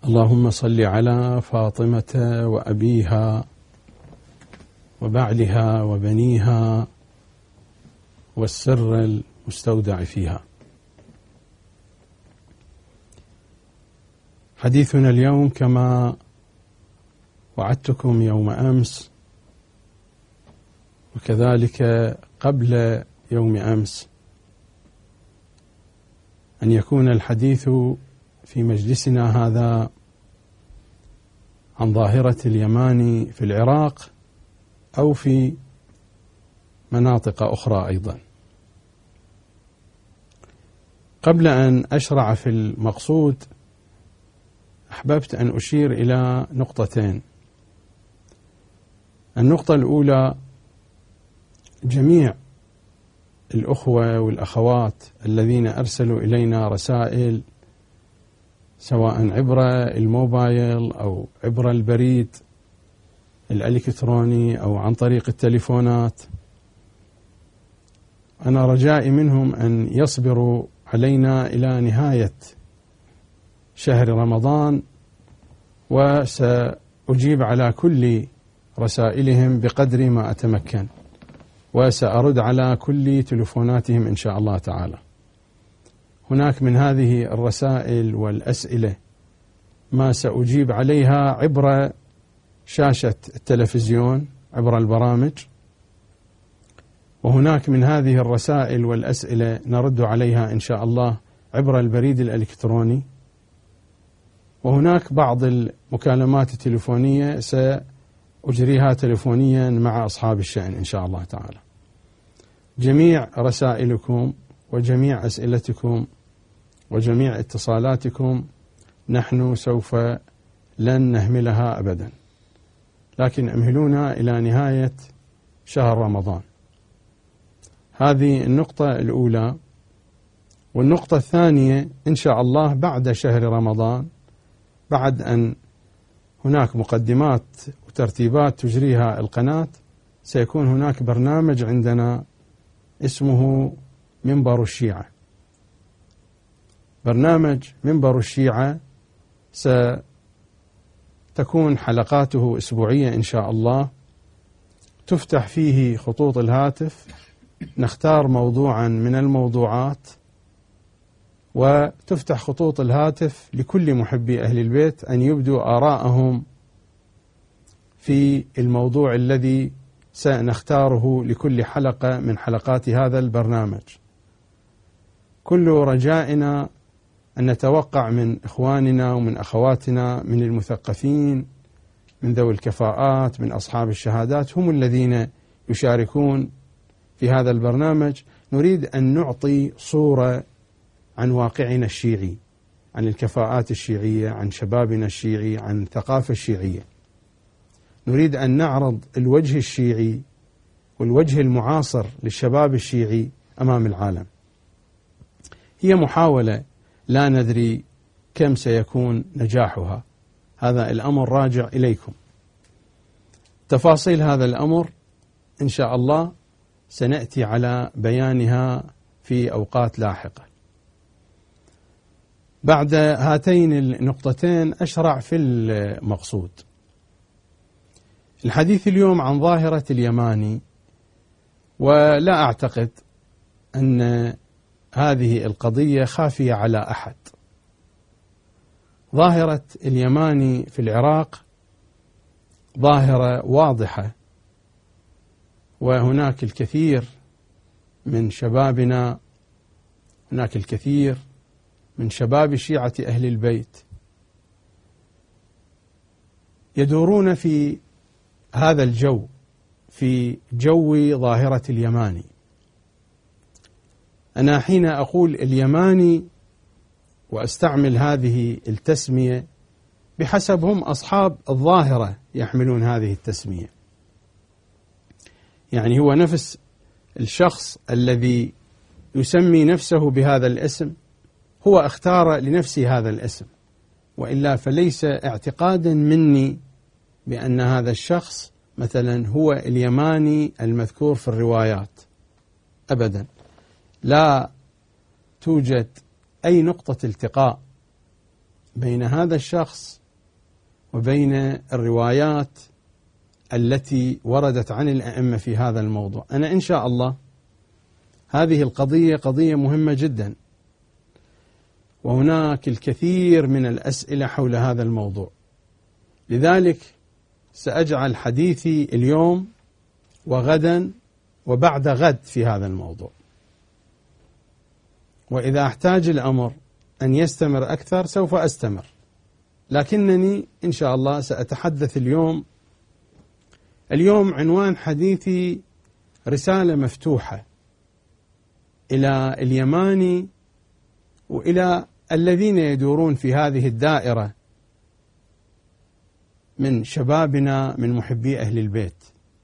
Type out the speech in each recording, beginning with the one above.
اللهم صل على فاطمة وأبيها وبعلها وبنيها والسر المستودع فيها. حديثنا اليوم كما وعدتكم يوم أمس وكذلك قبل يوم أمس أن يكون الحديث في مجلسنا هذا عن ظاهرة اليماني في العراق أو في مناطق أخرى أيضا. قبل أن أشرع في المقصود أحببت أن أشير إلى نقطتين. النقطة الأولى: جميع الأخوة والأخوات الذين أرسلوا إلينا رسائل سواء عبر الموبايل أو عبر البريد الإلكتروني أو عن طريق التليفونات، أنا رجائي منهم أن يصبروا علينا إلى نهاية شهر رمضان، وسأجيب على كل رسائلهم بقدر ما أتمكن، وسأرد على كل تلفوناتهم إن شاء الله تعالى. هناك من هذه الرسائل والأسئلة ما سأجيب عليها عبر شاشة التلفزيون عبر البرامج، وهناك من هذه الرسائل والأسئلة نرد عليها إن شاء الله عبر البريد الإلكتروني، وهناك بعض المكالمات التلفونية سأجريها تلفونيا مع أصحاب الشأن إن شاء الله تعالى. جميع رسائلكم وجميع أسئلتكم وجميع اتصالاتكم نحن سوف لن نهملها أبدا، لكن أمهلونا إلى نهاية شهر رمضان. هذه النقطة الأولى. والنقطة الثانية: إن شاء الله بعد شهر رمضان، بعد أن هناك مقدمات وترتيبات تجريها القناة، سيكون هناك برنامج عندنا اسمه منبر الشيعة. برنامج منبر الشيعة ستكون حلقاته أسبوعية إن شاء الله، تفتح فيه خطوط الهاتف، نختار موضوعا من الموضوعات وتفتح خطوط الهاتف لكل محبي أهل البيت أن يبدوا آراءهم في الموضوع الذي سنختاره لكل حلقة من حلقات هذا البرنامج. كل رجائنا أن نتوقع من إخواننا ومن أخواتنا من المثقفين، من ذوي الكفاءات، من أصحاب الشهادات، هم الذين يشاركون في هذا البرنامج. نريد أن نعطي صورة عن واقعنا الشيعي، عن الكفاءات الشيعية، عن شبابنا الشيعي، عن الثقافة الشيعية. نريد أن نعرض الوجه الشيعي والوجه المعاصر للشباب الشيعي أمام العالم. هي محاولة لا ندري كم سيكون نجاحها، هذا الأمر راجع إليكم. تفاصيل هذا الأمر إن شاء الله سنأتي على بيانها في أوقات لاحقة. بعد هاتين النقطتين أشرع في المقصود. الحديث اليوم عن ظاهرة اليماني، ولا أعتقد أن هذه القضية خافية على أحد. ظاهرة اليماني في العراق ظاهرة واضحة، وهناك الكثير من شبابنا، هناك الكثير من شباب شيعة أهل البيت يدورون في هذا الجو، في جو ظاهرة اليماني. أنا حين أقول اليماني وأستعمل هذه التسمية بحسب هم أصحاب الظاهرة يحملون هذه التسمية، يعني هو نفس الشخص الذي يسمي نفسه بهذا الاسم هو اختار لنفسه هذا الاسم، وإلا فليس اعتقادا مني بأن هذا الشخص مثلا هو اليماني المذكور في الروايات، أبدا. لا توجد أي نقطة التقاء بين هذا الشخص وبين الروايات التي وردت عن الأئمة في هذا الموضوع. أنا إن شاء الله هذه القضية قضية مهمة جدا، وهناك الكثير من الأسئلة حول هذا الموضوع، لذلك سأجعل حديثي اليوم وغدا وبعد غد في هذا الموضوع، وإذا احتاج الأمر أن يستمر أكثر سوف أستمر، لكنني إن شاء الله سأتحدث اليوم عنوان حديثي رسالة مفتوحة إلى اليماني وإلى الذين يدورون في هذه الدائرة من شبابنا من محبي أهل البيت.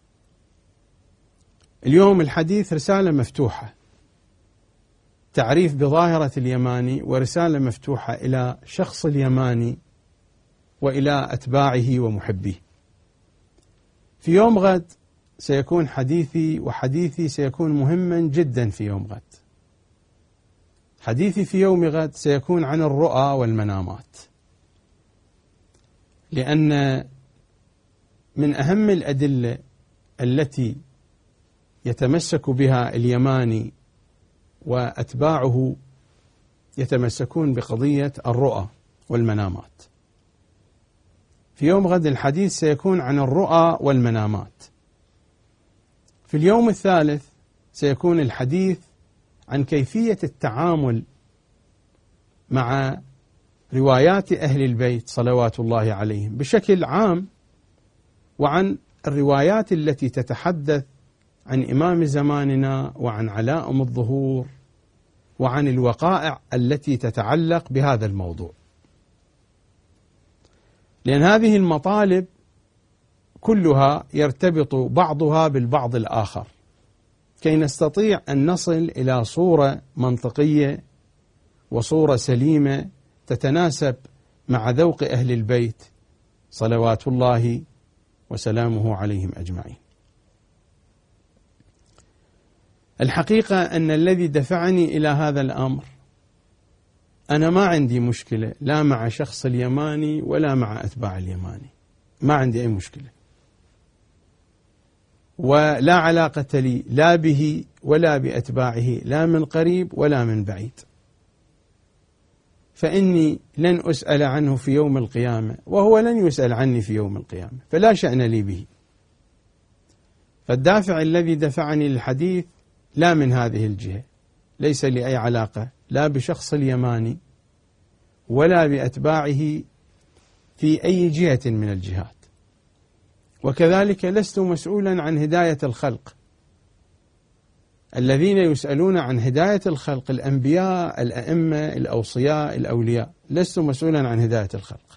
اليوم الحديث رسالة مفتوحة، تعريف بظاهرة اليماني، ورسالة مفتوحة إلى شخص اليماني وإلى أتباعه ومحبيه. في يوم غد سيكون حديثي سيكون مهما جدا. في يوم غد حديثي في يوم غد سيكون عن الرؤى والمنامات، لأن من أهم الأدلة التي يتمسك بها اليماني وأتباعه يتمسكون بقضية الرؤى والمنامات. في يوم غد الحديث سيكون عن الرؤى والمنامات. في اليوم الثالث سيكون الحديث عن كيفية التعامل مع روايات أهل البيت صلوات الله عليهم بشكل عام، وعن الروايات التي تتحدث عن إمام زماننا وعن علائم الظهور وعن الوقائع التي تتعلق بهذا الموضوع، لأن هذه المطالب كلها يرتبط بعضها بالبعض الآخر كي نستطيع أن نصل إلى صورة منطقية وصورة سليمة تتناسب مع ذوق أهل البيت صلوات الله وسلامه عليهم أجمعين. الحقيقة أن الذي دفعني إلى هذا الأمر، أنا ما عندي مشكلة لا مع شخص اليماني ولا مع أتباع اليماني، ما عندي أي مشكلة، ولا علاقة لي لا به ولا بأتباعه لا من قريب ولا من بعيد، فإني لن أسأل عنه في يوم القيامة وهو لن يسأل عني في يوم القيامة، فلا شأن لي به. فالدافع الذي دفعني للحديث لا من هذه الجهة، ليس لي أي علاقة لا بشخص اليماني ولا بأتباعه في أي جهة من الجهات، وكذلك لست مسؤولا عن هداية الخلق. الذين يسألون عن هداية الخلق الأنبياء الأئمة الأوصياء الأولياء، لست مسؤولا عن هداية الخلق.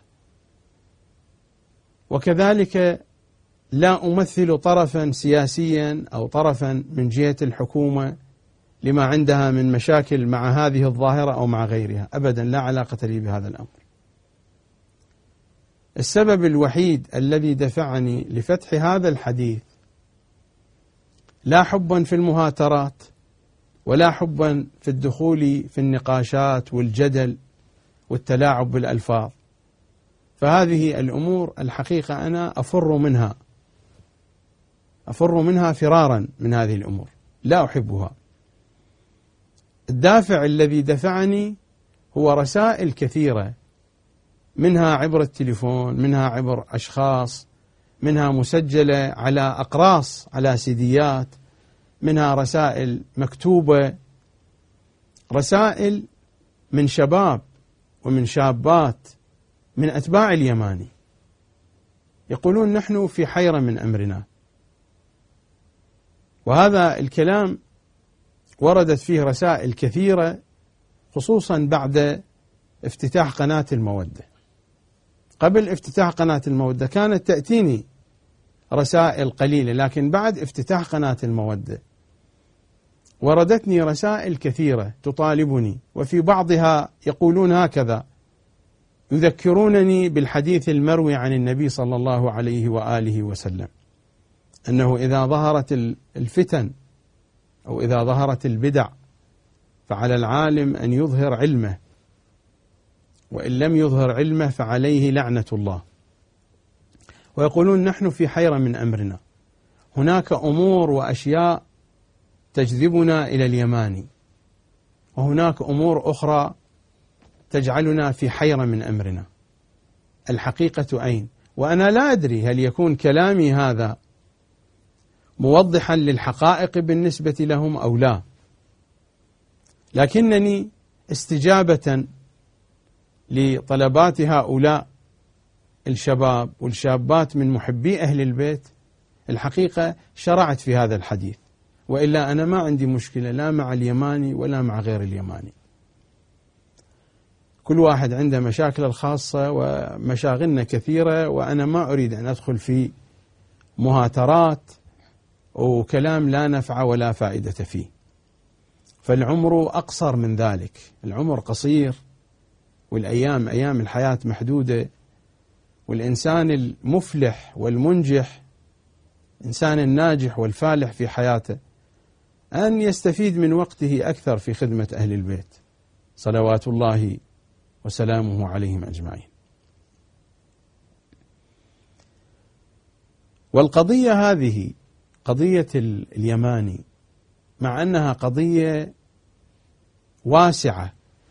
وكذلك لا أمثل طرفا سياسيا أو طرفا من جهة الحكومة لما عندها من مشاكل مع هذه الظاهرة أو مع غيرها، أبدا لا علاقة لي بهذا الأمر. السبب الوحيد الذي دفعني لفتح هذا الحديث لا حبا في المهاترات ولا حبا في الدخول في النقاشات والجدل والتلاعب بالألفاظ، فهذه الأمور الحقيقة أنا أفر منها فرارا من هذه الأمور، لا أحبها. الدافع الذي دفعني هو رسائل كثيرة، منها عبر التليفون، منها عبر أشخاص، منها مسجلة على أقراص على سيديات، منها رسائل مكتوبة، رسائل من شباب ومن شابات من أتباع اليماني يقولون نحن في حيرة من أمرنا. وهذا الكلام وردت فيه رسائل كثيرة، خصوصا بعد افتتاح قناة المودة. قبل افتتاح قناة المودة كانت تأتيني رسائل قليلة، لكن بعد افتتاح قناة المودة وردتني رسائل كثيرة تطالبني، وفي بعضها يقولون هكذا، يذكرونني بالحديث المروي عن النبي صلى الله عليه وآله وسلم أنه إذا ظهرت الفتن أو إذا ظهرت البدع فعلى العالم أن يظهر علمه وإن لم يظهر علمه فعليه لعنة الله. ويقولون نحن في حيرة من أمرنا، هناك أمور وأشياء تجذبنا إلى اليماني، وهناك أمور أخرى تجعلنا في حيرة من أمرنا، الحقيقة أين؟ وأنا لا أدري هل يكون كلامي هذا موضحا للحقائق بالنسبة لهم أو لا، لكنني استجابة لطلبات هؤلاء الشباب والشابات من محبي أهل البيت الحقيقة شرعت في هذا الحديث، وإلا أنا ما عندي مشكلة لا مع اليماني ولا مع غير اليماني. كل واحد عنده مشاكل الخاصة ومشاغلنا كثيرة، وأنا ما أريد أن أدخل في مهاترات وكلام لا نفع ولا فائدة فيه. فالعمر أقصر من ذلك، العمر قصير، والأيام أيام الحياة محدودة، والإنسان المفلح والمنجح، إنسان الناجح والفالح في حياته، أن يستفيد من وقته أكثر في خدمة أهل البيت صلوات الله وسلامه عليهم أجمعين. والقضية هذه قضية اليماني، مع أنها قضية واسعة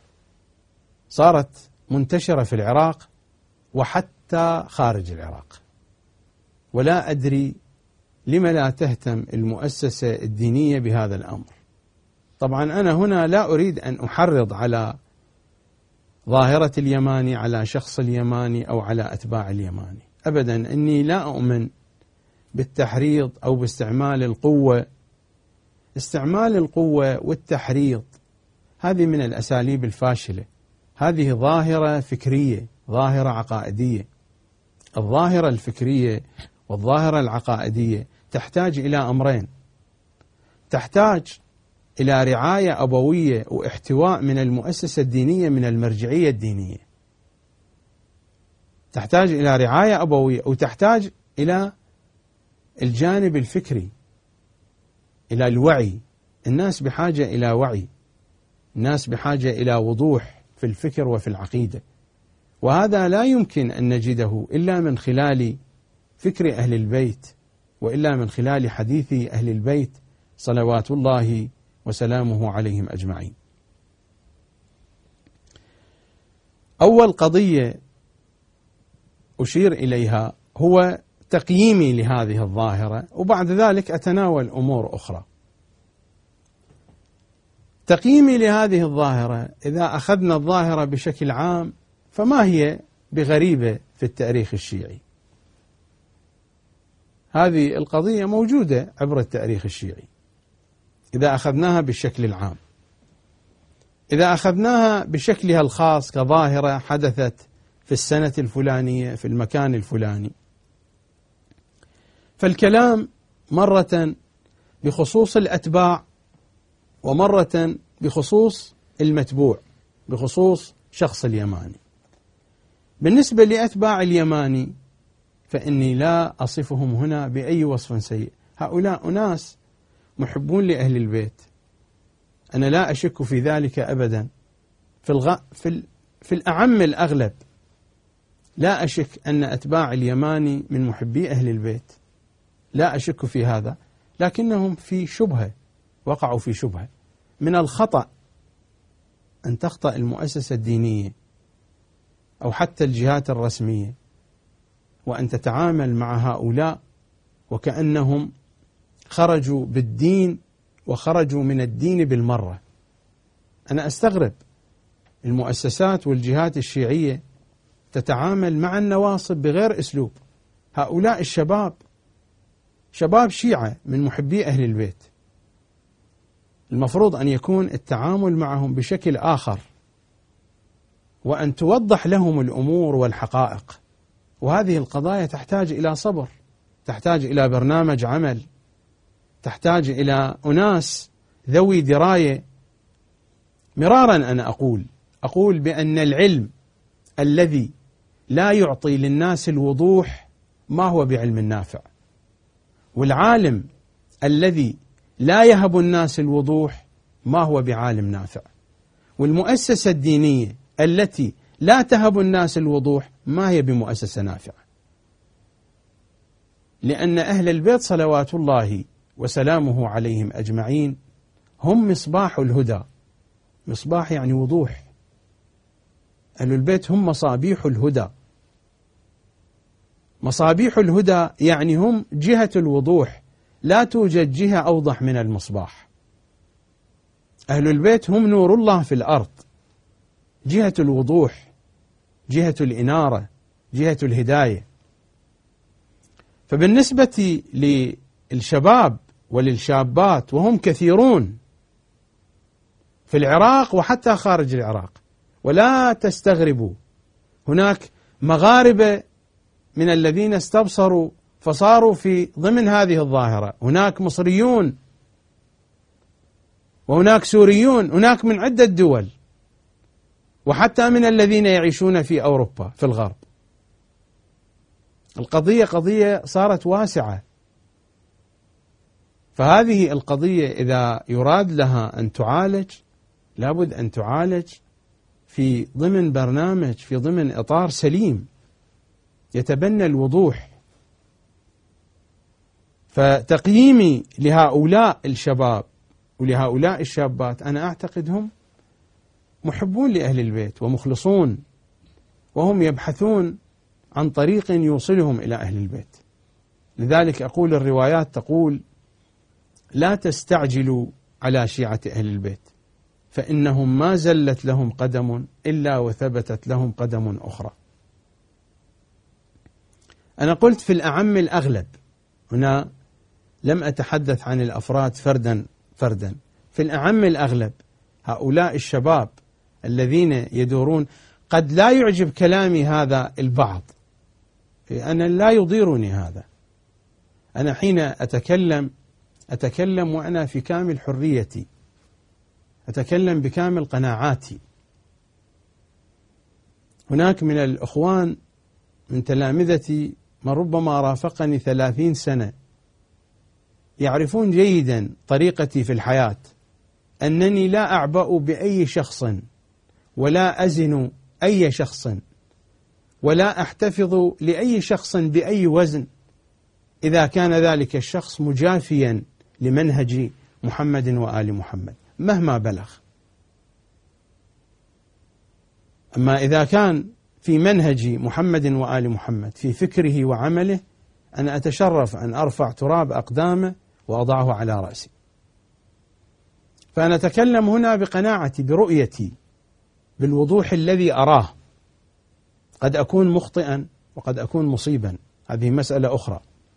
صارت منتشرة في العراق وحتى خارج العراق، ولا أدري لما لا تهتم المؤسسة الدينية بهذا الأمر. طبعا أنا هنا لا أريد أن أحرض على ظاهرة اليماني، على شخص اليماني أو على أتباع اليماني أبدا، إني لا أؤمن بالتحريض أو باستعمال القوة. استعمال القوة والتحريض هذه من الأساليب الفاشلة، هذه ظاهرة فكرية، ظاهرة عقائدية. الظاهرة الفكرية والظاهرة العقائدية تحتاج إلى أمرين، تحتاج إلى رعاية أبوية واحتواء من المؤسسة الدينية، من المرجعية الدينية، تحتاج إلى رعاية أبوية، وتحتاج إلى الجانب الفكري، إلى الوعي. الناس بحاجة إلى وعي، الناس بحاجة إلى وضوح في الفكر وفي العقيدة، وهذا لا يمكن أن نجده إلا من خلال فكر أهل البيت، وإلا من خلال حديث أهل البيت صلوات الله وسلامه عليهم أجمعين. أول قضية أشير إليها هو تقييمي لهذه الظاهرة، وبعد ذلك أتناول أمور أخرى. تقييمي لهذه الظاهرة، إذا أخذنا الظاهرة بشكل عام فما هي بغريبة في التاريخ الشيعي. هذه القضية موجودة عبر التاريخ الشيعي إذا أخذناها بالشكل العام. إذا أخذناها بشكلها الخاص كظاهرة حدثت في السنة الفلانية في المكان الفلاني، فالكلام مرة بخصوص الأتباع ومرة بخصوص المتبوع، بخصوص شخص اليماني. بالنسبة لأتباع اليماني فإني لا أصفهم هنا بأي وصف سيء، هؤلاء أناس محبون لأهل البيت، أنا لا أشك في ذلك أبدا، في الأعم الأغلب لا أشك أن أتباع اليماني من محبي أهل البيت، لا أشك في هذا، لكنهم في شبهة، وقعوا في شبهة. من الخطأ أن تخطأ المؤسسة الدينية أو حتى الجهات الرسمية وأن تتعامل مع هؤلاء وكأنهم خرجوا بالدين وخرجوا من الدين بالمرة. أنا أستغرب المؤسسات والجهات الشيعية تتعامل مع النواصب بغير أسلوب. هؤلاء الشباب شباب شيعة من محبي أهل البيت، المفروض أن يكون التعامل معهم بشكل آخر، وأن توضح لهم الأمور والحقائق. وهذه القضايا تحتاج إلى صبر، تحتاج إلى برنامج عمل، تحتاج إلى أناس ذوي دراية. مرارا أنا أقول بأن العلم الذي لا يعطي للناس الوضوح ما هو بعلم نافع، والعالم الذي لا يهب الناس الوضوح ما هو بعالم نافع، والمؤسسة الدينية التي لا تهب الناس الوضوح ما هي بمؤسسة نافعة، لأن أهل البيت صلوات الله وسلامه عليهم أجمعين هم مصباح الهدى. مصباح يعني وضوح، أهل البيت هم مصابيح الهدى. مصابيح الهدى يعني هم جهة الوضوح، لا توجد جهة أوضح من المصباح. أهل البيت هم نور الله في الأرض، جهة الوضوح، جهة الإنارة، جهة الهداية. فبالنسبة للشباب وللشابات، وهم كثيرون في العراق وحتى خارج العراق، ولا تستغربوا، هناك مغاربة من الذين استبصروا فصاروا في ضمن هذه الظاهرة، هناك مصريون وهناك سوريون، هناك من عدة دول، وحتى من الذين يعيشون في أوروبا في الغرب. القضية قضية صارت واسعة، فهذه القضية إذا يراد لها أن تعالج لابد أن تعالج في ضمن برنامج، في ضمن إطار سليم يتبنى الوضوح. فتقييمي لهؤلاء الشباب ولهؤلاء الشابات أنا أعتقد هم محبون لأهل البيت ومخلصون، وهم يبحثون عن طريق يوصلهم إلى أهل البيت. لذلك أقول الروايات تقول: لا تستعجلوا على شيعة أهل البيت، فإنهم ما زلت لهم قدم إلا وثبتت لهم قدم أخرى. أنا قلت في الأعم الأغلب، هنا لم أتحدث عن الأفراد فردا فردا، في الأعم الأغلب هؤلاء الشباب الذين يدورون. قد لا يعجب كلامي هذا البعض، أنا لا يضيرني هذا، أنا حين أتكلم وأنا في كامل حريتي، أتكلم بكامل قناعاتي. هناك من الإخوان من تلامذتي من ربما رافقني 30 سنة يعرفون جيدا طريقتي في الحياة، أنني لا أعبأ بأي شخص ولا أزن أي شخص ولا أحتفظ لأي شخص بأي وزن إذا كان ذلك الشخص مجافيا لمنهج محمد وآل محمد مهما بلغ. أما إذا كان في منهج محمد وآل محمد في فكره وعمله، أنا أتشرف أن أرفع تراب أقدامه وأضعه على رأسي. فأنا أتكلم هنا بقناعتي، برؤيتي، بالوضوح الذي أراه. قد أكون مخطئا وقد أكون مصيبا، هذه مسألة أخرى.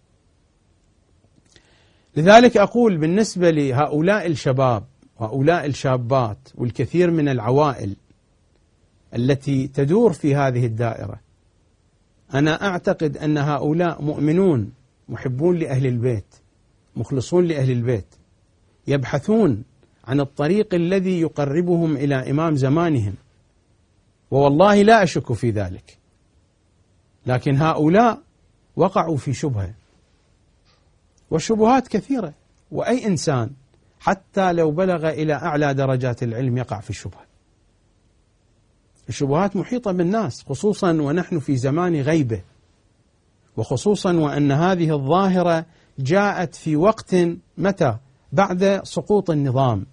لذلك أقول بالنسبة لهؤلاء الشباب وهؤلاء الشابات والكثير من العوائل التي تدور في هذه الدائرة، أنا أعتقد أن هؤلاء مؤمنون محبون لأهل البيت، مخلصون لأهل البيت، يبحثون عن الطريق الذي يقربهم إلى إمام زمانهم، ووالله لا أشك في ذلك. لكن هؤلاء وقعوا في شبهة، والشبهات كثيرة، وأي إنسان حتى لو بلغ إلى أعلى درجات العلم يقع في الشبهة. الشبهات محيطة بالناس، خصوصا ونحن في زمان غيبة، وخصوصا وأن هذه الظاهرة جاءت في وقت متى؟ بعد سقوط النظام،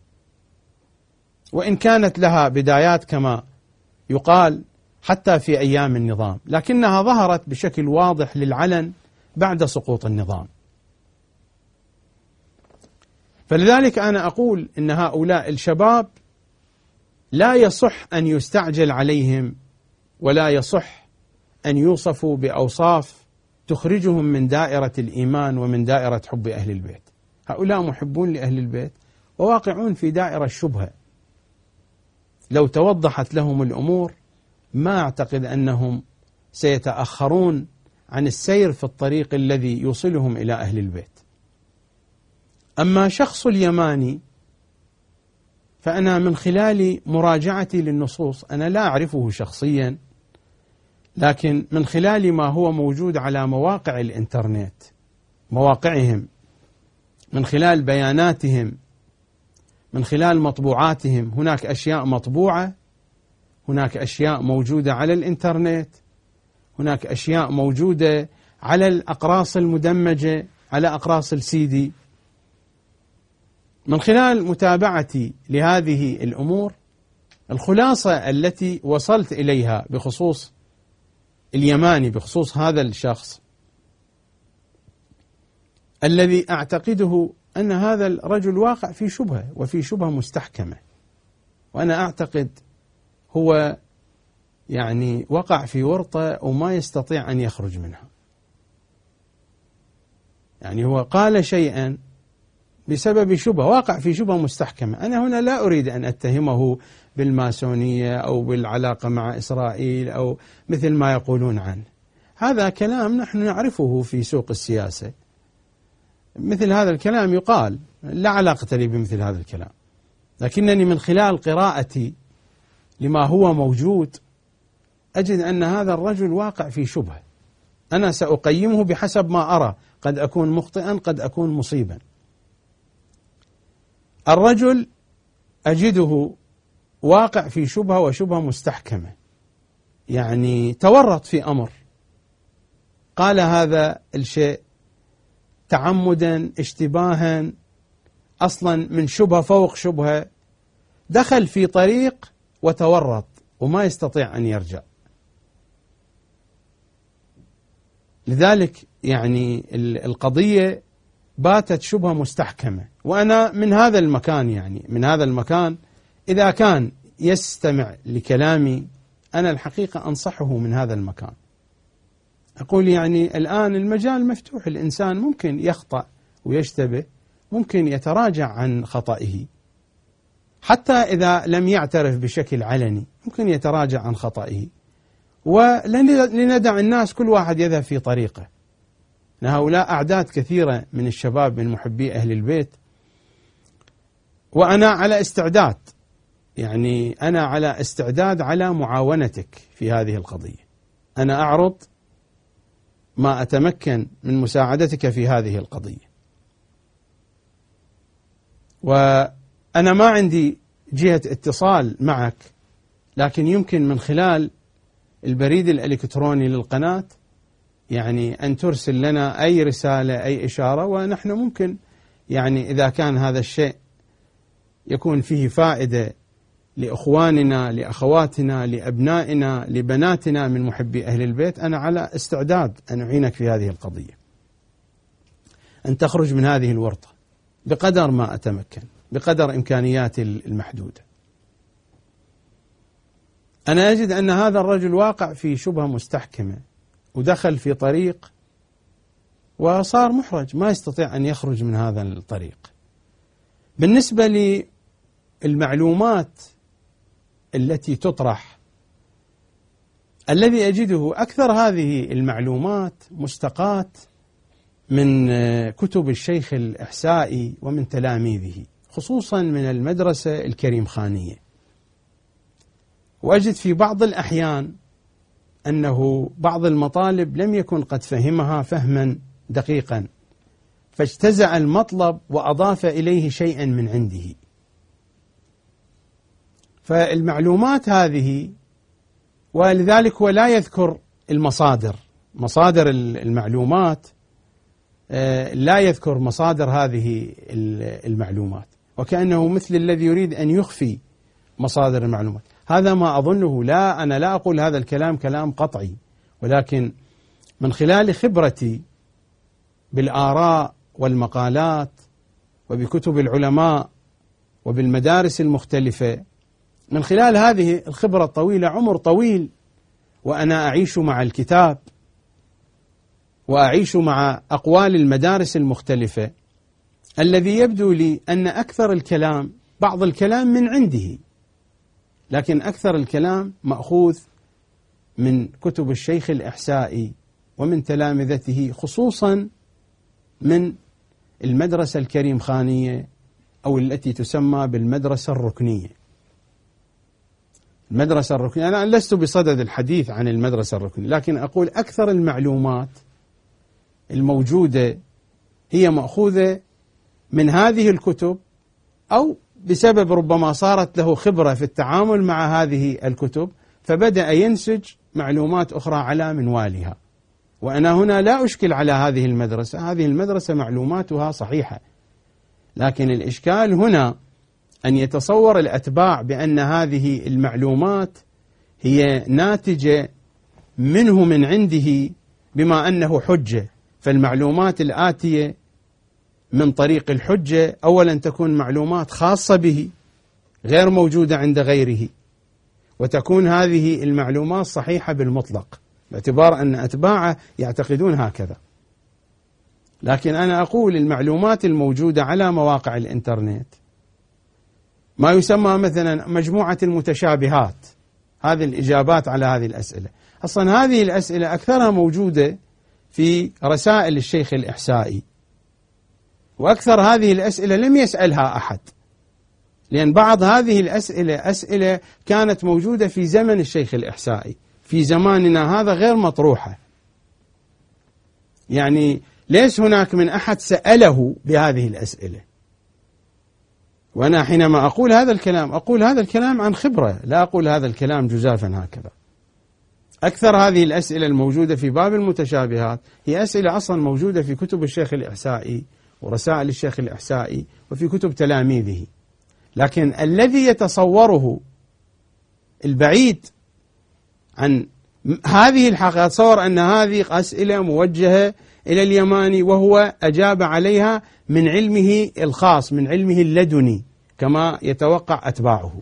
وإن كانت لها بدايات كما يقال حتى في أيام النظام، لكنها ظهرت بشكل واضح للعلن بعد سقوط النظام. فلذلك أنا أقول إن هؤلاء الشباب لا يصح أن يستعجل عليهم، ولا يصح أن يوصفوا بأوصاف تخرجهم من دائرة الإيمان ومن دائرة حب أهل البيت. هؤلاء محبون لأهل البيت وواقعون في دائرة الشبهة. لو توضحت لهم الأمور ما أعتقد أنهم سيتأخرون عن السير في الطريق الذي يوصلهم إلى أهل البيت. أما شخص اليماني فأنا من خلال مراجعتي للنصوص، أنا لا أعرفه شخصيا، لكن من خلال ما هو موجود على مواقع الإنترنت، مواقعهم، من خلال بياناتهم، من خلال مطبوعاتهم، هناك أشياء مطبوعة، هناك أشياء موجودة على الإنترنت، هناك أشياء موجودة على الأقراص المدمجة، على أقراص السيدي. من خلال متابعتي لهذه الأمور، الخلاصة التي وصلت إليها بخصوص اليماني، بخصوص هذا الشخص الذي أعتقده أن هذا الرجل واقع في شبهة، وفي شبهة مستحكمة، وأنا أعتقد هو يعني وقع في ورطة وما يستطيع أن يخرج منها. يعني هو قال شيئا بسبب شبهة، واقع في شبهة مستحكمة. أنا هنا لا أريد أن أتهمه بالماسونية أو بالعلاقة مع إسرائيل أو مثل ما يقولون عنه. هذا كلام نحن نعرفه في سوق السياسة، مثل هذا الكلام يقال، لا علاقة لي بمثل هذا الكلام. لكنني من خلال قراءتي لما هو موجود أجد أن هذا الرجل واقع في شبهة. أنا سأقيمه بحسب ما أرى، قد أكون مخطئا، قد أكون مصيبا. الرجل أجده واقع في شبهة، وشبهة مستحكمة، يعني تورط في أمر، قال هذا الشيء تعمدا، اشتباها، أصلا من شبهة فوق شبهة، دخل في طريق وتورط وما يستطيع أن يرجع. لذلك يعني القضية باتت شبهة مستحكمة. وأنا من هذا المكان، يعني من هذا المكان، إذا كان يستمع لكلامي أنا الحقيقة أنصحه من هذا المكان. أقول يعني الآن المجال مفتوح، الإنسان ممكن يخطأ ويشتبه، ممكن يتراجع عن خطئه، حتى إذا لم يعترف بشكل علني ممكن يتراجع عن خطئه، ولندع الناس كل واحد يذهب في طريقه. هؤلاء أعداد كثيرة من الشباب من محبي أهل البيت، وأنا على استعداد، يعني أنا على استعداد على معاونتك في هذه القضية. أنا أعرض ما أتمكن من مساعدتك في هذه القضية، وأنا ما عندي جهة اتصال معك، لكن يمكن من خلال البريد الإلكتروني للقناة يعني أن ترسل لنا أي رسالة، أي إشارة، ونحن ممكن يعني إذا كان هذا الشيء يكون فيه فائدة لإخواننا، لأخواتنا، لأبنائنا، لبناتنا من محبي أهل البيت، أنا على استعداد أن أعينك في هذه القضية، أن تخرج من هذه الورطة بقدر ما أتمكن، بقدر إمكانياتي المحدودة. أنا أجد أن هذا الرجل واقع في شبهة مستحكمة، ودخل في طريق وصار محرج، ما يستطيع أن يخرج من هذا الطريق. بالنسبة للمعلومات التي تطرح، الذي أجده أكثر هذه المعلومات مستقاة من كتب الشيخ الإحسائي ومن تلاميذه، خصوصا من المدرسة الكريم خانية. وأجد في بعض الأحيان أنه بعض المطالب لم يكن قد فهمها فهما دقيقا، فاجتزأ المطلب وأضاف إليه شيئا من عنده. فالمعلومات هذه، ولذلك هو لا يذكر المصادر، مصادر المعلومات، لا يذكر مصادر هذه المعلومات، وكأنه مثل الذي يريد أن يخفي مصادر المعلومات. هذا ما أظنه، لا أنا لا أقول هذا الكلام كلام قطعي، ولكن من خلال خبرتي بالآراء والمقالات وبكتب العلماء وبالمدارس المختلفة، من خلال هذه الخبرة الطويلة، عمر طويل وأنا أعيش مع الكتاب وأعيش مع أقوال المدارس المختلفة، الذي يبدو لي أن أكثر الكلام، بعض الكلام من عنده، لكن أكثر الكلام مأخوذ من كتب الشيخ الإحسائي ومن تلامذته، خصوصا من المدرسة الكريم خانية أو التي تسمى بالمدرسة الركنية. المدرسة الركنية، أنا لست بصدد الحديث عن المدرسة الركنية، لكن أقول أكثر المعلومات الموجودة هي مأخوذة من هذه الكتب، أو بسبب ربما صارت له خبرة في التعامل مع هذه الكتب، فبدأ ينسج معلومات أخرى على منوالها. وأنا هنا لا أشكل على هذه المدرسة، هذه المدرسة معلوماتها صحيحة، لكن الإشكال هنا أن يتصور الأتباع بأن هذه المعلومات هي ناتجة منه من عنده بما أنه حجة، فالمعلومات الآتية من طريق الحجة أولا تكون معلومات خاصة به غير موجودة عند غيره، وتكون هذه المعلومات صحيحة بالمطلق باعتبار أن أتباعه يعتقدون هكذا. لكن أنا أقول المعلومات الموجودة على مواقع الإنترنت ما يسمى مثلا مجموعة المتشابهات، هذه الإجابات على هذه الأسئلة، أصلا هذه الأسئلة أكثرها موجودة في رسائل الشيخ الإحسائي، وأكثر هذه الأسئلة لم يسألها أحد، لأن بعض هذه الأسئلة أسئلة كانت موجودة في زمن الشيخ الإحسائي، في زماننا هذا غير مطروحة. يعني ليس هناك من أحد سأله بهذه الأسئلة. وأنا حينما أقول هذا الكلام أقول هذا الكلام عن خبرة، لا أقول هذا الكلام جزافا هكذا. أكثر هذه الأسئلة الموجودة في باب المتشابهات هي أسئلة أصلا موجودة في كتب الشيخ الإحسائي ورسائل الشيخ الإحسائي وفي كتب تلاميذه، لكن الذي يتصوره البعيد عن هذه الحقيقة يتصور أن هذه أسئلة موجهة إلى اليماني وهو أجاب عليها من علمه الخاص، من علمه اللدني كما يتوقع أتباعه.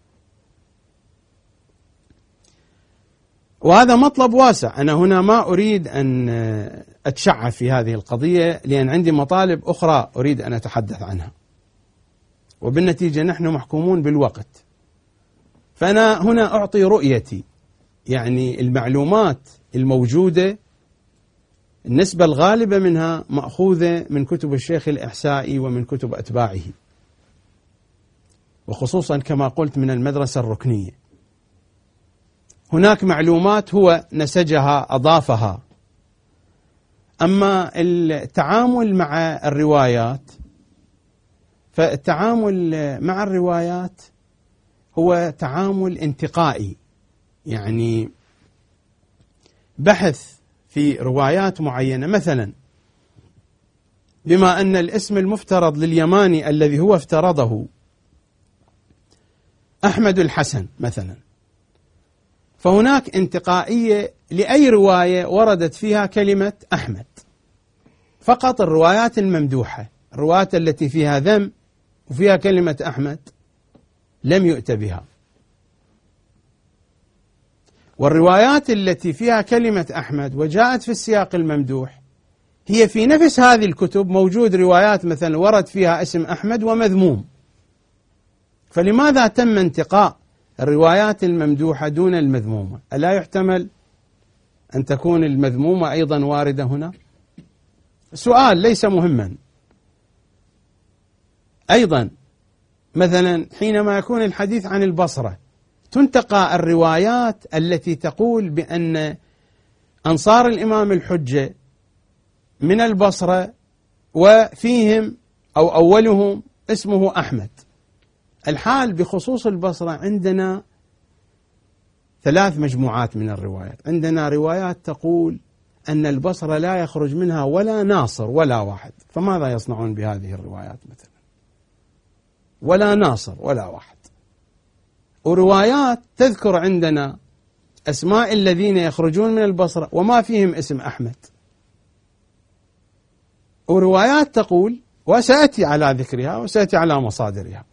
وهذا مطلب واسع، أنا هنا ما أريد أن أتشعب في هذه القضية لأن عندي مطالب أخرى أريد أن أتحدث عنها، وبالنتيجة نحن محكومون بالوقت. فأنا هنا أعطي رؤيتي، يعني المعلومات الموجودة النسبة الغالبة منها مأخوذة من كتب الشيخ الإحسائي ومن كتب أتباعه، وخصوصا كما قلت من المدرسة الركنية. هناك معلومات هو نسجها أضافها، أما التعامل مع الروايات فالتعامل مع الروايات هو تعامل انتقائي، يعني بحث في روايات معينة. مثلا بما أن الاسم المفترض لليماني الذي هو افترضه أحمد الحسن مثلا، فهناك انتقائية لأي رواية وردت فيها كلمة أحمد، فقط الروايات الممدوحة، الروايات التي فيها ذم وفيها كلمة أحمد لم يؤتى بها، والروايات التي فيها كلمة أحمد وجاءت في السياق الممدوح هي في نفس هذه الكتب موجود روايات مثلا ورد فيها اسم أحمد ومذموم. فلماذا تم انتقاء الروايات الممدوحة دون المذمومة؟ ألا يحتمل أن تكون المذمومة أيضا واردة هنا؟ سؤال ليس مهما. أيضا مثلا حينما يكون الحديث عن البصرة تنتقى الروايات التي تقول بأن أنصار الإمام الحجة من البصرة وفيهم أو أولهم اسمه أحمد. الحال بخصوص البصرة عندنا 3 مجموعات من الروايات. عندنا روايات تقول أن البصرة لا يخرج منها ولا ناصر ولا واحد، فماذا يصنعون بهذه الروايات مثلا؟ ولا ناصر ولا واحد. وروايات تذكر عندنا أسماء الذين يخرجون من البصرة وما فيهم اسم أحمد. وروايات تقول، وسأتي على ذكرها وسأتي على مصادرها،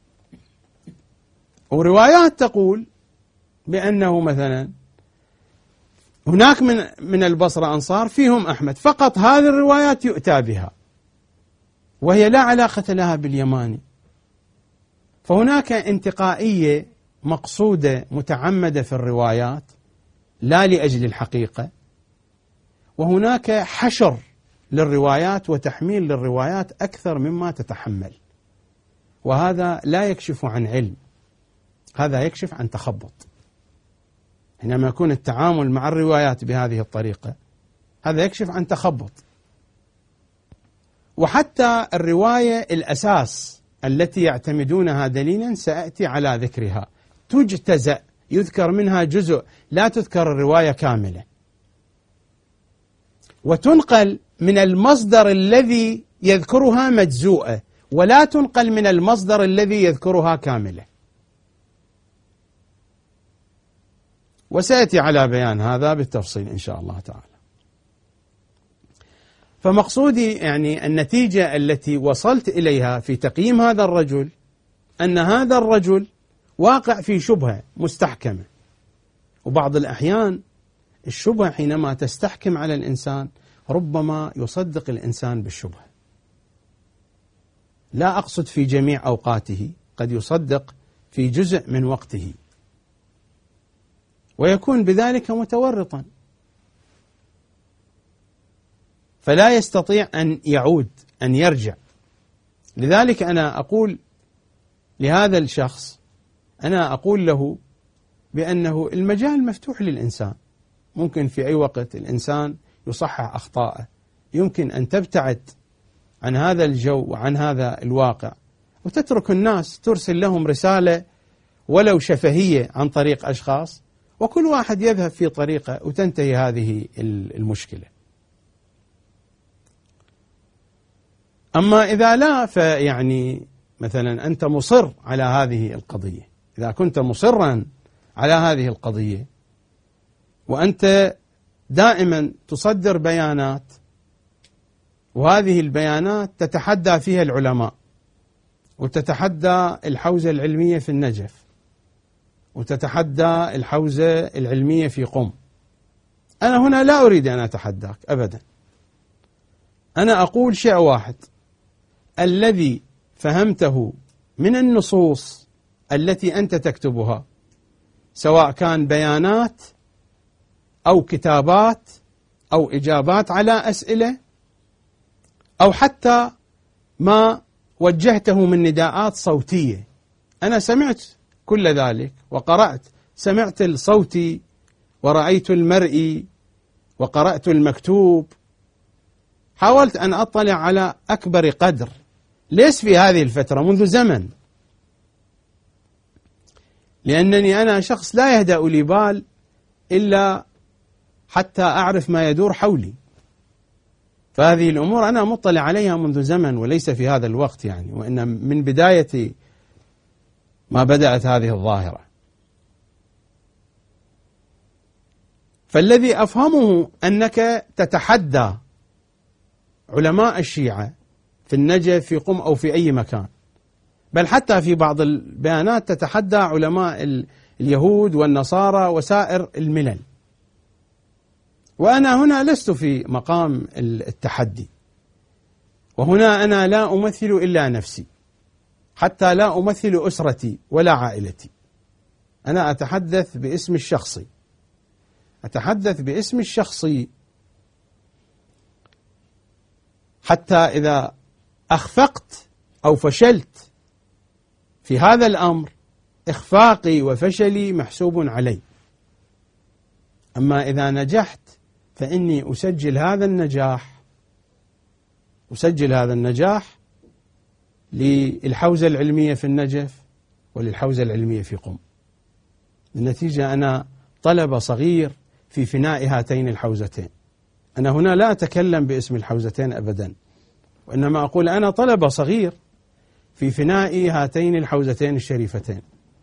وروايات تقول بأنه مثلا هناك من البصرة أنصار فيهم أحمد، فقط هذه الروايات يؤتى بها وهي لا علاقة لها باليماني. فهناك انتقائية مقصودة متعمدة في الروايات لا لأجل الحقيقة، وهناك حشر للروايات وتحميل للروايات أكثر مما تتحمل، وهذا لا يكشف عن علم، هذا يكشف عن تخبط. حينما يكون التعامل مع الروايات بهذه الطريقة هذا يكشف عن تخبط. وحتى الرواية الأساس التي يعتمدونها دليلا سأأتي على ذكرها تجتزأ، يذكر منها جزء، لا تذكر الرواية كاملة، وتنقل من المصدر الذي يذكرها مجزوءة، ولا تنقل من المصدر الذي يذكرها كاملة. وسيأتي على بيان هذا بالتفصيل إن شاء الله تعالى. فمقصودي يعني النتيجة التي وصلت إليها في تقييم هذا الرجل أن هذا الرجل واقع في شبهة مستحكمة، وبعض الأحيان الشبهة حينما تستحكم على الإنسان ربما يصدق الإنسان بالشبهة، لا أقصد في جميع أوقاته، قد يصدق في جزء من وقته ويكون بذلك متورطا، فلا يستطيع أن يعود أن يرجع. لذلك أنا أقول لهذا الشخص، أنا أقول له بأنه المجال مفتوح للإنسان، ممكن في أي وقت الإنسان يصحح أخطاءه، يمكن أن تبتعد عن هذا الجو وعن هذا الواقع وتترك الناس، ترسل لهم رسالة ولو شفهية عن طريق أشخاص، وكل واحد يذهب في طريقه وتنتهي هذه المشكلة. أما إذا لا، فيعني مثلا أنت مصر على هذه القضية، إذا كنت مصرا على هذه القضية وأنت دائما تصدر بيانات، وهذه البيانات تتحدى فيها العلماء وتتحدى الحوزة العلمية في النجف وتتحدى الحوزة العلمية في قم، أنا هنا لا أريد أن أتحداك أبدا، أنا أقول شيء واحد: الذي فهمته من النصوص التي أنت تكتبها، سواء كان بيانات أو كتابات أو إجابات على أسئلة أو حتى ما وجهته من نداءات صوتية، أنا سمعت كل ذلك وقرأت، سمعت الصوتي ورأيت المرئي وقرأت المكتوب، حاولت أن أطلع على أكبر قدر، ليس في هذه الفترة، منذ زمن، لأنني أنا شخص لا يهدأ لي بال إلا حتى أعرف ما يدور حولي، فهذه الأمور أنا مطلع عليها منذ زمن وليس في هذا الوقت يعني، وإن من بداية ما بدأت هذه الظاهرة. فالذي أفهمه أنك تتحدى علماء الشيعة في النجف في قم أو في أي مكان، بل حتى في بعض البيانات تتحدى علماء اليهود والنصارى وسائر الملل، وأنا هنا لست في مقام التحدي، وهنا أنا لا أمثل إلا نفسي، حتى لا أمثل أسرتي ولا عائلتي، أنا أتحدث باسم الشخصي، أتحدث باسم الشخصي، حتى إذا أخفقت أو فشلت في هذا الأمر إخفاقي وفشلي محسوب علي، أما إذا نجحت فإني أسجل هذا النجاح للحوزة العلمية في النجف وللحوزة العلمية في قم. النتيجة أنا طلبة صغير في فناء هاتين الحوزتين، أنا هنا لا أتكلم باسم الحوزتين أبدا، وإنما أقول أنا طلبة صغير في فناء هاتين الحوزتين الشريفتين،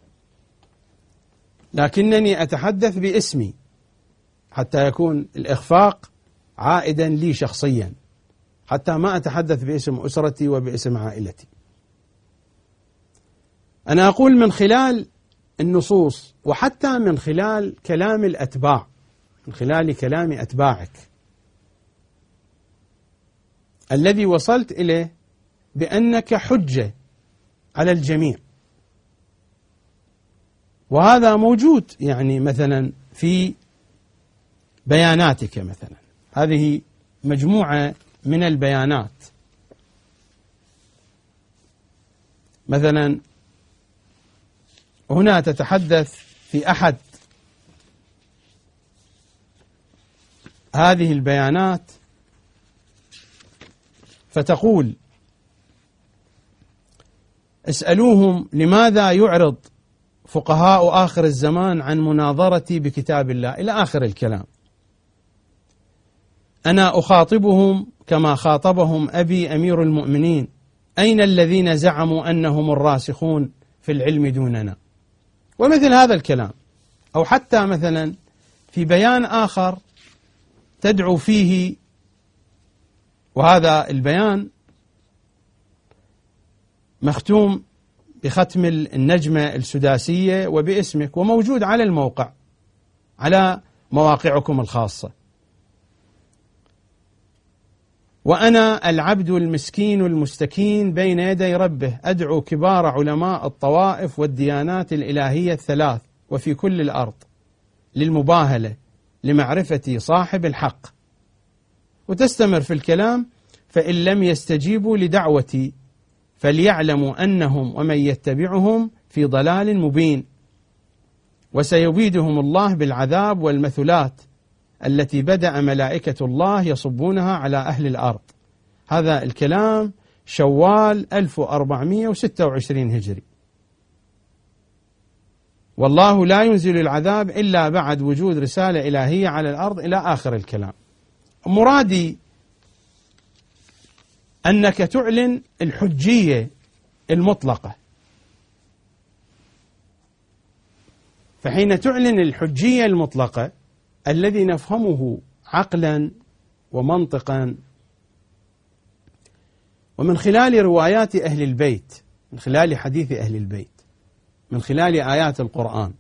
لكنني أتحدث باسمي حتى يكون الإخفاق عائدا لي شخصيا، حتى ما أتحدث باسم أسرتي وباسم عائلتي. أنا أقول من خلال النصوص وحتى من خلال كلام الأتباع، من خلال كلام أتباعك الذي وصلت إليه بأنك حجة على الجميع، وهذا موجود يعني مثلا في بياناتك، مثلا هذه مجموعة من البيانات، مثلا هنا تتحدث في أحد هذه البيانات فتقول: اسألوهم لماذا يعرض فقهاء آخر الزمان عن مناظرتي بكتاب الله إلى آخر الكلام. أنا أخاطبهم كما خاطبهم أبي أمير المؤمنين: أين الذين زعموا أنهم الراسخون في العلم دوننا؟ ومثل هذا الكلام. أو حتى مثلا في بيان آخر تدعو فيه، وهذا البيان مختوم بختم النجمة السداسية وباسمك، وموجود على الموقع على مواقعكم الخاصة: وأنا العبد المسكين المستكين بين يدي ربه أدعو كبار علماء الطوائف والديانات الإلهية الثلاث وفي كل الأرض للمباهلة لمعرفة صاحب الحق. وتستمر في الكلام: فإن لم يستجيبوا لدعوتي فليعلموا أنهم ومن يتبعهم في ضلال مبين، وسيبيدهم الله بالعذاب والمثلات التي بدأ ملائكة الله يصبونها على أهل الأرض. هذا الكلام شوال 1426 هجري. والله لا ينزل العذاب إلا بعد وجود رسالة إلهية على الأرض إلى آخر الكلام. مرادي أنك تعلن الحجية المطلقة. فحين تعلن الحجية المطلقة الذي نفهمه عقلا ومنطقا ومن خلال روايات أهل البيت، من خلال حديث أهل البيت، من خلال آيات القرآن،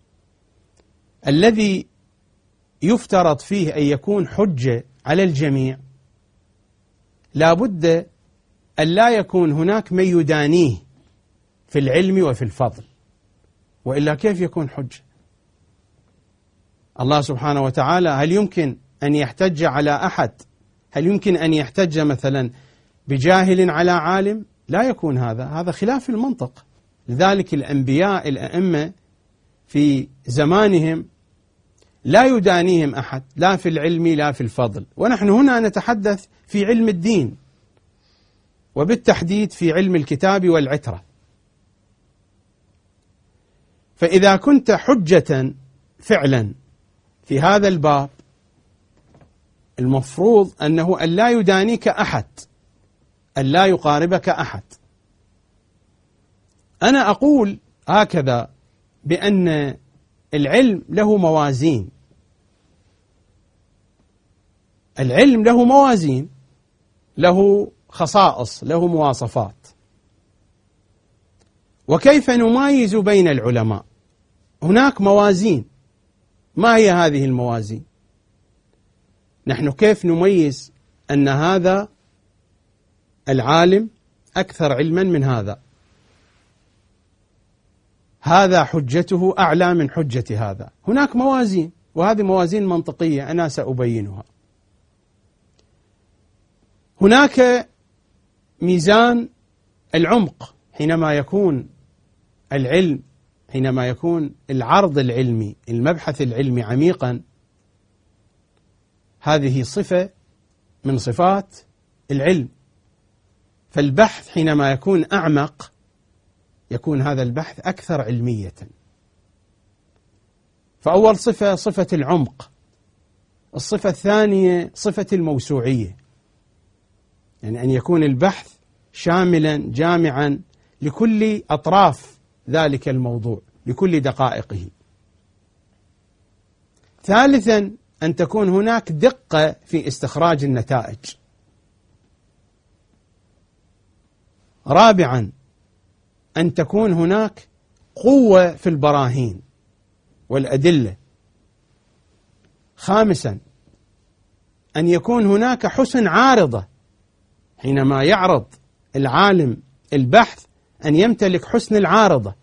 الذي يفترض فيه أن يكون حجة على الجميع، لا بد أن لا يكون هناك من يدانيه في العلم وفي الفضل، وإلا كيف يكون حجة؟ الله سبحانه وتعالى هل يمكن أن يحتج على أحد؟ هل يمكن أن يحتج مثلا بجاهل على عالم؟ لا يكون هذا خلاف المنطق. لذلك الأنبياء الأئمة في زمانهم لا يدانيهم أحد، لا في العلم لا في الفضل. ونحن هنا نتحدث في علم الدين، وبالتحديد في علم الكتاب والعترة. فإذا كنت حجة فعلا في هذا الباب، المفروض أنه أن لا يدانيك أحد، أن لا يقاربك أحد. أنا أقول هكذا بأن العلم له موازين، العلم له موازين، له خصائص، له مواصفات. وكيف نميز بين العلماء؟ هناك موازين. ما هي هذه الموازين؟ نحن كيف نميز أن هذا العالم أكثر علما من هذا؟ هذا حجته أعلى من حجة هذا. هناك موازين، وهذه موازين منطقية أنا سأبينها. هناك ميزان العمق، حينما يكون العلم، حينما يكون العرض العلمي، المبحث العلمي عميقا، هذه صفة من صفات العلم. فالبحث حينما يكون أعمق يكون هذا البحث أكثر علمية. فأول صفة صفة العمق. الصفة الثانية صفة الموسوعية، يعني أن يكون البحث شاملا جامعا لكل أطراف ذلك الموضوع، لكل دقائقه. ثالثا أن تكون هناك دقة في استخراج النتائج. رابعا أن تكون هناك قوة في البراهين والأدلة. خامسا أن يكون هناك حسن عارضة، حينما يعرض العالم البحث أن يمتلك حسن العارضة.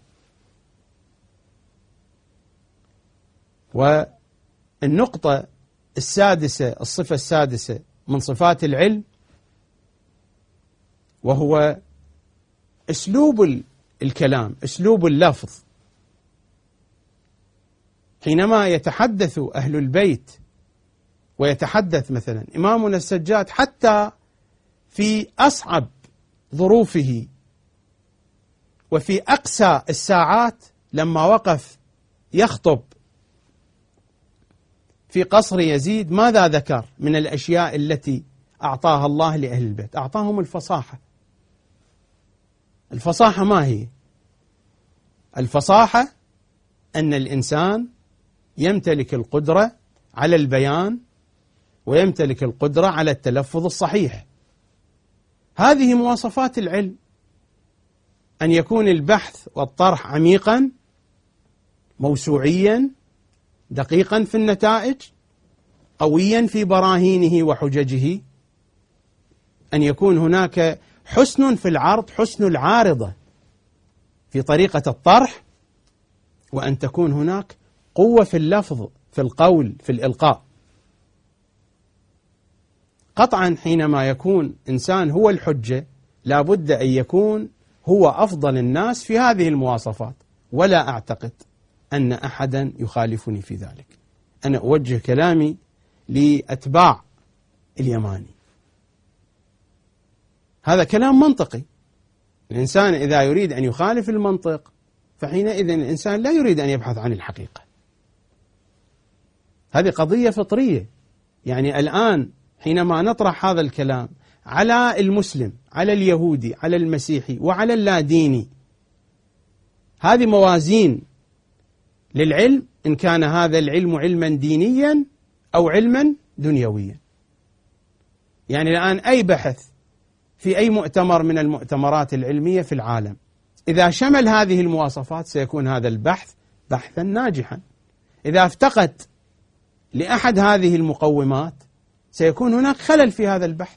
والنقطة السادسة، الصفة السادسة من صفات العلم، وهو أسلوب الكلام، أسلوب اللفظ. حينما يتحدث أهل البيت ويتحدث مثلا إمامنا السجاد حتى في أصعب ظروفه وفي أقسى الساعات، لما وقف يخطب في قصر يزيد ماذا ذكر من الأشياء التي أعطاها الله لأهل البيت؟ أعطاهم الفصاحة. الفصاحة ما هي؟ الفصاحة أن الإنسان يمتلك القدرة على البيان ويمتلك القدرة على التلفظ الصحيح. هذه مواصفات العلم، أن يكون البحث والطرح عميقا، موسوعيا، دقيقا في النتائج، قويا في براهينه وحججه، أن يكون هناك حسن في العرض، حسن العارضة في طريقة الطرح، وأن تكون هناك قوة في اللفظ، في القول، في الإلقاء. قطعا حينما يكون إنسان هو الحجة لا بد أن يكون هو أفضل الناس في هذه المواصفات، ولا أعتقد أن أحدا يخالفني في ذلك. أنا أوجه كلامي لأتباع اليماني، هذا كلام منطقي. الإنسان إذا يريد أن يخالف المنطق فحينئذ الإنسان لا يريد أن يبحث عن الحقيقة. هذه قضية فطرية. يعني الآن حينما نطرح هذا الكلام على المسلم، على اليهودي، على المسيحي وعلى اللاديني، هذه موازين للعلم، إن كان هذا العلم علما دينيا أو علما دنيويا. يعني الآن أي بحث في أي مؤتمر من المؤتمرات العلمية في العالم إذا شمل هذه المواصفات سيكون هذا البحث بحثا ناجحا. إذا افتقد لأحد هذه المقومات سيكون هناك خلل في هذا البحث.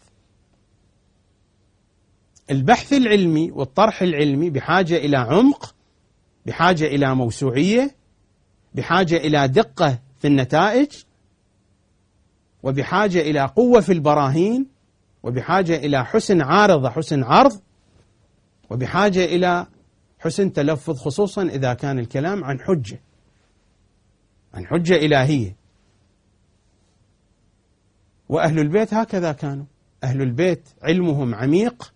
البحث العلمي والطرح العلمي بحاجة إلى عمق، بحاجة إلى موسوعية، بحاجة إلى دقة في النتائج، وبحاجة إلى قوة في البراهين، وبحاجة إلى حسن عارضة، حسن عرض، وبحاجة إلى حسن تلفظ، خصوصا إذا كان الكلام عن حجة، عن حجة إلهية. وأهل البيت هكذا كانوا. أهل البيت علمهم عميق،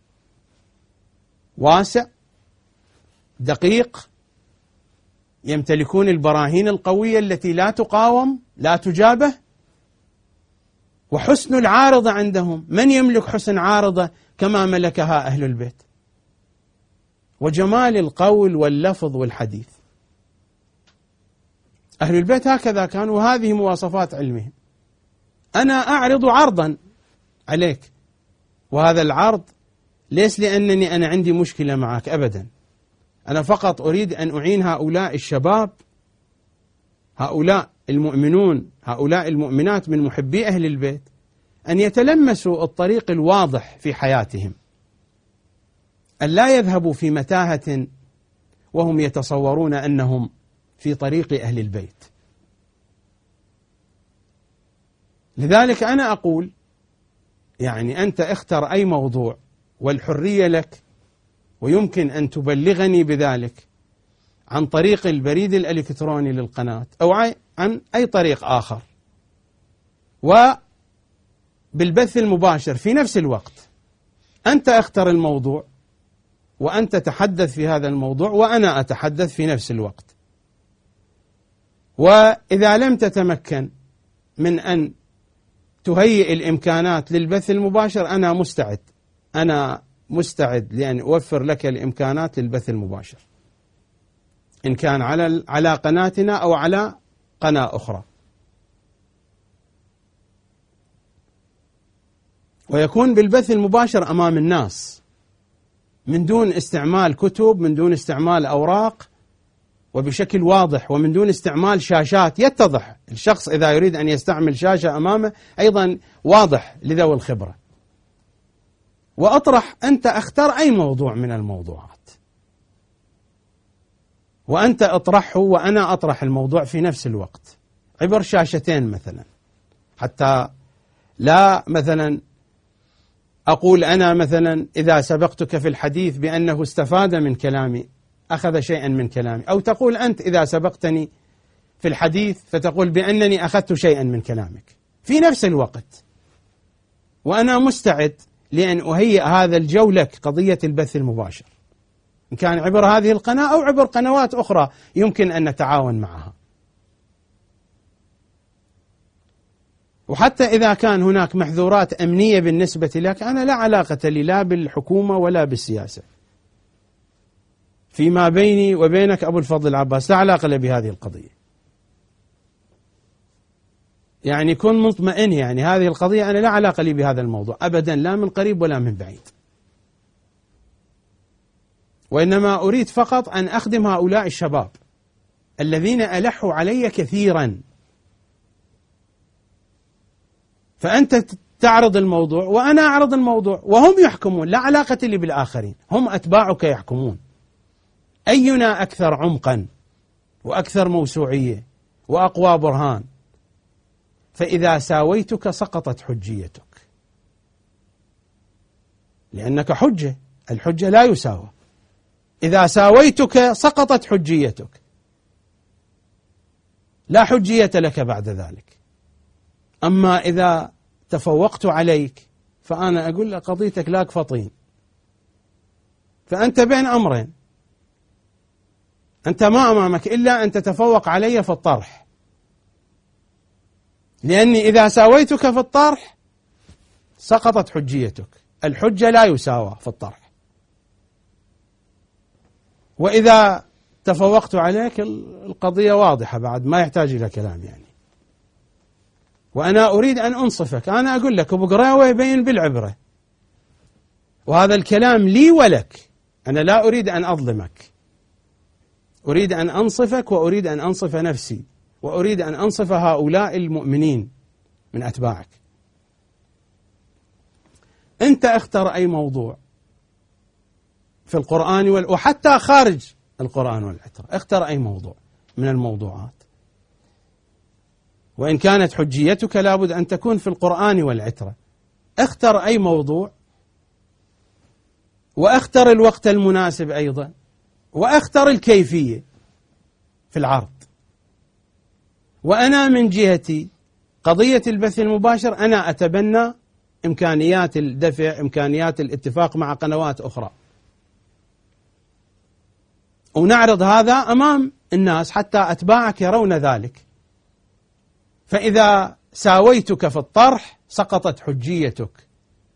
واسع، دقيق، يمتلكون البراهين القوية التي لا تقاوم، لا تجابه. وحسن العارضة عندهم، من يملك حسن عارضة كما ملكها أهل البيت؟ وجمال القول واللفظ والحديث. أهل البيت هكذا كانوا، وهذه مواصفات علمهم. أنا أعرض عرضا عليك، وهذا العرض ليس لأنني أنا عندي مشكلة معك أبدا، أنا فقط أريد أن أعين هؤلاء الشباب، هؤلاء المؤمنون، هؤلاء المؤمنات من محبي أهل البيت، أن يتلمسوا الطريق الواضح في حياتهم، أن لا يذهبوا في متاهة وهم يتصورون أنهم في طريق أهل البيت. لذلك أنا أقول يعني أنت اختر أي موضوع والحرية لك، ويمكن أن تبلغني بذلك عن طريق البريد الإلكتروني للقناة أو عن أي طريق آخر، وبالبث المباشر في نفس الوقت. أنت اختر الموضوع وأنت تتحدث في هذا الموضوع وأنا أتحدث في نفس الوقت. وإذا لم تتمكن من أن تهيئ الإمكانات للبث المباشر أنا مستعد لأن أوفر لك الإمكانات للبث المباشر، إن كان على قناتنا أو على قناة أخرى، ويكون بالبث المباشر أمام الناس من دون استعمال كتب، من دون استعمال أوراق، وبشكل واضح، ومن دون استعمال شاشات. يتضح الشخص إذا يريد أن يستعمل شاشة أمامه أيضا واضح لذوي الخبرة. وأطرح، أنت اختر أي موضوع من الموضوعات وأنت أطرحه وأنا أطرح الموضوع في نفس الوقت عبر شاشتين مثلا، حتى لا مثلا أقول أنا مثلا إذا سبقتك في الحديث بأنه استفاد من كلامي، أخذ شيئا من كلامي، أو تقول أنت إذا سبقتني في الحديث فتقول بأنني أخذت شيئا من كلامك في نفس الوقت. وأنا مستعد لأن أهيئ هذا الجو لك، قضية البث المباشر. إن كان عبر هذه القناة أو عبر قنوات أخرى يمكن أن نتعاون معها. وحتى إذا كان هناك محظورات أمنية بالنسبة لك، أنا لا علاقة لي لا بالحكومة ولا بالسياسة. فيما بيني وبينك أبو الفضل العباس لا علاقة لي بهذه القضية. يعني كن مطمئن، يعني هذه القضية أنا لا علاقة لي بهذا الموضوع أبدا، لا من قريب ولا من بعيد. وإنما أريد فقط أن أخدم هؤلاء الشباب الذين ألحوا علي كثيرا. فأنت تعرض الموضوع وأنا أعرض الموضوع وهم يحكمون، لا علاقة لي بالآخرين، هم أتباعك يحكمون أينا أكثر عمقا وأكثر موسوعية وأقوى برهان. فإذا ساويتك سقطت حجيتك، لأنك حجة، الحجة لا يساوى. إذا ساويتك سقطت حجيتك، لا حجية لك بعد ذلك. أما إذا تفوقت عليك فأنا أقول لك قضيتك لاك فطين، فأنت بين أمرين، أنت ما أمامك إلا أن تتفوق علي في الطرح، لأني إذا ساويتك في الطرح سقطت حجيتك، الحجة لا يساوى في الطرح. وإذا تفوقت عليك القضية واضحة بعد، ما يحتاج إلى كلام يعني. وأنا أريد أن أنصفك، أنا أقول لك أبو قراوة يبين بالعبرة، وهذا الكلام لي ولك، أنا لا أريد أن أظلمك، أريد أن أنصفك وأريد أن أنصف نفسي وأريد أن أنصف هؤلاء المؤمنين من أتباعك. أنت اختر أي موضوع في القرآن وحتى خارج القرآن والعترة، اختر أي موضوع من الموضوعات، وإن كانت حجيتك لابد أن تكون في القرآن والعترة. اختر أي موضوع، واختر الوقت المناسب أيضا، واختر الكيفية في العرض. وأنا من جهتي قضية البث المباشر أنا أتبنى إمكانيات الدفع، إمكانيات الاتفاق مع قنوات أخرى، ونعرض هذا أمام الناس حتى أتباعك يرون ذلك. فإذا ساويتك في الطرح سقطت حجيتك،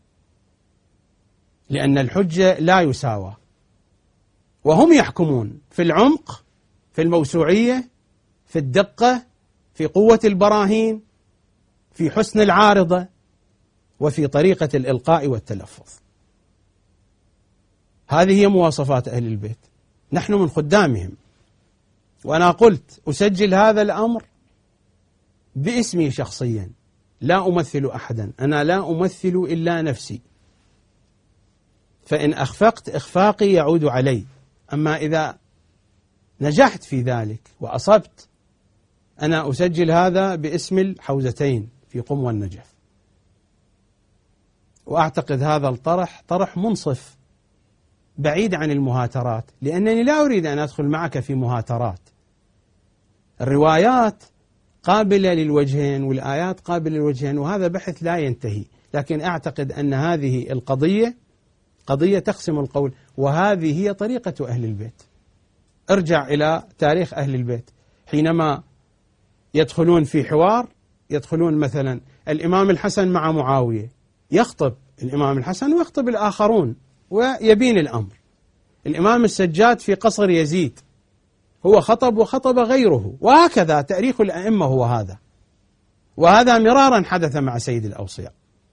لأن الحجة لا يساوى، وهم يحكمون في العمق، في الموسوعية، في الدقة، في قوة البراهين، في حسن العارضة، وفي طريقة الإلقاء والتلفظ. هذه هي مواصفات أهل البيت، نحن من خدامهم. وأنا قلت أسجل هذا الأمر باسمي شخصيا، لا أمثل أحدا، أنا لا أمثل إلا نفسي، فإن أخفقت إخفاقي يعود علي. أما إذا نجحت في ذلك وأصبت، أنا أسجل هذا باسم الحوزتين في قم والنجف. وأعتقد هذا الطرح طرح منصف بعيد عن المهاترات، لأنني لا أريد أن أدخل معك في مهاترات. الروايات قابلة للوجهين والآيات قابلة للوجهين، وهذا بحث لا ينتهي. لكن أعتقد أن هذه القضية قضية تقسم القول، وهذه هي طريقة أهل البيت. ارجع إلى تاريخ أهل البيت، حينما يدخلون في حوار، يدخلون مثلا الإمام الحسن مع معاوية، يخطب الإمام الحسن ويخطب الآخرون ويبين الأمر. الإمام السجاد في قصر يزيد هو خطب وخطب غيره، وهكذا تاريخ الأئمة هو هذا. وهذا مرارا حدث مع سيد الأوصياء،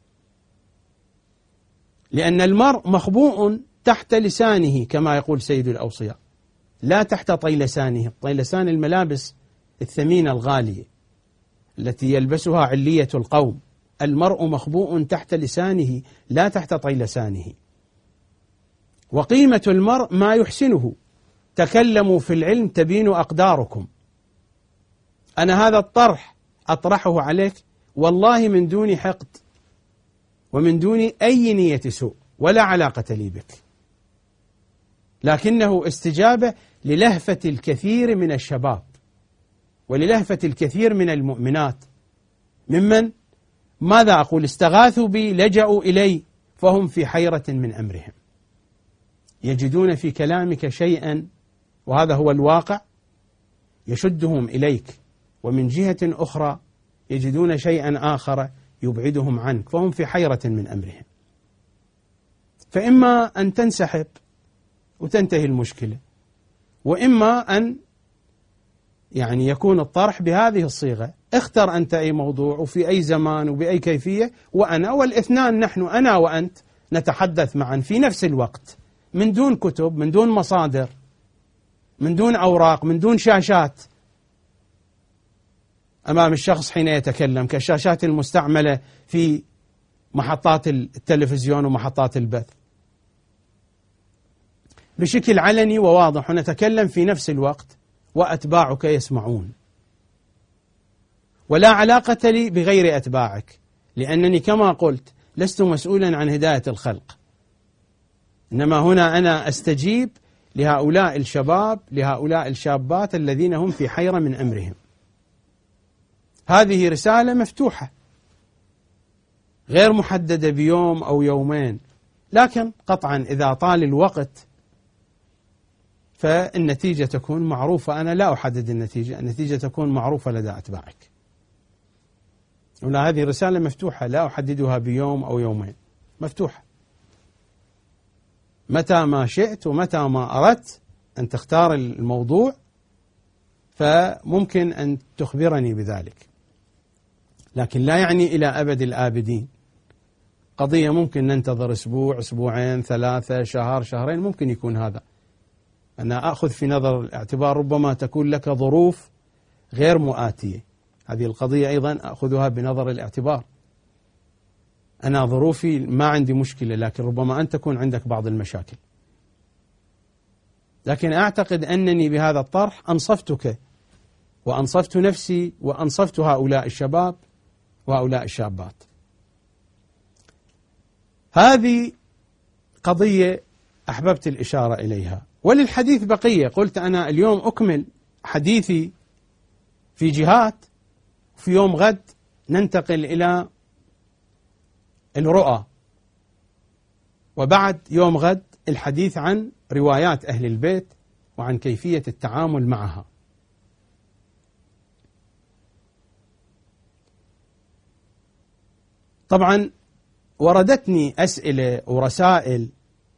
لأن المرء مخبوء تحت لسانه كما يقول سيد الأوصياء، لا تحت طيلسانه. طيلسان الملابس الثمينة الغالية التي يلبسها علية القوم. المرء مخبوء تحت لسانه لا تحت طيلسانه. وقيمة المرء ما يحسنه، تكلموا في العلم تبين أقداركم. أنا هذا الطرح أطرحه عليك والله من دون حقد ومن دون أي نية سوء، ولا علاقة لي بك، لكنه استجابة للهفة الكثير من الشباب وللهفة الكثير من المؤمنات، ممن ماذا أقول استغاثوا بي، لجأوا إلي، فهم في حيرة من أمرهم. يجدون في كلامك شيئا وهذا هو الواقع يشدهم إليك، ومن جهة أخرى يجدون شيئا آخر يبعدهم عنك، فهم في حيرة من أمرهم. فإما أن تنسحب وتنتهي المشكلة، وإما أن يكون الطرح بهذه الصيغة: اختر أنت أي موضوع وفي أي زمان وبأي كيفية، وأنا والاثنان نحن أنا وأنت نتحدث معا في نفس الوقت، من دون كتب، من دون مصادر، من دون أوراق، من دون شاشات أمام الشخص حين يتكلم كالشاشات المستعملة في محطات التلفزيون ومحطات البث، بشكل علني وواضح، ونتكلم في نفس الوقت وأتباعك يسمعون. ولا علاقة لي بغير أتباعك، لأنني كما قلت لست مسؤولا عن هداية الخلق، إنما هنا أنا أستجيب لهؤلاء الشباب، لهؤلاء الشابات الذين هم في حيرة من أمرهم. هذه رسالة مفتوحة غير محددة بيوم أو يومين، لكن قطعا إذا طال الوقت فالنتيجة تكون معروفة. أنا لا أحدد النتيجة تكون معروفة لدى أتباعك. ولا هذه رسالة مفتوحة لا أحددها بيوم أو يومين، مفتوحة متى ما شئت ومتى ما أردت أن تختار الموضوع فممكن أن تخبرني بذلك، لكن لا يعني إلى أبد الآبدين. قضية ممكن ننتظر أسبوع، أسبوعين، 3 شهر، شهرين، ممكن يكون هذا. أنا أخذ في نظر الاعتبار ربما تكون لك ظروف غير مؤاتية، هذه القضية أيضا أخذها بنظر الاعتبار. أنا ظروفي ما عندي مشكلة، لكن ربما أن تكون عندك بعض المشاكل. لكن أعتقد أنني بهذا الطرح أنصفتك وأنصفت نفسي وأنصفت هؤلاء الشباب وهؤلاء الشابات. هذه قضية أحببت الإشارة إليها، وللحديث بقية. قلت أنا اليوم أكمل حديثي في جهات، في يوم غد ننتقل إلى الرؤى، وبعد يوم غد الحديث عن روايات أهل البيت وعن كيفية التعامل معها. طبعا وردتني أسئلة ورسائل،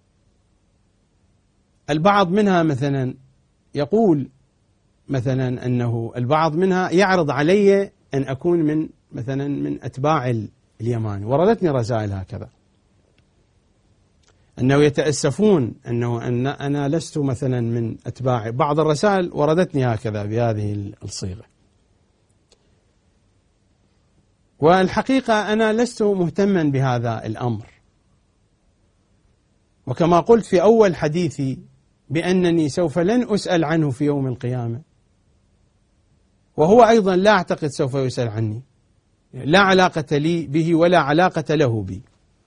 البعض منها مثلا يقول مثلا أنه البعض منها يعرض علي أن أكون من أتباع اليماني. وردتني رسائل هكذا أنه يتأسفون أنه أنا لست مثلا من أتباع. بعض الرسائل وردتني هكذا بهذه الصيغة، والحقيقة أنا لست مهتما بهذا الأمر. وكما قلت في أول حديثي بأنني سوف لن أسأل عنه في يوم القيامة، وهو أيضا لا أعتقد سوف يسأل عني، لا علاقة لي به ولا علاقة له بي.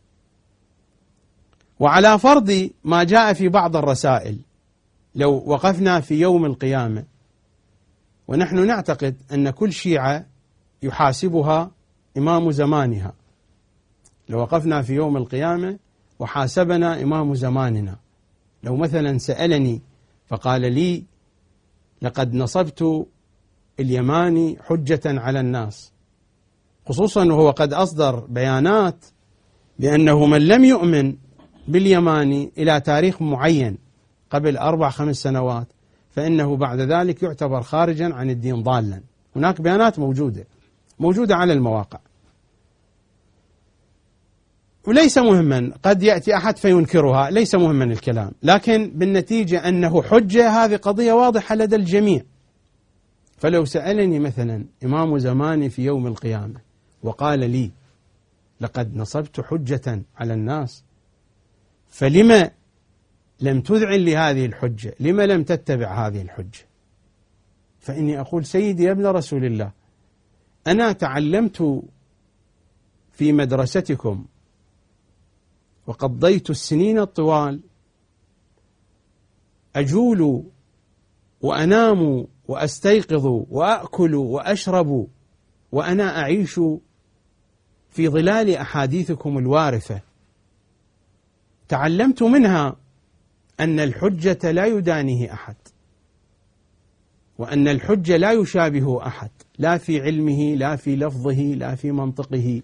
وعلى فرض ما جاء في بعض الرسائل، لو وقفنا في يوم القيامة ونحن نعتقد أن كل شيعة يحاسبها إمام زمانها، لو وقفنا في يوم القيامة وحاسبنا إمام زماننا، لو مثلا سألني فقال لي لقد نصبت اليماني حجة على الناس، خصوصا وهو قد أصدر بيانات بأنه من لم يؤمن باليماني إلى تاريخ معين قبل 4-5 سنوات فإنه بعد ذلك يعتبر خارجا عن الدين ضالا. هناك بيانات موجودة على المواقع، وليس مهما، قد يأتي أحد فينكرها، ليس مهما الكلام، لكن بالنتيجة أنه حجة هذه قضية واضحة لدى الجميع. فلو سألني مثلا إمام زماني في يوم القيامة وقال لي لقد نصبت حجة على الناس، فلما لم تذعن لهذه الحجة؟ لما لم تتبع هذه الحجة؟ فإني أقول سيدي يا ابن رسول الله، أنا تعلمت في مدرستكم وقضيت السنين الطوال أجول وأنام وأستيقظ وأأكل وأشرب وأنا أعيش في ظلال أحاديثكم الوارثة. تعلمت منها أن الحجة لا يدانيه أحد، وأن الحجة لا يشابه أحد، لا في علمه، لا في لفظه، لا في منطقه.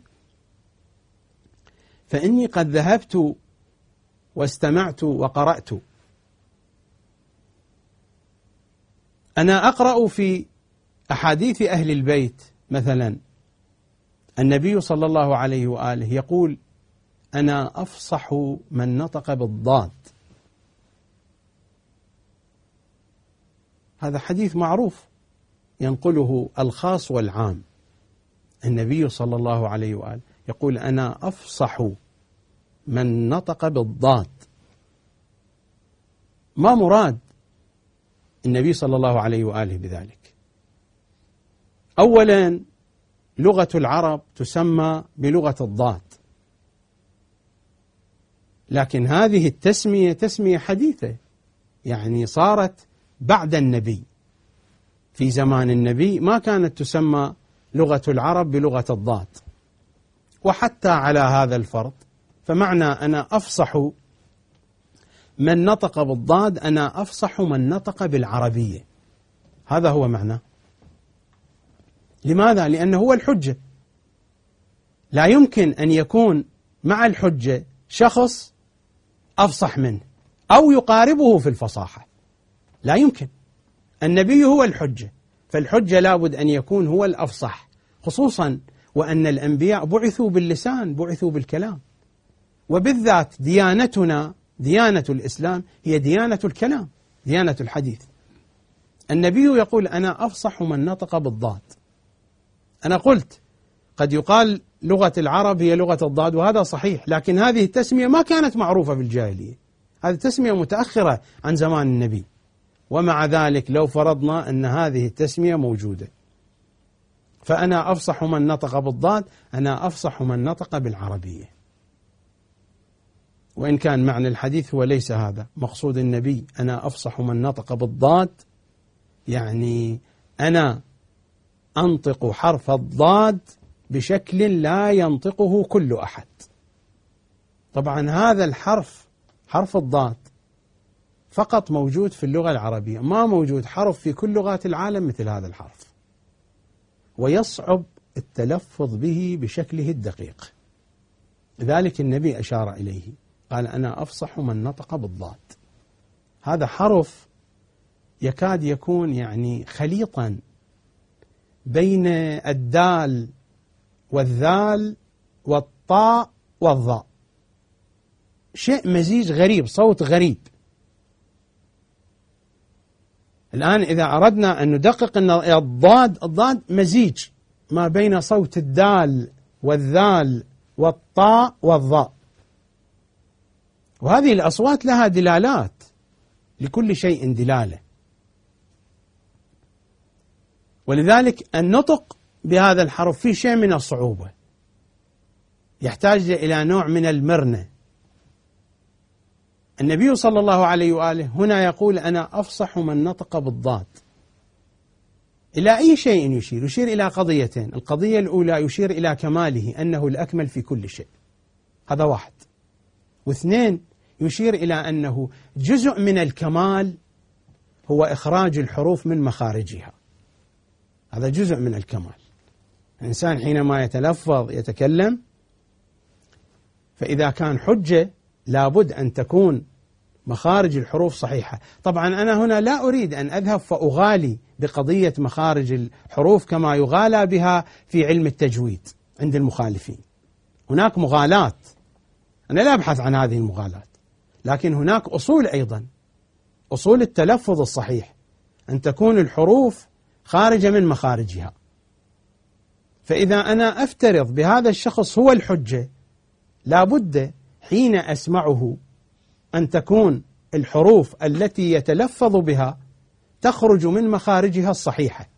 فإني قد ذهبت واستمعت وقرأت. أنا أقرأ في أحاديث أهل البيت مثلا النبي صلى الله عليه وآله يقول: أنا أفصح من نطق بالضاد. هذا حديث معروف ينقله الخاص والعام. النبي صلى الله عليه وآله يقول: أنا أفصح من نطق بالضاد. ما مراد النبي صلى الله عليه وآله بذلك؟ أولا، لغة العرب تسمى بلغة الضاد، لكن هذه التسمية تسمية حديثة، يعني صارت بعد النبي. في زمان النبي ما كانت تسمى لغة العرب بلغة الضاد. وحتى على هذا الفرض فمعنى أنا أفصح من نطق بالضاد أنا أفصح من نطق بالعربية، هذا هو معناه. لماذا؟ لأنه هو الحجة. لا يمكن أن يكون مع الحجة شخص أفصح منه أو يقاربه في الفصاحة، لا يمكن. النبي هو الحجة، فالحجة لابد أن يكون هو الأفصح، خصوصا وأن الأنبياء بعثوا باللسان، بعثوا بالكلام. وبالذات ديانتنا، ديانة الإسلام، هي ديانة الكلام، ديانة الحديث. النبي يقول: أنا أفصح من نطق بالضاد. أنا قلت قد يقال لغة العرب هي لغة الضاد، وهذا صحيح، لكن هذه التسمية ما كانت معروفة بالجاهلية، هذه التسمية متأخرة عن زمان النبي. ومع ذلك لو فرضنا أن هذه التسمية موجودة، فأنا أفصح من نطق بالضاد أنا أفصح من نطق بالعربية. وإن كان معنى الحديث هو ليس هذا مقصود النبي، أنا أفصح من نطق بالضاد يعني أنا أنطق حرف الضاد بشكل لا ينطقه كل أحد. طبعا هذا الحرف، حرف الضاد، فقط موجود في اللغة العربية، ما موجود حرف في كل لغات العالم مثل هذا الحرف، ويصعب التلفظ به بشكله الدقيق. لذلك النبي أشار إليه، قال: أنا أفصح من نطق بالضاد. هذا حرف يكاد يكون يعني خليطا بين الدال والذال والطاء والظاء، شيء مزيج غريب، صوت غريب. الآن إذا أردنا أن ندقق أن الضاد مزيج ما بين صوت الدال والذال والطاء والظاء، وهذه الأصوات لها دلالات، لكل شيء دلالة. ولذلك النطق بهذا الحرف فيه شيء من الصعوبة، يحتاج إلى نوع من المرنة. النبي صلى الله عليه وآله هنا يقول: أنا أفصح من نطق بالضاد. إلى أي شيء يشير؟ يشير إلى قضيتين. القضية الأولى يشير إلى كماله، أنه الأكمل في كل شيء، هذا واحد. واثنين، يشير إلى أنه جزء من الكمال هو إخراج الحروف من مخارجها، هذا جزء من الكمال. الإنسان حينما يتلفظ يتكلم، فإذا كان حجة لابد أن تكون مخارج الحروف صحيحة. طبعا أنا هنا لا أريد أن أذهب فأغالي بقضية مخارج الحروف كما يغالى بها في علم التجويد عند المخالفين. هناك مغالاة، أنا لا أبحث عن هذه المغالاة، لكن هناك أصول أيضا، أصول التلفظ الصحيح، أن تكون الحروف خارجة من مخارجها. فإذا أنا أفترض بهذا الشخص هو الحجة، لابد حين أسمعه أن تكون الحروف التي يتلفظ بها تخرج من مخارجها الصحيحة.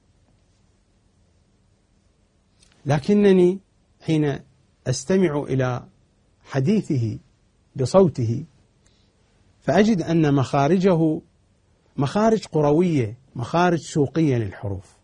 لكنني حين أستمع إلى حديثه بصوته فأجد أن مخارجه مخارج قروية، مخارج سوقية للحروف،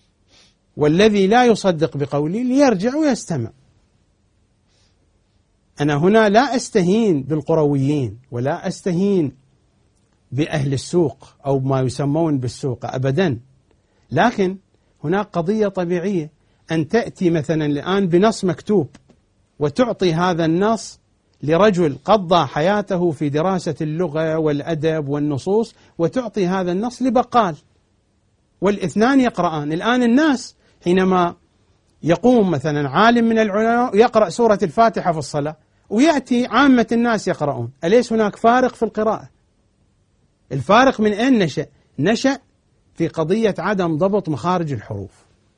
والذي لا يصدق بقولي ليرجع ويستمع. أنا هنا لا أستهين بالقرويين ولا أستهين بأهل السوق أو ما يسمون بالسوق أبدا، لكن هناك قضية طبيعية أن تأتي مثلا الآن بنص مكتوب وتعطي هذا النص لرجل قضى حياته في دراسة اللغة والأدب والنصوص، وتعطي هذا النص لبقال والاثنان يقرآن. الآن الناس حينما يقوم مثلا عالم من العلماء يقرأ سورة الفاتحة في الصلاة ويأتي عامة الناس يقرؤون، أليس هناك فارق في القراءة؟ الفارق من أين نشأ؟ نشأ في قضية عدم ضبط مخارج الحروف.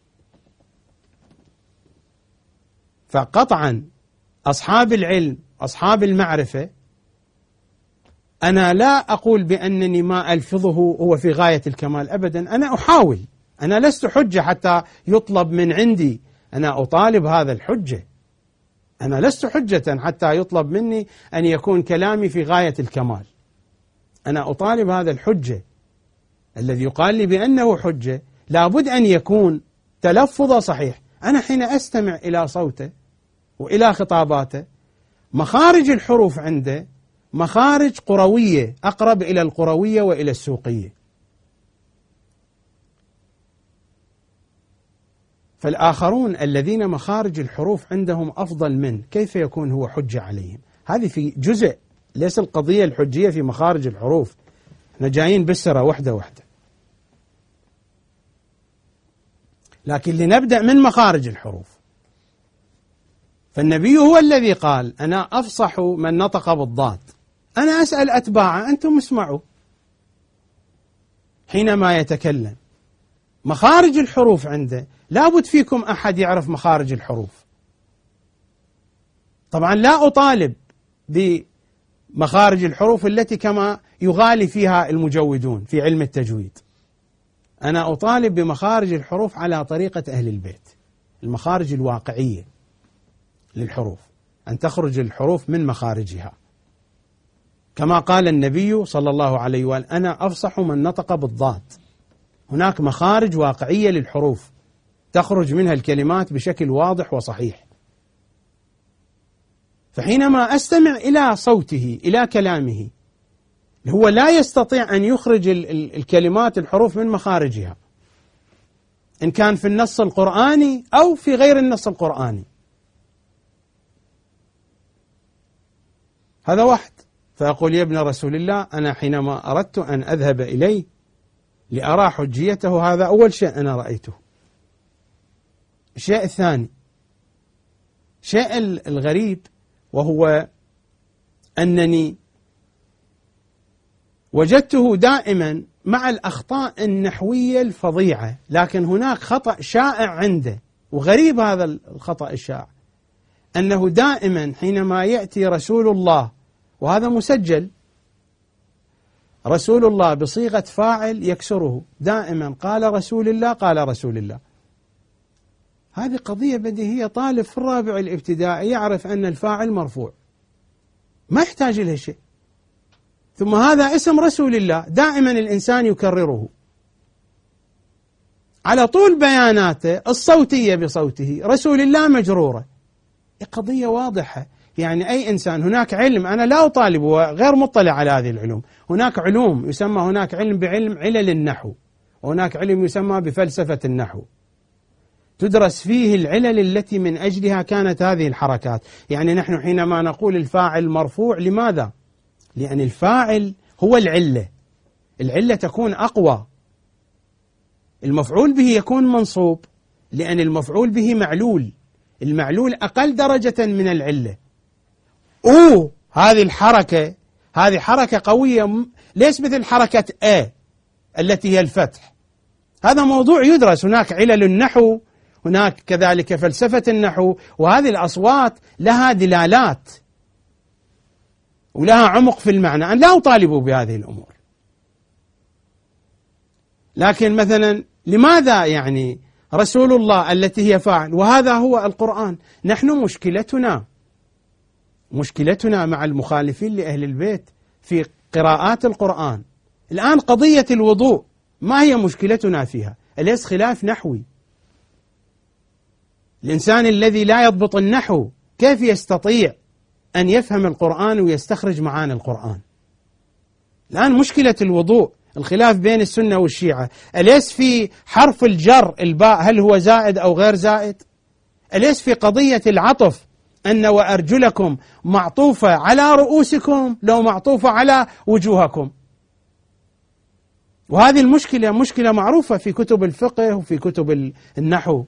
فقطعا أصحاب العلم أصحاب المعرفة، أنا لا أقول بأنني ما ألفظه هو في غاية الكمال أبدا، أنا أحاول، أنا لست حجة حتى يطلب من عندي، أنا أطالب هذا الحجة، أنا لست حجة حتى يطلب مني أن يكون كلامي في غاية الكمال، أنا أطالب هذا الحجة الذي يقال لي بأنه حجة لابد أن يكون تلفظه صحيح. أنا حين أستمع إلى صوته وإلى خطاباته مخارج الحروف عنده مخارج قروية أقرب إلى القروية وإلى السوقية، فالآخرون الذين مخارج الحروف عندهم أفضل منه كيف يكون هو حجة عليهم؟ هذه في جزء، ليس القضية الحجية في مخارج الحروف، احنا جايين بالسرة واحدة واحدة. لكن لنبدأ من مخارج الحروف، فالنبي هو الذي قال أنا أفصح من نطق بالضاد. أنا أسأل أتباعه أنتم اسمعوا حينما يتكلم مخارج الحروف عنده، لابد فيكم أحد يعرف مخارج الحروف. طبعا لا أطالب بمخارج الحروف التي كما يغالي فيها المجودون في علم التجويد، أنا أطالب بمخارج الحروف على طريقة أهل البيت، المخارج الواقعية للحروف، أن تخرج الحروف من مخارجها كما قال النبي صلى الله عليه وآله أنا أفصح من نطق بالضاد. هناك مخارج واقعية للحروف تخرج منها الكلمات بشكل واضح وصحيح. فحينما أستمع إلى صوته إلى كلامه هو لا يستطيع أن يخرج الكلمات الحروف من مخارجها، إن كان في النص القرآني أو في غير النص القرآني، هذا واحد. فأقول يا ابن رسول الله أنا حينما أردت أن أذهب إليه لأرى حجيته، هذا أول شيء أنا رأيته. الشيء الثاني شيء الغريب، وهو أنني وجدته دائما مع الأخطاء النحوية الفظيعة، لكن هناك خطأ شائع عنده، وغريب هذا الخطأ الشائع، أنه دائما حينما يأتي رسول الله، وهذا مسجل، رسول الله بصيغة فاعل يكسره دائما، قال رسول الله قال رسول الله. هذه قضية بديهية، طالب في الرابع الابتدائي يعرف أن الفاعل مرفوع، ما يحتاج إلى شيء. ثم هذا اسم رسول الله دائما الإنسان يكرره على طول بياناته الصوتية بصوته، رسول الله مجرورة، قضية واضحة. يعني أي إنسان، هناك علم أنا لا أطالب وغير مطلع على هذه العلوم، هناك علوم يسمى، هناك علم بعلم علل النحو، وهناك علم يسمى بفلسفة النحو، تدرس فيه العلل التي من أجلها كانت هذه الحركات. يعني نحن حينما نقول الفاعل مرفوع، لماذا؟ لأن الفاعل هو العلة، العلة تكون أقوى، المفعول به يكون منصوب لأن المفعول به معلول، المعلول أقل درجة من العلة. هذه الحركة، هذه حركة قوية، ليس مثل حركة التي هي الفتح. هذا موضوع يدرس، هناك علل النحو، هناك كذلك فلسفة النحو، وهذه الأصوات لها دلالات ولها عمق في المعنى، أنا لا أطالب بهذه الأمور. لكن مثلا لماذا يعني رسول الله التي هي فاعل، وهذا هو القرآن؟ نحن مشكلتنا مع المخالفين لأهل البيت في قراءات القرآن. الآن قضية الوضوء ما هي مشكلتنا فيها؟ أليس خلاف نحوي؟ الإنسان الذي لا يضبط النحو كيف يستطيع أن يفهم القرآن ويستخرج معاني القرآن. الآن مشكلة الوضوء الخلاف بين السنة والشيعة، أليس في حرف الجر الباء هل هو زائد أو غير زائد؟ أليس في قضية العطف أن وأرجلكم معطوفة على رؤوسكم لو معطوفة على وجوهكم؟ وهذه المشكلة مشكلة معروفة في كتب الفقه وفي كتب النحو.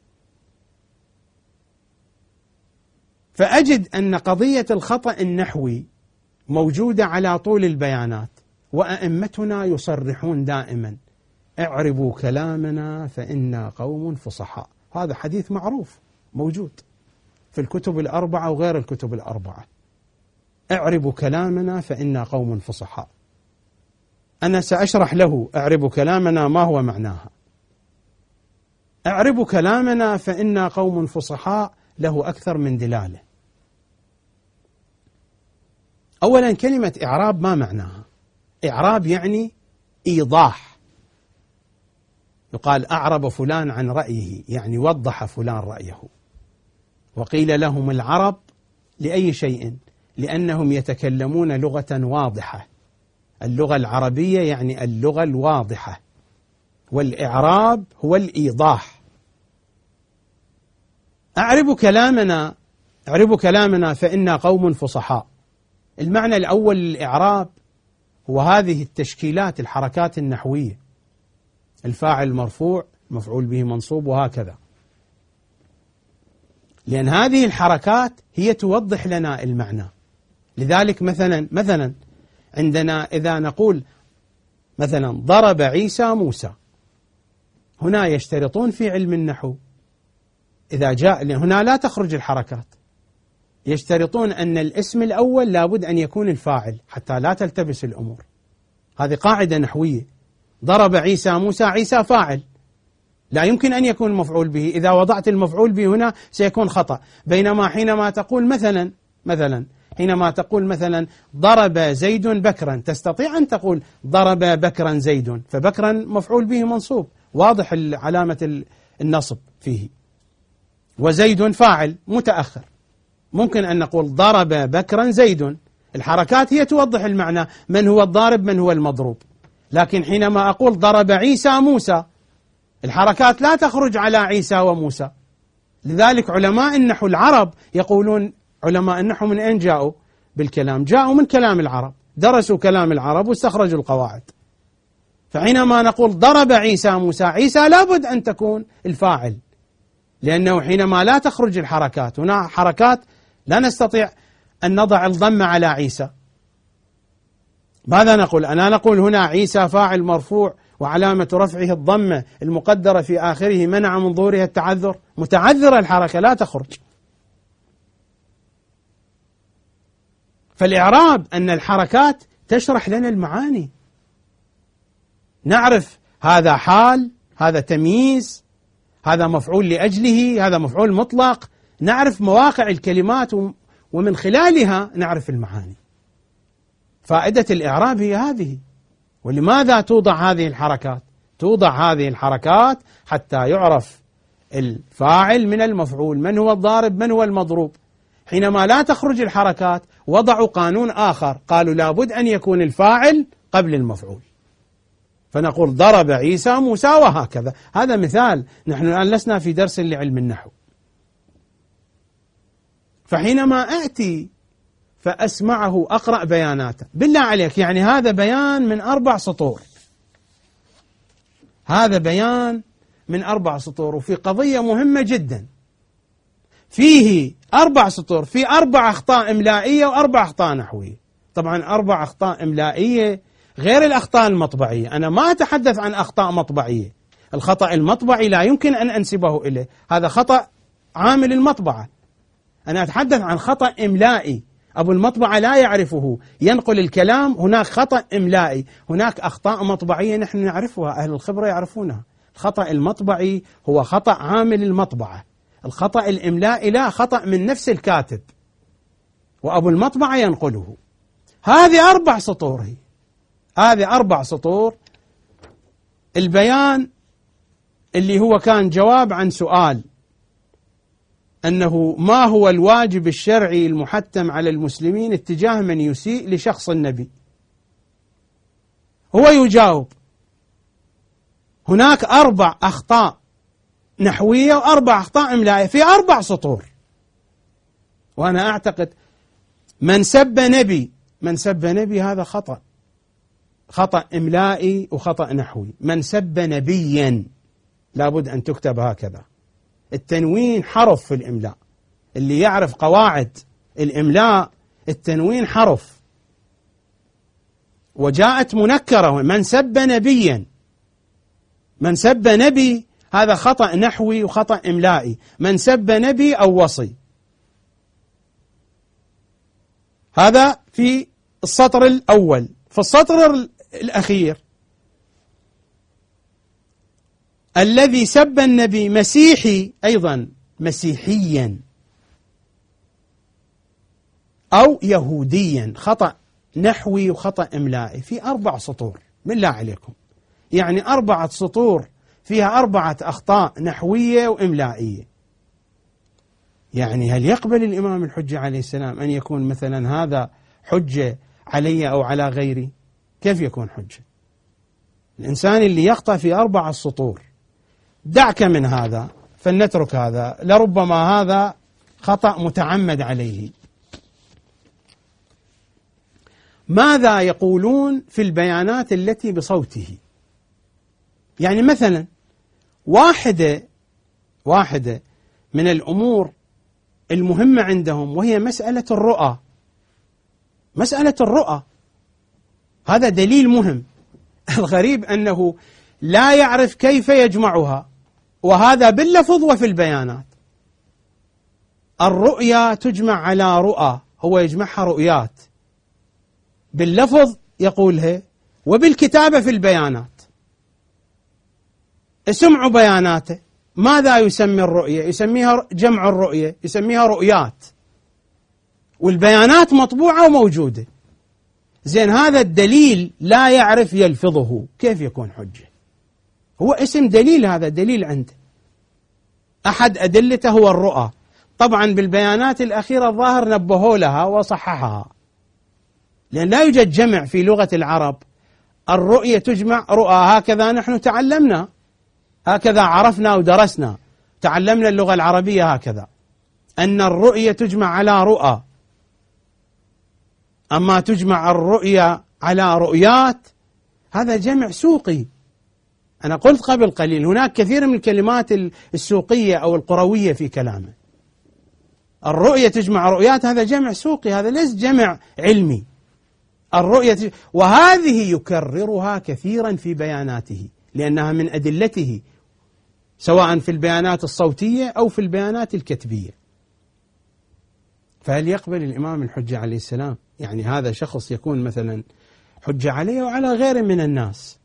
فأجد أن قضية الخطأ النحوي موجودة على طول البيانات، وأئمتنا يصرحون دائما: اعربوا كلامنا فإنا قوم فصحاء. هذا حديث معروف موجود في الكتب الأربعة وغير الكتب الأربعة: اعربوا كلامنا فإنا قوم فصحاء. أنا سأشرح له اعربوا كلامنا ما هو معناها. اعربوا كلامنا فإنا قوم فصحاء له أكثر من دلالة. أولا، كلمة إعراب ما معناها؟ إعراب يعني إيضاح. يقال أعرب فلان عن رأيه، يعني وضح فلان رأيه. وقيل لهم العرب لأي شيء؟ لأنهم يتكلمون لغة واضحة. اللغة العربية يعني اللغة الواضحة، والإعراب هو الإيضاح. اعربوا كلامنا فإنا قوم فصحاء. المعنى الأول للإعراب هو هذه التشكيلات، الحركات النحوية: الفاعل مرفوع، مفعول به منصوب، وهكذا. لأن هذه الحركات هي توضح لنا المعنى. لذلك مثلا عندنا إذا نقول مثلا ضرب عيسى موسى، هنا يشترطون في علم النحو إذا جاء هنا لا تخرج الحركات، يشترطون أن الاسم الأول لابد أن يكون الفاعل حتى لا تلتبس الأمور. هذه قاعدة نحوية. ضرب عيسى موسى، عيسى فاعل، لا يمكن أن يكون مفعول به. إذا وضعت المفعول به هنا سيكون خطأ. بينما حينما تقول حينما تقول مثلا ضرب زيد بكرا، تستطيع أن تقول ضرب بكرا زيد، فبكرا مفعول به منصوب واضح علامة النصب فيه، وزيد فاعل متأخر. ممكن أن نقول ضرب بكرا زيد، الحركات هي توضح المعنى، من هو الضارب من هو المضروب. لكن حينما أقول ضرب عيسى موسى، الحركات لا تخرج على عيسى وموسى. لذلك علماء النحو العرب يقولون، علماء النحو من أين جاءوا بالكلام؟ جاءوا من كلام العرب، درسوا كلام العرب واستخرجوا القواعد. فحينما نقول ضرب عيسى موسى، عيسى لابد أن تكون الفاعل، لأنه حينما لا تخرج الحركات، هنا حركات لا نستطيع أن نضع الضمة على عيسى. ماذا نقول؟ أنا نقول هنا عيسى فاعل مرفوع وعلامة رفعه الضمة المقدرة في آخره منع من ظهورها التعذر، متعذرة الحركة لا تخرج. فالإعراب أن الحركات تشرح لنا المعاني، نعرف هذا حال، هذا تمييز، هذا مفعول لأجله، هذا مفعول مطلق، نعرف مواقع الكلمات ومن خلالها نعرف المعاني. فائدة الإعراب هي هذه. ولماذا توضع هذه الحركات؟ توضع هذه الحركات حتى يعرف الفاعل من المفعول، من هو الضارب من هو المضروب. حينما لا تخرج الحركات وضعوا قانون آخر، قالوا لابد أن يكون الفاعل قبل المفعول، فنقول ضرب عيسى موسى وهكذا. هذا مثال، نحن الآن لسنا في درس لعلم النحو. فحينما أأتي فأسمعه أقرأ بياناته، بالله عليك يعني هذا بيان من 4 سطور، هذا بيان من 4 سطور، وفي قضية مهمة جدا، فيه 4 سطور، في 4 أخطاء إملائية و4 أخطاء نحوية. طبعا 4 أخطاء إملائية غير الأخطاء المطبعية. أنا ما أتحدث عن أخطاء مطبعية، الخطأ المطبعي لا يمكن أن أنسبه إليه، هذا خطأ عامل المطبعة. أنا أتحدث عن خطأ إملائي، أبو المطبعة لا يعرفه، ينقل الكلام، هناك خطأ إملائي، هناك أخطاء مطبعية نحن نعرفها، أهل الخبرة يعرفونها. الخطأ المطبعي هو خطأ عامل المطبعة، الخطأ الإملائي لا، خطأ من نفس الكاتب وأبو المطبعة ينقله. هذه 4 سطور، هذه 4 سطور. البيان اللي هو كان جواب عن سؤال أنه ما هو الواجب الشرعي المحتم على المسلمين اتجاه من يسيء لشخص النبي. هو يجاوب هناك 4 أخطاء نحوية و4 أخطاء إملائية في 4 سطور. وأنا أعتقد من سب نبي هذا خطأ إملائي وخطأ نحوي. من سب نبيا لابد أن تكتب هكذا، التنوين حرف في الإملاء، اللي يعرف قواعد الإملاء التنوين حرف، وجاءت منكرة من سب نبيا. من سب نبي هذا خطأ نحوي وخطأ إملائي، من سب نبي أو وصي. هذا في السطر الأول. في السطر الأخير الذي سب النبي مسيحي أيضا مسيحيا أو يهوديا، خطأ نحوي وخطأ إملائي في 4 سطور. بالله عليكم، يعني 4 سطور فيها 4 أخطاء نحوية وإملائية. يعني هل يقبل الإمام الحجة عليه السلام أن يكون مثلا هذا حجة علي أو على غيري؟ كيف يكون حجة؟ الإنسان اللي يخطأ في 4 سطور، دعك من هذا فلنترك هذا، لربما هذا خطأ متعمد عليه. ماذا يقولون في البيانات التي بصوته؟ يعني مثلا واحدة من الأمور المهمة عندهم وهي مسألة الرؤى. مسألة الرؤى هذا دليل مهم. الغريب أنه لا يعرف كيف يجمعها، وهذا باللفظ وفي البيانات. الرؤيا تجمع على رؤى، هو يجمعها رؤيات، باللفظ يقولها وبالكتابة في البيانات. اسمعوا بياناته، ماذا يسمي الرؤية؟ يسميها جمع الرؤية، يسميها رؤيات، والبيانات مطبوعة وموجودة. زين، هذا الدليل لا يعرف يلفظه، كيف يكون حجة؟ هو اسم دليل، هذا دليل عنده. أحد أدلته هو الرؤى. طبعا بالبيانات الأخيرة الظاهر نبهوا لها وصححها، لأن لا يوجد جمع في لغة العرب. الرؤية تجمع رؤى، هكذا نحن تعلمنا، هكذا عرفنا ودرسنا، تعلمنا اللغة العربية هكذا، أن الرؤية تجمع على رؤى. أما تجمع الرؤية على رؤيات هذا جمع سوقي. أنا قلت قبل قليل هناك كثير من الكلمات السوقية أو القروية في كلامه. الرؤية تجمع رؤيات هذا جمع سوقي، هذا ليس جمع علمي. الرؤية وهذه يكررها كثيرا في بياناته لأنها من أدلته، سواء في البيانات الصوتية أو في البيانات الكتبية. فهل يقبل الإمام الحجة عليه السلام يعني هذا شخص يكون مثلا حجة عليه وعلى غيره من الناس؟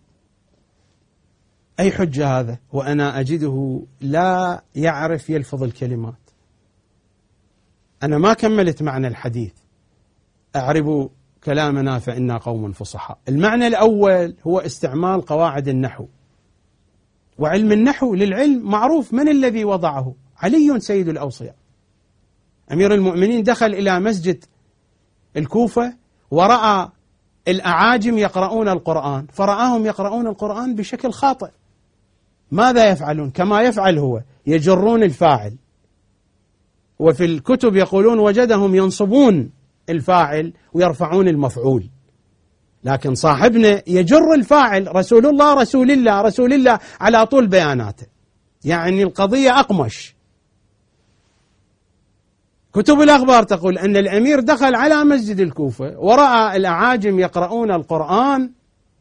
أي حجة هذا وأنا أجده لا يعرف يلفظ الكلمات؟ أنا ما كملت معنى الحديث، أعرب كلامنا فإنا قوم فصحاء. المعنى الأول هو استعمال قواعد النحو، وعلم النحو للعلم معروف من الذي وضعه؟ علي سيد الأوصياء. أمير المؤمنين دخل إلى مسجد الكوفة ورأى الأعاجم يقرؤون القرآن، فرآهم يقرؤون القرآن بشكل خاطئ. ماذا يفعلون؟ كما يفعل هو، يجرون الفاعل. وفي الكتب يقولون وجدهم ينصبون الفاعل ويرفعون المفعول، لكن صاحبنا يجر الفاعل، رسول الله رسول الله رسول الله على طول بياناته، يعني القضية أقمش. كتب الأخبار تقول أن الأمير دخل على مسجد الكوفة ورأى الأعاجم يقرؤون القرآن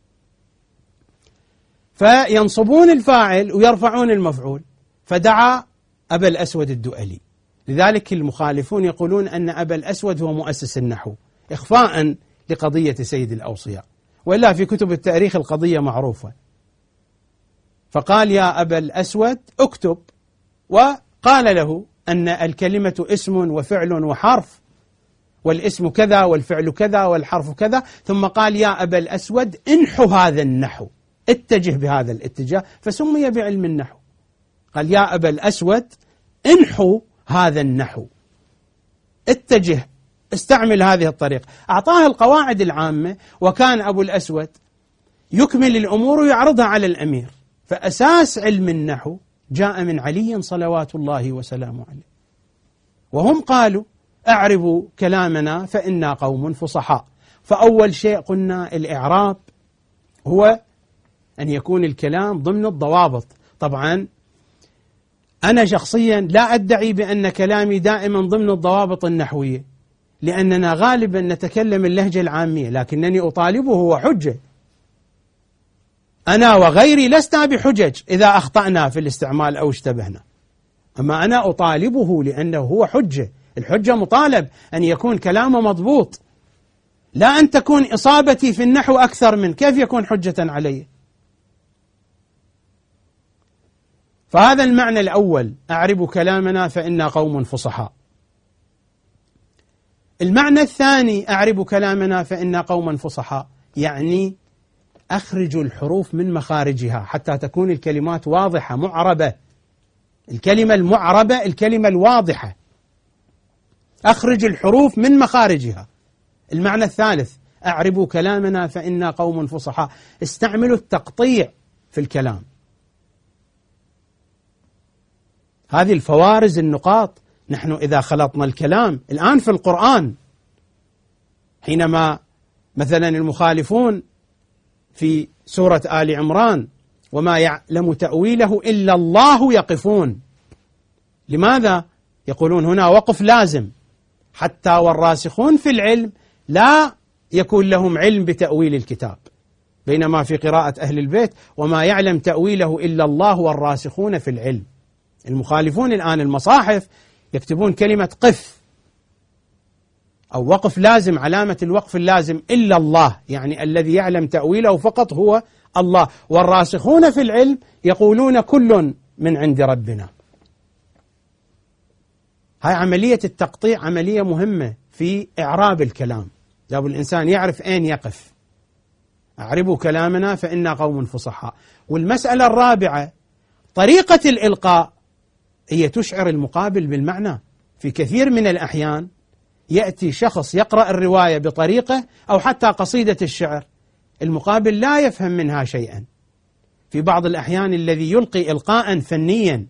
فينصبون الفاعل ويرفعون المفعول، فدعا أبا الأسود الدؤلي. لذلك المخالفون يقولون أن أبا الأسود هو مؤسس النحو إخفاء لقضية سيد الأوصياء، وإلا في كتب التاريخ القضية معروفة. فقال يا أبا الأسود اكتب، وقال له أن الكلمة اسم وفعل وحرف، والاسم كذا والفعل كذا والحرف كذا، ثم قال يا أبا الأسود انحو هذا النحو، اتجه بهذا الاتجاه، فسمي بعلم النحو. قال يا أبا الأسود انحو هذا النحو، اتجه استعمل هذه الطريقة. أعطاه القواعد العامة، وكان أبو الأسود يكمل الأمور ويعرضها على الأمير. فأساس علم النحو جاء من علي صلوات الله وسلامه عليه، وهم قالوا أعربوا كلامنا فإنا قوم فصحاء. فأول شيء قلنا الإعراب هو أن يكون الكلام ضمن الضوابط. طبعا أنا شخصيا لا أدعي بأن كلامي دائما ضمن الضوابط النحوية، لأننا غالبا نتكلم اللهجة العامية، لكنني أطالبه هو حجة. أنا وغيري لسنا بحجج إذا أخطأنا في الاستعمال أو اشتبهنا، أما أنا أطالبه لأنه هو حجة. الحجة مطالب أن يكون كلامه مضبوط، لا أن تكون إصابتي في النحو أكثر من كيف يكون حجة علي. فهذا المعنى الأول، أعرب كلامنا فإنا قوم فصحاء. المعنى الثاني، أعرب كلامنا فإنا قوما فصحاء، يعني أخرج الحروف من مخارجها حتى تكون الكلمات واضحة معربة. الكلمة المعربة الكلمة الواضحة، أخرج الحروف من مخارجها. المعنى الثالث، أعرب كلامنا فإنا قوم فصحاء، استعملوا التقطيع في الكلام. هذه الفوارز النقاط. نحن إذا خلطنا الكلام الآن في القرآن، حينما مثلا المخالفون في سورة آل عمران وما يعلم تأويله إلا الله يقفون، لماذا؟ يقولون هنا وقف لازم، حتى والراسخون في العلم لا يكون لهم علم بتأويل الكتاب، بينما في قراءة أهل البيت وما يعلم تأويله إلا الله والراسخون في العلم. المخالفون الآن المصاحف يكتبون كلمة قف أو وقف لازم، علامة الوقف اللازم إلا الله، يعني الذي يعلم تأويله فقط هو الله، والراسخون في العلم يقولون كل من عند ربنا. هاي عملية التقطيع عملية مهمة في إعراب الكلام، لابد الإنسان يعرف أين يقف. أعربوا كلامنا فإنا قوم فصحاء. والمسألة الرابعة، طريقة الإلقاء هي تشعر المقابل بالمعنى. في كثير من الأحيان يأتي شخص يقرأ الرواية بطريقة أو حتى قصيدة الشعر، المقابل لا يفهم منها شيئا. في بعض الأحيان الذي يلقي إلقاء فنيا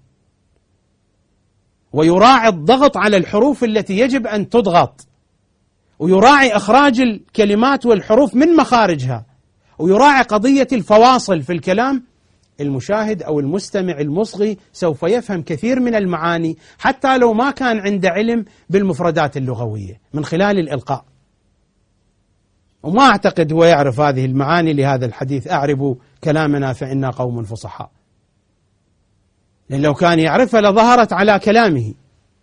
ويراعي الضغط على الحروف التي يجب أن تضغط، ويراعي إخراج الكلمات والحروف من مخارجها، ويراعي قضية الفواصل في الكلام، المشاهد أو المستمع المصغي سوف يفهم كثير من المعاني حتى لو ما كان عنده علم بالمفردات اللغوية من خلال الإلقاء. وما أعتقد هو يعرف هذه المعاني لهذا الحديث، أعربوا كلامنا فإنا قوم فصحاء، لأن لو كان يعرفها لظهرت على كلامه.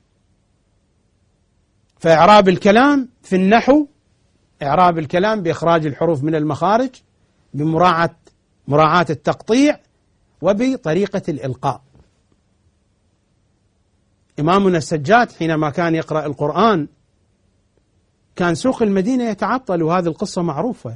فإعراب الكلام في النحو، إعراب الكلام بإخراج الحروف من المخارج، بمراعاة التقطيع، وبطريقة الإلقاء. إمامنا السجاد حينما كان يقرأ القرآن كان سوق المدينة يتعطل، وهذه القصة معروفة.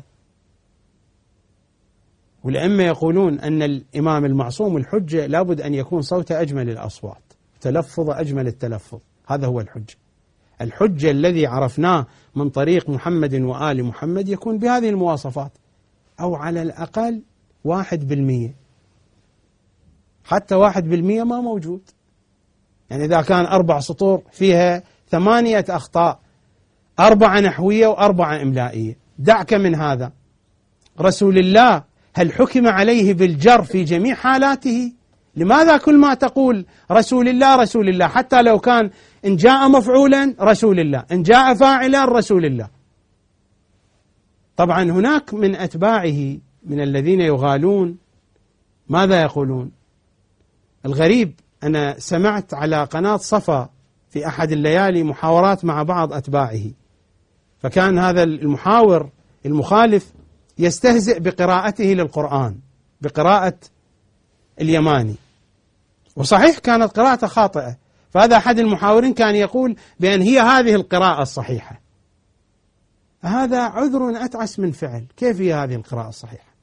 والأئمة يقولون أن الإمام المعصوم الحجة لابد أن يكون صوته أجمل الأصوات، تلفظ أجمل التلفظ، هذا هو الحجة. الحجة الذي عرفناه من طريق محمد وآل محمد يكون بهذه المواصفات، أو على الأقل 1%. حتى 1% ما موجود. يعني إذا كان 4 سطور فيها 8 أخطاء، 4 نحوية و4 إملائية، دعك من هذا. رسول الله هل حكم عليه بالجر في جميع حالاته؟ لماذا كل ما تقول رسول الله رسول الله، حتى لو كان إن جاء مفعولا رسول الله، إن جاء فاعلا رسول الله. طبعا هناك من أتباعه من الذين يغالون، ماذا يقولون؟ الغريب أنا سمعت على قناة صفا في أحد الليالي محاورات مع بعض أتباعه، فكان هذا المحاور المخالف يستهزئ بقراءته للقرآن، بقراءة اليماني، وصحيح كانت قراءته خاطئة. فهذا أحد المحاورين كان يقول بأن هي هذه القراءة الصحيحة. هذا عذر أتعس من فعل، كيف هي هذه القراءة الصحيحة؟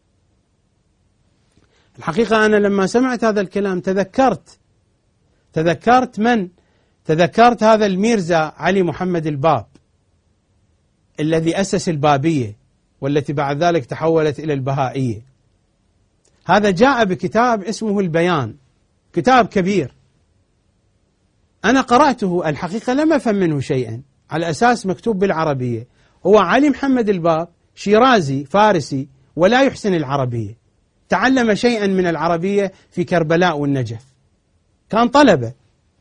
الحقيقة أنا لما سمعت هذا الكلام تذكرت من؟ تذكرت هذا الميرزا علي محمد الباب الذي أسس البابية والتي بعد ذلك تحولت إلى البهائية. هذا جاء بكتاب اسمه البيان، كتاب كبير. أنا قرأته، الحقيقة لم أفهم منه شيئا، على أساس مكتوب بالعربية. هو علي محمد الباب شيرازي فارسي ولا يحسن العربية، تعلم شيئا من العربية في كربلاء والنجف، كان طلبة،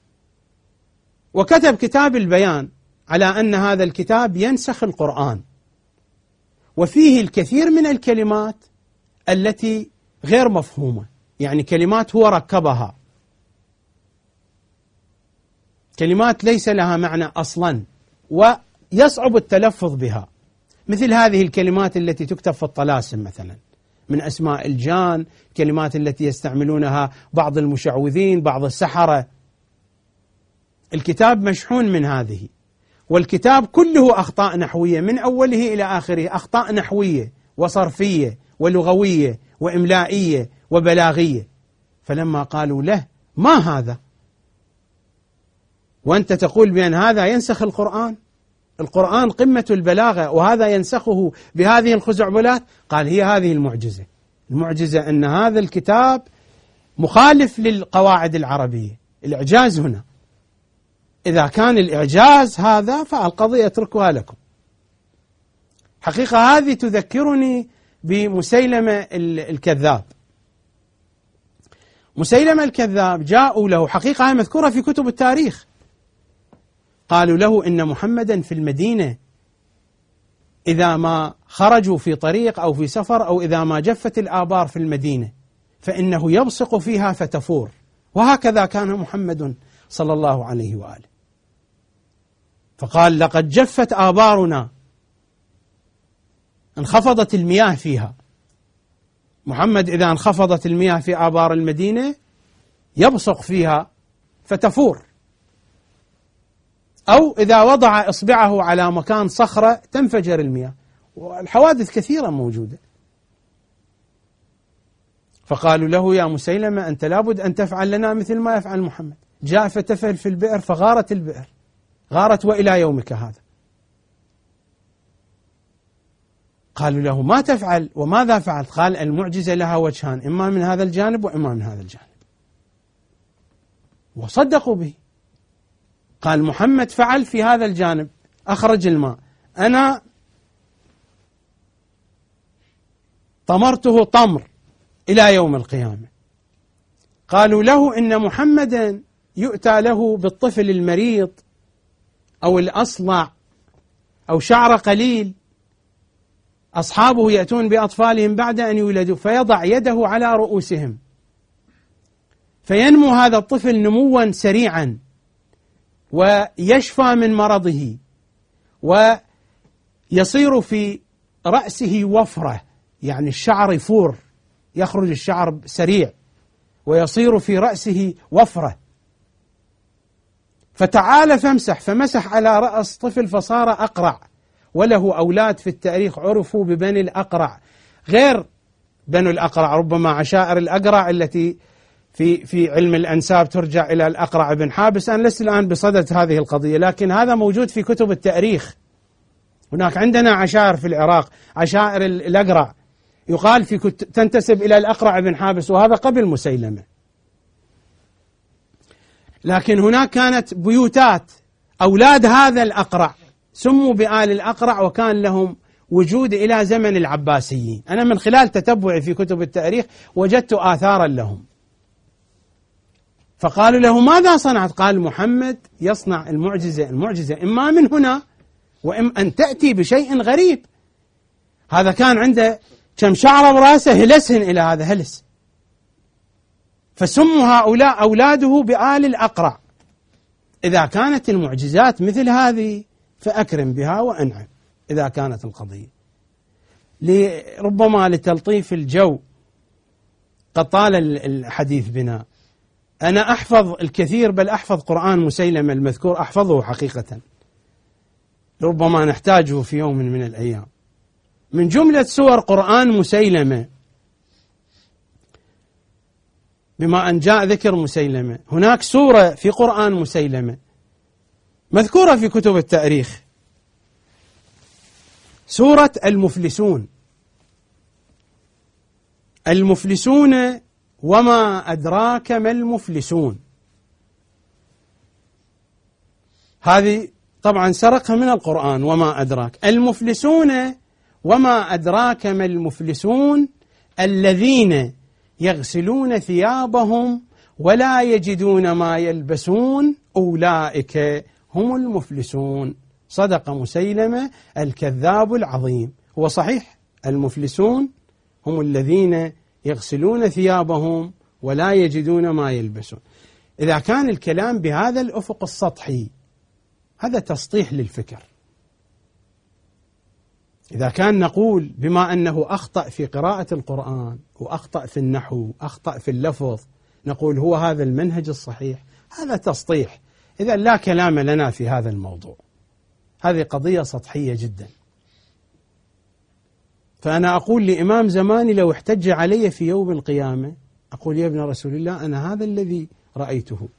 وكتب كتاب البيان على أن هذا الكتاب ينسخ القرآن، وفيه الكثير من الكلمات التي غير مفهومة، يعني كلمات هو ركبها، كلمات ليس لها معنى أصلا ويصعب التلفظ بها، مثل هذه الكلمات التي تكتب في الطلاسم مثلا من أسماء الجان، كلمات التي يستعملونها بعض المشعوذين، بعض السحرة. الكتاب مشحون من هذه، والكتاب كله أخطاء نحوية من أوله إلى آخره، أخطاء نحوية وصرفية ولغوية وإملائية وبلاغية. فلما قالوا له ما هذا وأنت تقول بأن هذا ينسخ القرآن، القرآن قمة البلاغة وهذا ينسخه بهذه الخزعبلات، قال هي هذه المعجزة. المعجزة أن هذا الكتاب مخالف للقواعد العربية، الإعجاز هنا. إذا كان الإعجاز هذا فالقضية اتركها لكم. حقيقة هذه تذكرني بمسيلمة الكذاب. مسيلمة الكذاب جاءوا له، حقيقة مذكورة في كتب التاريخ، قالوا له إن محمدا في المدينة إذا ما خرجوا في طريق أو في سفر أو إذا ما جفت الآبار في المدينة فإنه يبصق فيها فتفور، وهكذا كان محمد صلى الله عليه وآله. فقال لقد جفت آبارنا، انخفضت المياه فيها. محمد إذا انخفضت المياه في آبار المدينة يبصق فيها فتفور، أو إذا وضع إصبعه على مكان صخرة تنفجر المياه، والحوادث كثيرة موجودة. فقالوا له يا مسيلمة أنت لابد أن تفعل لنا مثل ما يفعل محمد. جاء فتفل في البئر فغارت البئر، غارت وإلى يومك هذا. قالوا له ما تفعل وماذا فعلت؟ قال المعجزة لها وجهان، إما من هذا الجانب وإما من هذا الجانب، وصدقوا به. قال محمد فعل في هذا الجانب، أخرج الماء، أنا طمرته طمر إلى يوم القيامة. قالوا له إن محمدا يؤتى له بالطفل المريض أو الأصلع أو شعر قليل، أصحابه يأتون بأطفالهم بعد أن يولدوا فيضع يده على رؤوسهم فينمو هذا الطفل نموا سريعا ويشفى من مرضه، ويصير في رأسه وفرة، يعني الشعر يفور، يخرج الشعر سريع ويصير في رأسه وفرة. فتعال فامسح، فمسح على رأس طفل فصار أقرع، وله أولاد في التاريخ عرفوا ببني الأقرع، غير بنو الأقرع، ربما عشائر الأقرع التي في علم الأنساب ترجع إلى الأقرع بن حابس. أنا لست الآن بصدد هذه القضية، لكن هذا موجود في كتب التاريخ. هناك عندنا عشائر في العراق، عشائر الأقرع، يقال في تنتسب إلى الأقرع بن حابس، وهذا قبل مسيلمة. لكن هناك كانت بيوتات أولاد هذا الأقرع سموا بآل الأقرع، وكان لهم وجود إلى زمن العباسيين. أنا من خلال تتبعي في كتب التاريخ وجدت آثارا لهم. فقالوا له ماذا صنعت؟ قال محمد يصنع المعجزة. المعجزة إما من هنا وإما أن تأتي بشيء غريب. هذا كان عنده كم شعر براسه هلسهن إلى هذا هلس، فسموا هؤلاء أولاده بآل الأقرع. إذا كانت المعجزات مثل هذه فأكرم بها وأنعم. إذا كانت القضية ربما لتلطيف الجو، قد طال الحديث بنا، أنا أحفظ الكثير، بل أحفظ قرآن مسيلمة المذكور، أحفظه حقيقة، ربما نحتاجه في يوم من الأيام. من جملة سور قرآن مسيلمة، بما أن جاء ذكر مسيلمة، هناك سورة في قرآن مسيلمة مذكورة في كتب التاريخ سورة المفلسون. المفلسون وما أدراك ما المفلسون، هذه طبعا سرقها من القرآن. وما أدراك المفلسون وما أدراك ما المفلسون الذين يغسلون ثيابهم ولا يجدون ما يلبسون أولئك هم المفلسون. صدق مسيلمة الكذاب العظيم. هو صحيح المفلسون هم الذين يغسلون ثيابهم ولا يجدون ما يلبسون. إذا كان الكلام بهذا الأفق السطحي هذا تسطيح للفكر. إذا كان نقول بما أنه أخطأ في قراءة القرآن وأخطأ في النحو، أخطأ في اللفظ، نقول هو هذا المنهج الصحيح، هذا تسطيح. إذا لا كلام لنا في هذا الموضوع، هذه قضية سطحية جدا. فأنا أقول لإمام زماني لو احتج علي في يوم القيامة أقول يا ابن رسول الله أنا هذا الذي رأيته،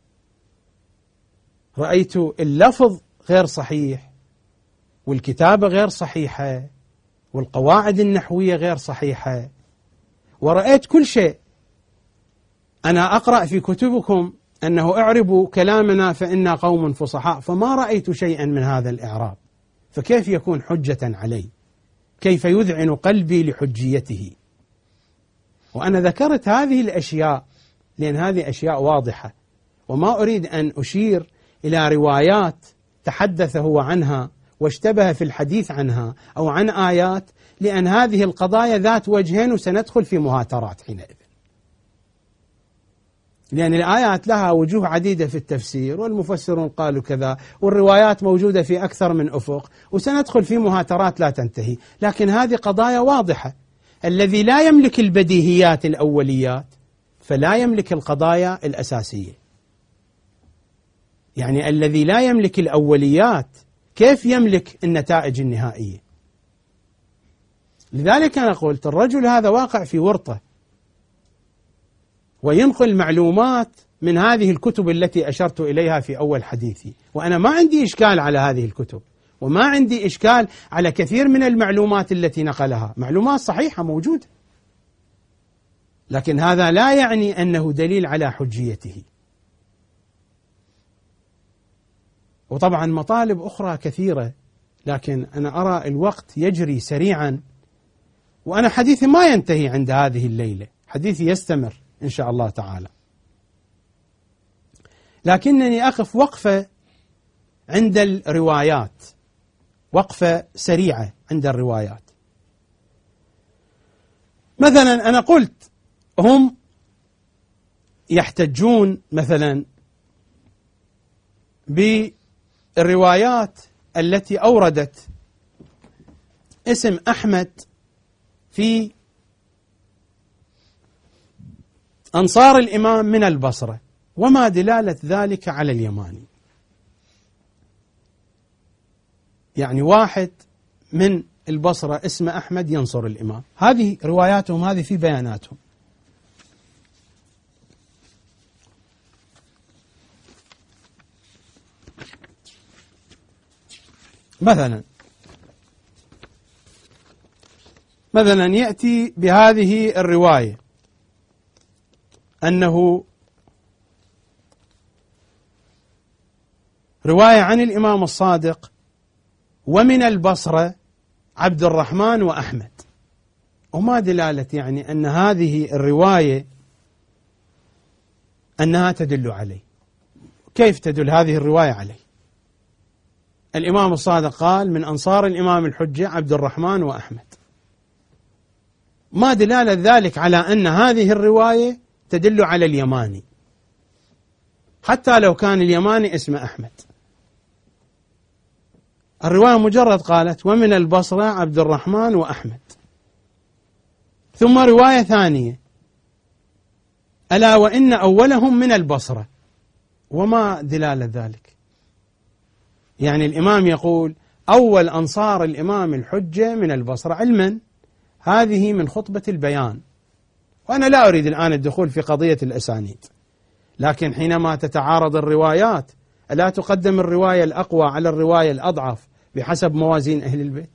رأيت اللفظ غير صحيح والكتابة غير صحيحة والقواعد النحوية غير صحيحة، ورأيت كل شيء. أنا أقرأ في كتبكم أنه اعربوا كلامنا فإنا قوم فصحاء، فما رأيت شيئا من هذا الإعراب، فكيف يكون حجة علي؟ كيف يذعن قلبي لحجيته؟ وأنا ذكرت هذه الأشياء لأن هذه أشياء واضحة، وما أريد أن أشير إلى روايات تحدث هو عنها واشتبه في الحديث عنها أو عن آيات، لأن هذه القضايا ذات وجهين وسندخل في مهاترات حينئذ، لأن الآيات لها وجوه عديدة في التفسير والمفسرون قالوا كذا والروايات موجودة في أكثر من أفق، وسندخل في مهاترات لا تنتهي. لكن هذه قضايا واضحة. الذي لا يملك البديهيات الأوليات فلا يملك القضايا الأساسية. يعني الذي لا يملك الأوليات كيف يملك النتائج النهائية؟ لذلك أنا قلت الرجل هذا واقع في ورطة، وينقل معلومات من هذه الكتب التي أشرت إليها في أول حديثي، وأنا ما عندي إشكال على هذه الكتب، وما عندي إشكال على كثير من المعلومات التي نقلها، معلومات صحيحة موجودة، لكن هذا لا يعني أنه دليل على حجيته. وطبعا مطالب أخرى كثيرة، لكن أنا أرى الوقت يجري سريعا، وأنا حديثي ما ينتهي عند هذه الليلة، حديثي يستمر إن شاء الله تعالى، لكنني أقف وقفة عند الروايات، وقفة سريعة عند الروايات. مثلا أنا قلت هم يحتجون مثلا بالروايات التي أوردت اسم أحمد في أنصار الإمام من البصرة، وما دلالة ذلك على اليماني؟ يعني واحد من البصرة اسمه أحمد ينصر الإمام، هذه رواياتهم، هذه في بياناتهم. مثلا يأتي بهذه الرواية أنه رواية عن الإمام الصادق ومن البصرة عبد الرحمن وأحمد، وما دلالة يعني أن هذه الرواية أنها تدل عليه؟ كيف تدل هذه الرواية عليه؟ الإمام الصادق قال من أنصار الإمام الحجة عبد الرحمن وأحمد، ما دلالة ذلك على أن هذه الرواية تدل على اليماني، حتى لو كان اليماني اسمه أحمد. الرواية مجرد قالت ومن البصرة عبد الرحمن وأحمد، ثم رواية ثانية ألا وإن أولهم من البصرة، وما دلالة ذلك؟ يعني الإمام يقول أول أنصار الإمام الحجة من البصرة، علما هذه من خطبة البيان، وأنا لا أريد الآن الدخول في قضية الأسانيد، لكن حينما تتعارض الروايات ألا تقدم الرواية الأقوى على الرواية الأضعف بحسب موازين أهل البيت؟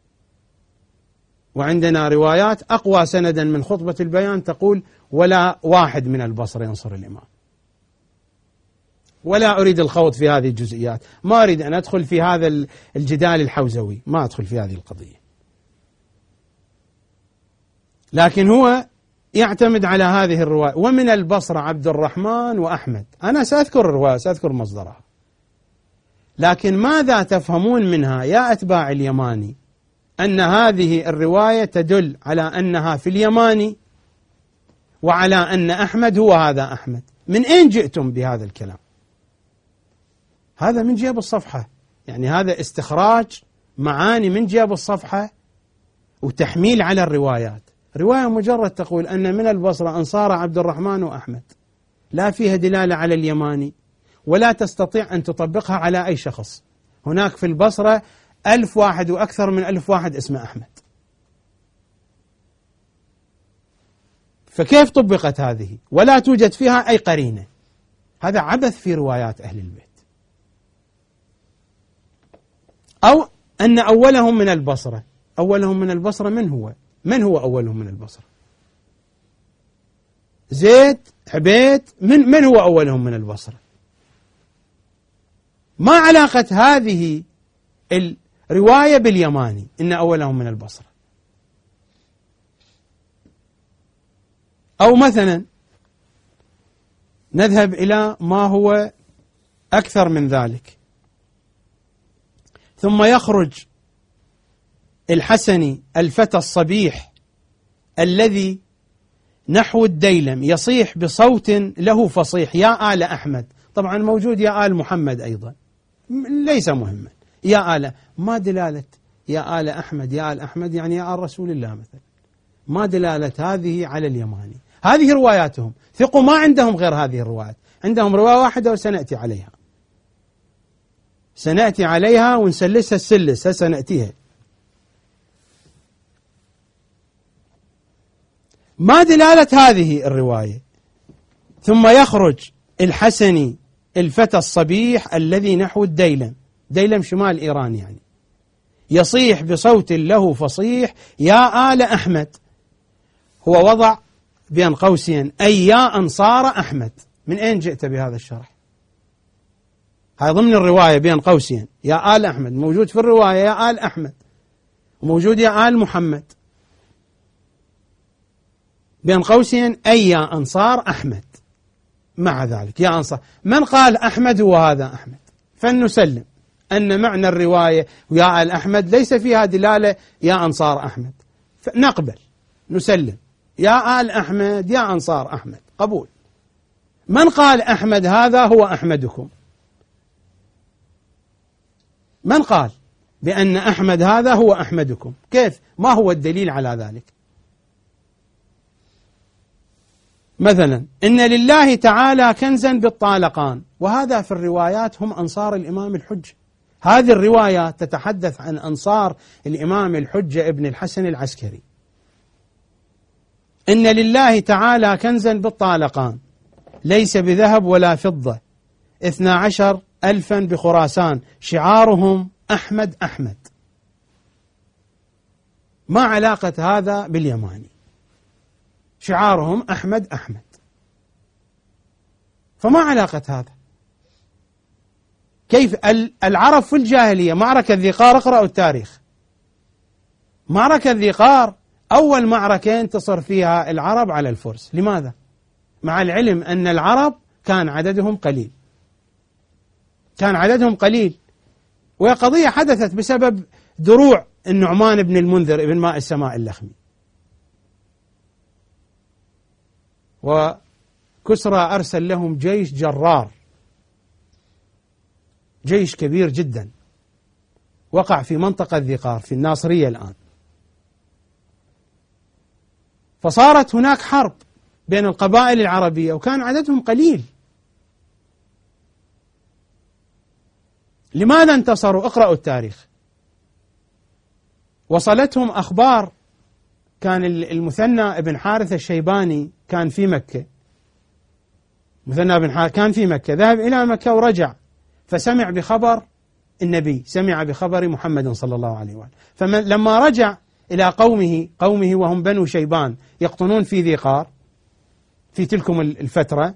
وعندنا روايات أقوى سندا من خطبة البيان تقول ولا واحد من البصرة ينصر الإمام. ولا أريد الخوض في هذه الجزئيات، ما أريد أن أدخل في هذا الجدال الحوزوي، ما أدخل في هذه القضية. لكن هو يعتمد على هذه الرواية. ومن البصرة عبد الرحمن وأحمد. أنا سأذكر الرواية، سأذكر مصدرها، لكن ماذا تفهمون منها يا أتباع اليماني أن هذه الرواية تدل على أنها في اليماني وعلى أن أحمد هو هذا أحمد؟ من أين جئتم بهذا الكلام؟ هذا من جيب الصفحة، يعني هذا استخراج معاني من جيب الصفحة وتحميل على الروايات. رواية مجرد تقول أن من البصرة أنصار عبد الرحمن وأحمد، لا فيها دلالة على اليماني ولا تستطيع أن تطبقها على أي شخص. هناك في البصرة 1000 واحد وأكثر من 1000 واحد اسمه أحمد، فكيف طبقت هذه ولا توجد فيها أي قرينة؟ هذا عبث في روايات أهل البيت. أو أن أولهم من البصرة. أولهم من البصرة من هو؟ من هو أولهم من البصرة؟ زيد، عبيد، من هو أولهم من البصرة؟ ما علاقة هذه الرواية باليماني إن أولهم من البصرة؟ أو مثلا نذهب إلى ما هو أكثر من ذلك. ثم يخرج الحسني الفتى الصبيح الذي نحو الديلم يصيح بصوت له فصيح يا آل أحمد. طبعا موجود يا آل محمد أيضا، ليس مهما. يا آل، ما دلالة يا آل أحمد؟ يا آل أحمد يعني يا آل رسول الله مثلا. ما دلالة هذه على اليماني؟ هذه رواياتهم، ثقوا ما عندهم غير هذه الروايات، عندهم رواية واحدة وسنأتي عليها، سنأتي عليها ونسلسها السلس، سنأتيها. ما دلالة هذه الرواية؟ ثم يخرج الحسني الفتى الصبيح الذي نحو الديلم، ديلم شمال إيران يعني، يصيح بصوت له فصيح يا آل أحمد. هو وضع بين قوسين أي يا أنصار أحمد. من أين جئت بهذا الشرح؟ هذا ضمن الرواية بين قوسين يا آل أحمد، موجود في الرواية يا آل أحمد، وموجود يا آل محمد، بين قوسين أي يا أنصار أحمد. مع ذلك يا أنصار، من قال أحمد هو هذا أحمد؟ فلنسلم أن معنى الرواية يا آل أحمد ليس فيها دلالة يا أنصار أحمد، نقبل نسلم يا آل أحمد يا أنصار أحمد، قبول. من قال أحمد هذا هو أحمدكم؟ من قال بأن أحمد هذا هو أحمدكم؟ كيف؟ ما هو الدليل على ذلك؟ مثلا إن لله تعالى كنزا بالطالقان، وهذا في الروايات هم أنصار الإمام الحجة. هذه الروايات تتحدث عن أنصار الإمام الحجة ابن الحسن العسكري. إن لله تعالى كنزا بالطالقان ليس بذهب ولا فضة 12,000 بخراسان شعارهم أحمد أحمد. ما علاقة هذا باليماني؟ شعارهم أحمد أحمد، فما علاقة هذا؟ كيف العرب في الجاهلية معركة ذي قار، اقرأوا التاريخ، معركة ذي قار أول معركة انتصر فيها العرب على الفرس. لماذا؟ مع العلم أن العرب كان عددهم قليل، كان عددهم قليل، وهي قضية حدثت بسبب دروع النعمان بن المنذر ابن ماء السماء اللخمي. وكسرى أرسل لهم جيش جرار، جيش كبير جدا، وقع في منطقة ذي قار في الناصرية الآن. فصارت هناك حرب بين القبائل العربية وكان عددهم قليل. لماذا انتصروا؟ اقرأوا التاريخ. وصلتهم أخبار، كان المثنى بن حارث الشيباني كان في مكة، مثنى بن حارث كان في مكة، ذهب إلى مكة ورجع، فسمع بخبر النبي، سمع بخبر محمد صلى الله عليه وآله. فلما رجع إلى قومه وهم بنو شيبان يقطنون في ذي قار في تلكم الفترة،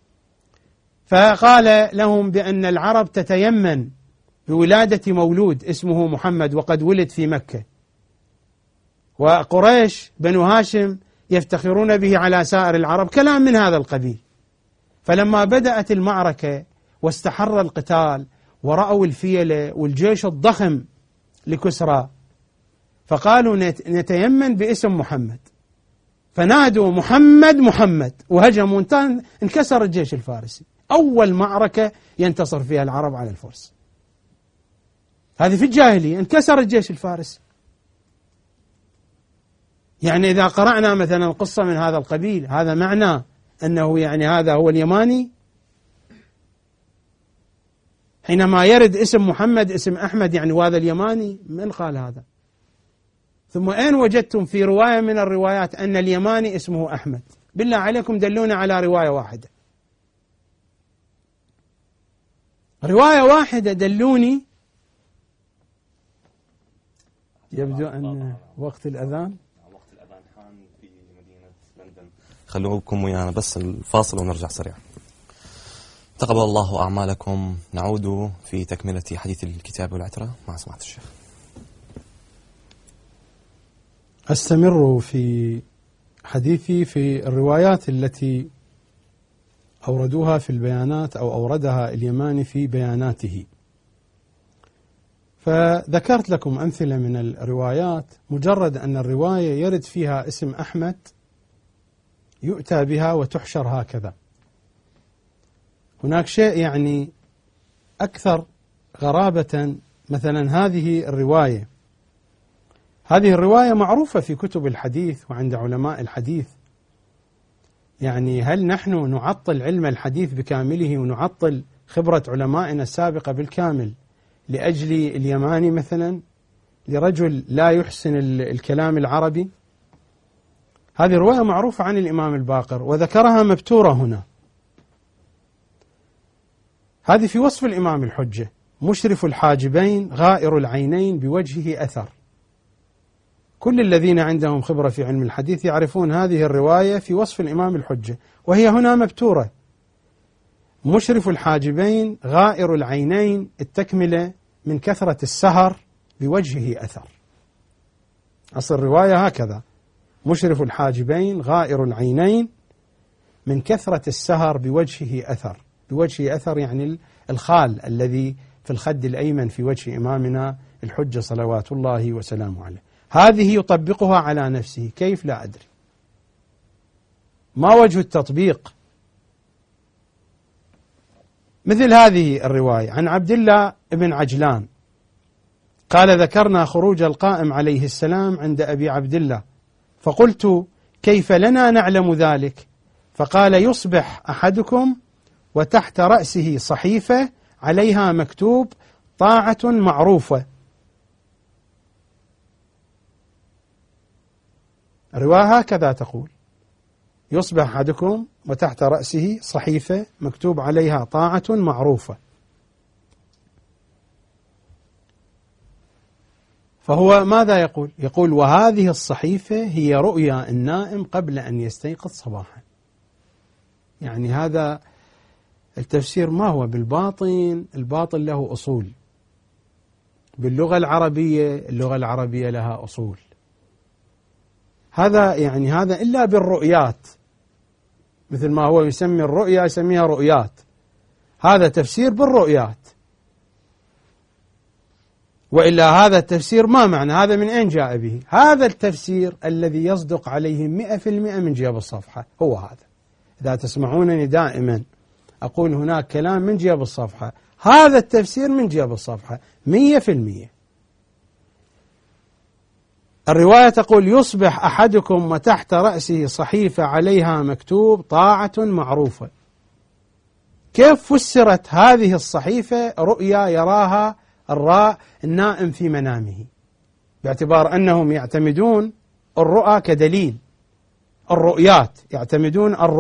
فقال لهم بأن العرب تتيمن بولادة مولود اسمه محمد وقد ولد في مكة، وقريش بنو هاشم يفتخرون به على سائر العرب، كلام من هذا القبيل. فلما بدأت المعركة واستحر القتال ورأوا الفيلة والجيش الضخم لكسرى، فقالوا نتيمن باسم محمد، فنادوا محمد محمد وهجموا، انكسر الجيش الفارسي. أول معركة ينتصر فيها العرب على الفرس، هذه في الجاهلية، انكسر الجيش الفارسي. يعني إذا قرأنا مثلا قصة من هذا القبيل، هذا معنى أنه يعني هذا هو اليماني؟ حينما يرد اسم محمد اسم أحمد يعني وهذا اليماني؟ من قال هذا؟ ثم أين وجدتم في رواية من الروايات أن اليماني اسمه أحمد؟ بالله عليكم دلونا على رواية واحدة، رواية واحدة دلوني. يبدو أن وقت الأذان حان في مدينة لندن. خلوكم ويانا بس الفاصل ونرجع سريعا. تقبل الله أعمالكم. نعود في تكملة حديث الكتاب والعترة مع سماحة الشيخ. أستمر في حديثي في الروايات التي أوردوها في البيانات أو أوردها اليماني في بياناته. فذكرت لكم أمثلة من الروايات، مجرد أن الرواية يرد فيها اسم أحمد يؤتى بها وتحشر هكذا. هناك شيء يعني أكثر غرابة، مثلا هذه الرواية معروفة في كتب الحديث وعند علماء الحديث. يعني هل نحن نعطل علم الحديث بكامله ونعطل خبرة علمائنا السابقة بالكامل لأجل اليماني مثلا، لرجل لا يحسن الكلام العربي؟ هذه رواية معروفة عن الإمام الباقر وذكرها مبتورة هنا. هذه في وصف الإمام الحجة: مشرف الحاجبين غائر العينين بوجهه أثر. كل الذين عندهم خبرة في علم الحديث يعرفون هذه الرواية في وصف الإمام الحجة، وهي هنا مبتورة: مشرف الحاجبين غائر العينين، التكملة من كثرة السهر بوجهه أثر. أصل الرواية هكذا: مشرف الحاجبين غائر العينين من كثرة السهر بوجهه أثر. بوجهه أثر يعني الخال الذي في الخد الأيمن في وجه إمامنا الحجة صلوات الله وسلامه عليه. هذه يطبقها على نفسه، كيف لا أدري. ما وجه التطبيق؟ مثل هذه الرواية عن عبد الله بن عجلان قال: ذكرنا خروج القائم عليه السلام عند أبي عبد الله، فقلت: كيف لنا نعلم ذلك؟ فقال: يصبح أحدكم وتحت رأسه صحيفة عليها مكتوب طاعة معروفة. الرواية هكذا تقول: يصبح أحدكم وتحت رأسه صحيفة مكتوب عليها طاعة معروفة. فهو ماذا يقول؟ يقول: وهذه الصحيفة هي رؤيا النائم قبل أن يستيقظ صباحا. يعني هذا التفسير ما هو بالباطن، الباطن له أصول. باللغة العربية، اللغة العربية لها أصول. هذا يعني هذا إلا بالرؤيات، مثل ما هو يسمي الرؤيا يسميها رؤيات، هذا تفسير بالرؤيات. وإلا هذا التفسير ما معنى، هذا من أين جاء به؟ هذا التفسير الذي يصدق عليه 100% من جيب الصفحة هو هذا. إذا تسمعونني دائما أقول هناك كلام من جيب الصفحة، هذا التفسير من جيب الصفحة 100%. الرواية تقول: يصبح أحدكم وتحت رأسه صحيفة عليها مكتوب طاعة معروفة. كيف فسرت هذه الصحيفة رؤيا يراها النائم في منامه؟ باعتبار أنهم يعتمدون الرؤى كدليل، الرؤيات يعتمدون الرؤيات كدليل.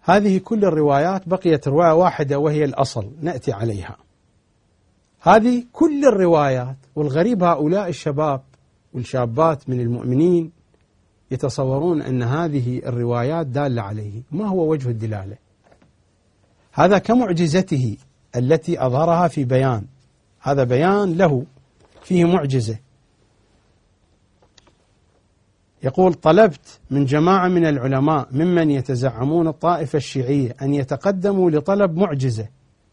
هذه كل الروايات، بقيت رواية واحدة وهي الأصل نأتي عليها. هذه كل الروايات، والغريب هؤلاء الشباب والشابات من المؤمنين يتصورون أن هذه الروايات دالة عليه. ما هو وجه الدلالة؟ هذا كمعجزته التي أظهرها في بيان، هذا بيان له فيه معجزة. يقول: طلبت من جماعة من العلماء ممن يتزعمون الطائفة الشيعية أن يتقدموا لطلب معجزة،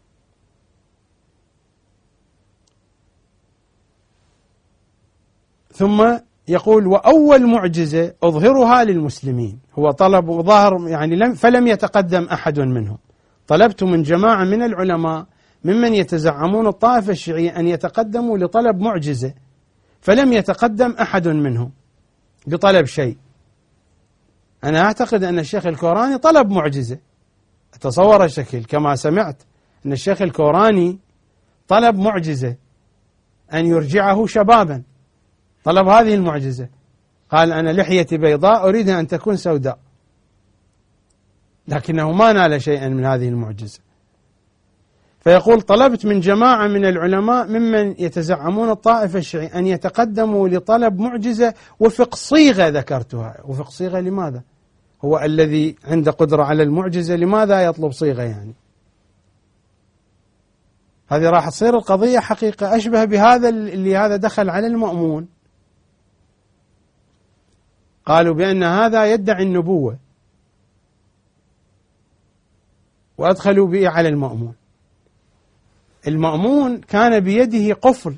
ثم يقول: وأول معجزة أظهرها للمسلمين. هو طلب وظهر يعني فلم يتقدم أحد منهم. طلبت من جماعة من العلماء ممن يتزعمون الطائفة الشيعية أن يتقدموا لطلب معجزة، فلم يتقدم أحد منهم بطلب شيء. أنا أعتقد أن الشيخ الكوراني طلب معجزة، أتصور الشكل كما سمعت أن الشيخ الكوراني طلب معجزة أن يرجعه شبابا، طلب هذه المعجزة، قال: أنا لحيتي بيضاء أريدها أن تكون سوداء، لكنه ما نال شيئا من هذه المعجزة. فيقول: طلبت من جماعة من العلماء ممن يتزعمون الطائفة الشيعية أن يتقدموا لطلب معجزة وفق صيغة ذكرتها. وفق صيغة لماذا؟ هو الذي عنده قدرة على المعجزة لماذا يطلب صيغة؟ يعني هذه راح تصير القضية حقيقة أشبه بهذا اللي هذا دخل على المأمون، قالوا بأن هذا يدعي النبوة وأدخلوا به على المأمون. المأمون كان بيده قفل،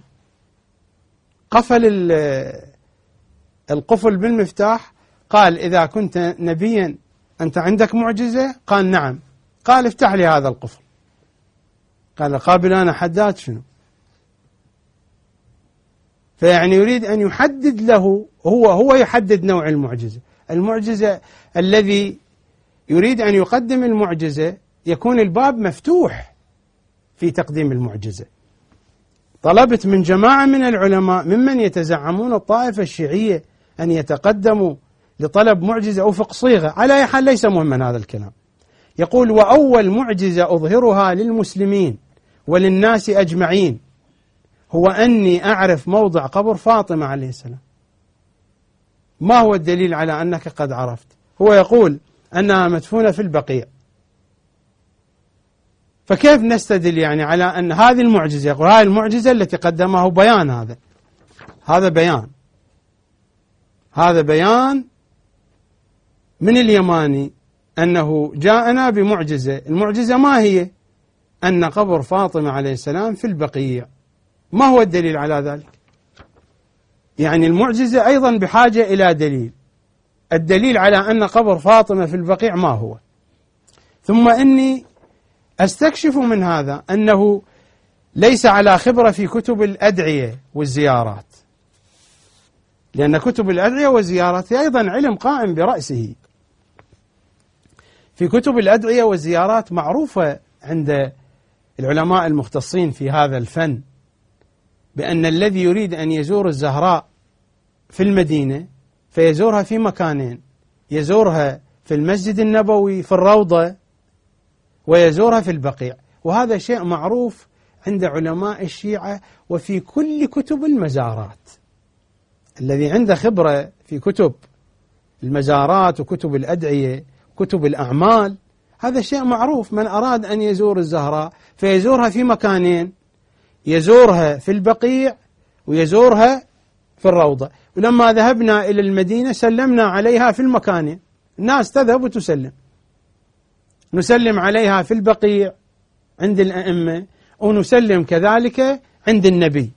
قفل القفل بالمفتاح، قال: إذا كنت نبيا أنت عندك معجزة؟ قال: نعم. قال: افتح لي هذا القفل. قال: قابل أنا حداد شنو؟ فيعني يريد أن يحدد له، هو يحدد نوع المعجزة. المعجزة الذي يريد أن يقدم المعجزة يكون الباب مفتوح في تقديم المعجزة. طلبت من جماعة من العلماء ممن يتزعمون الطائفة الشيعية أن يتقدموا لطلب معجزة وفق صيغة. على أي حال ليس مهما هذا الكلام. يقول: وأول معجزة أظهرها للمسلمين وللناس أجمعين هو أني أعرف موضع قبر فاطمة عليه السلام. ما هو الدليل على أنك قد عرفت؟ هو يقول أنها مدفونة في البقيع، فكيف نستدل يعني على أن هذه المعجزة؟ يقول: هذه المعجزة التي قدمه بيان، هذا بيان من اليماني أنه جاءنا بمعجزة. المعجزة ما هي؟ أن قبر فاطمة عليه السلام في البقيع. ما هو الدليل على ذلك؟ يعني المعجزة أيضا بحاجة إلى دليل. الدليل على أن قبر فاطمة في البقيع ما هو؟ ثم إني أستكشف من هذا أنه ليس على خبرة في كتب الأدعية والزيارات، لأن كتب الأدعية والزيارات هي أيضا علم قائم برأسه. في كتب الأدعية والزيارات معروفة عند العلماء المختصين في هذا الفن بأن الذي يريد أن يزور الزهراء في المدينة فيزورها في مكانين: يزورها في المسجد النبوي في الروضة، ويزورها في البقيع. وهذا شيء معروف عند علماء الشيعة وفي كل كتب المزارات. الذي عنده خبرة في كتب المزارات وكتب الأدعية وكتب الأعمال، هذا شيء معروف. من أراد أن يزور الزهراء فيزورها في مكانين: يزورها في البقيع ويزورها في الروضة. ولما ذهبنا إلى المدينة سلمنا عليها في المكانين، الناس تذهب وتسلم، نسلم عليها في البقيع عند الأئمة ونسلم كذلك عند النبي.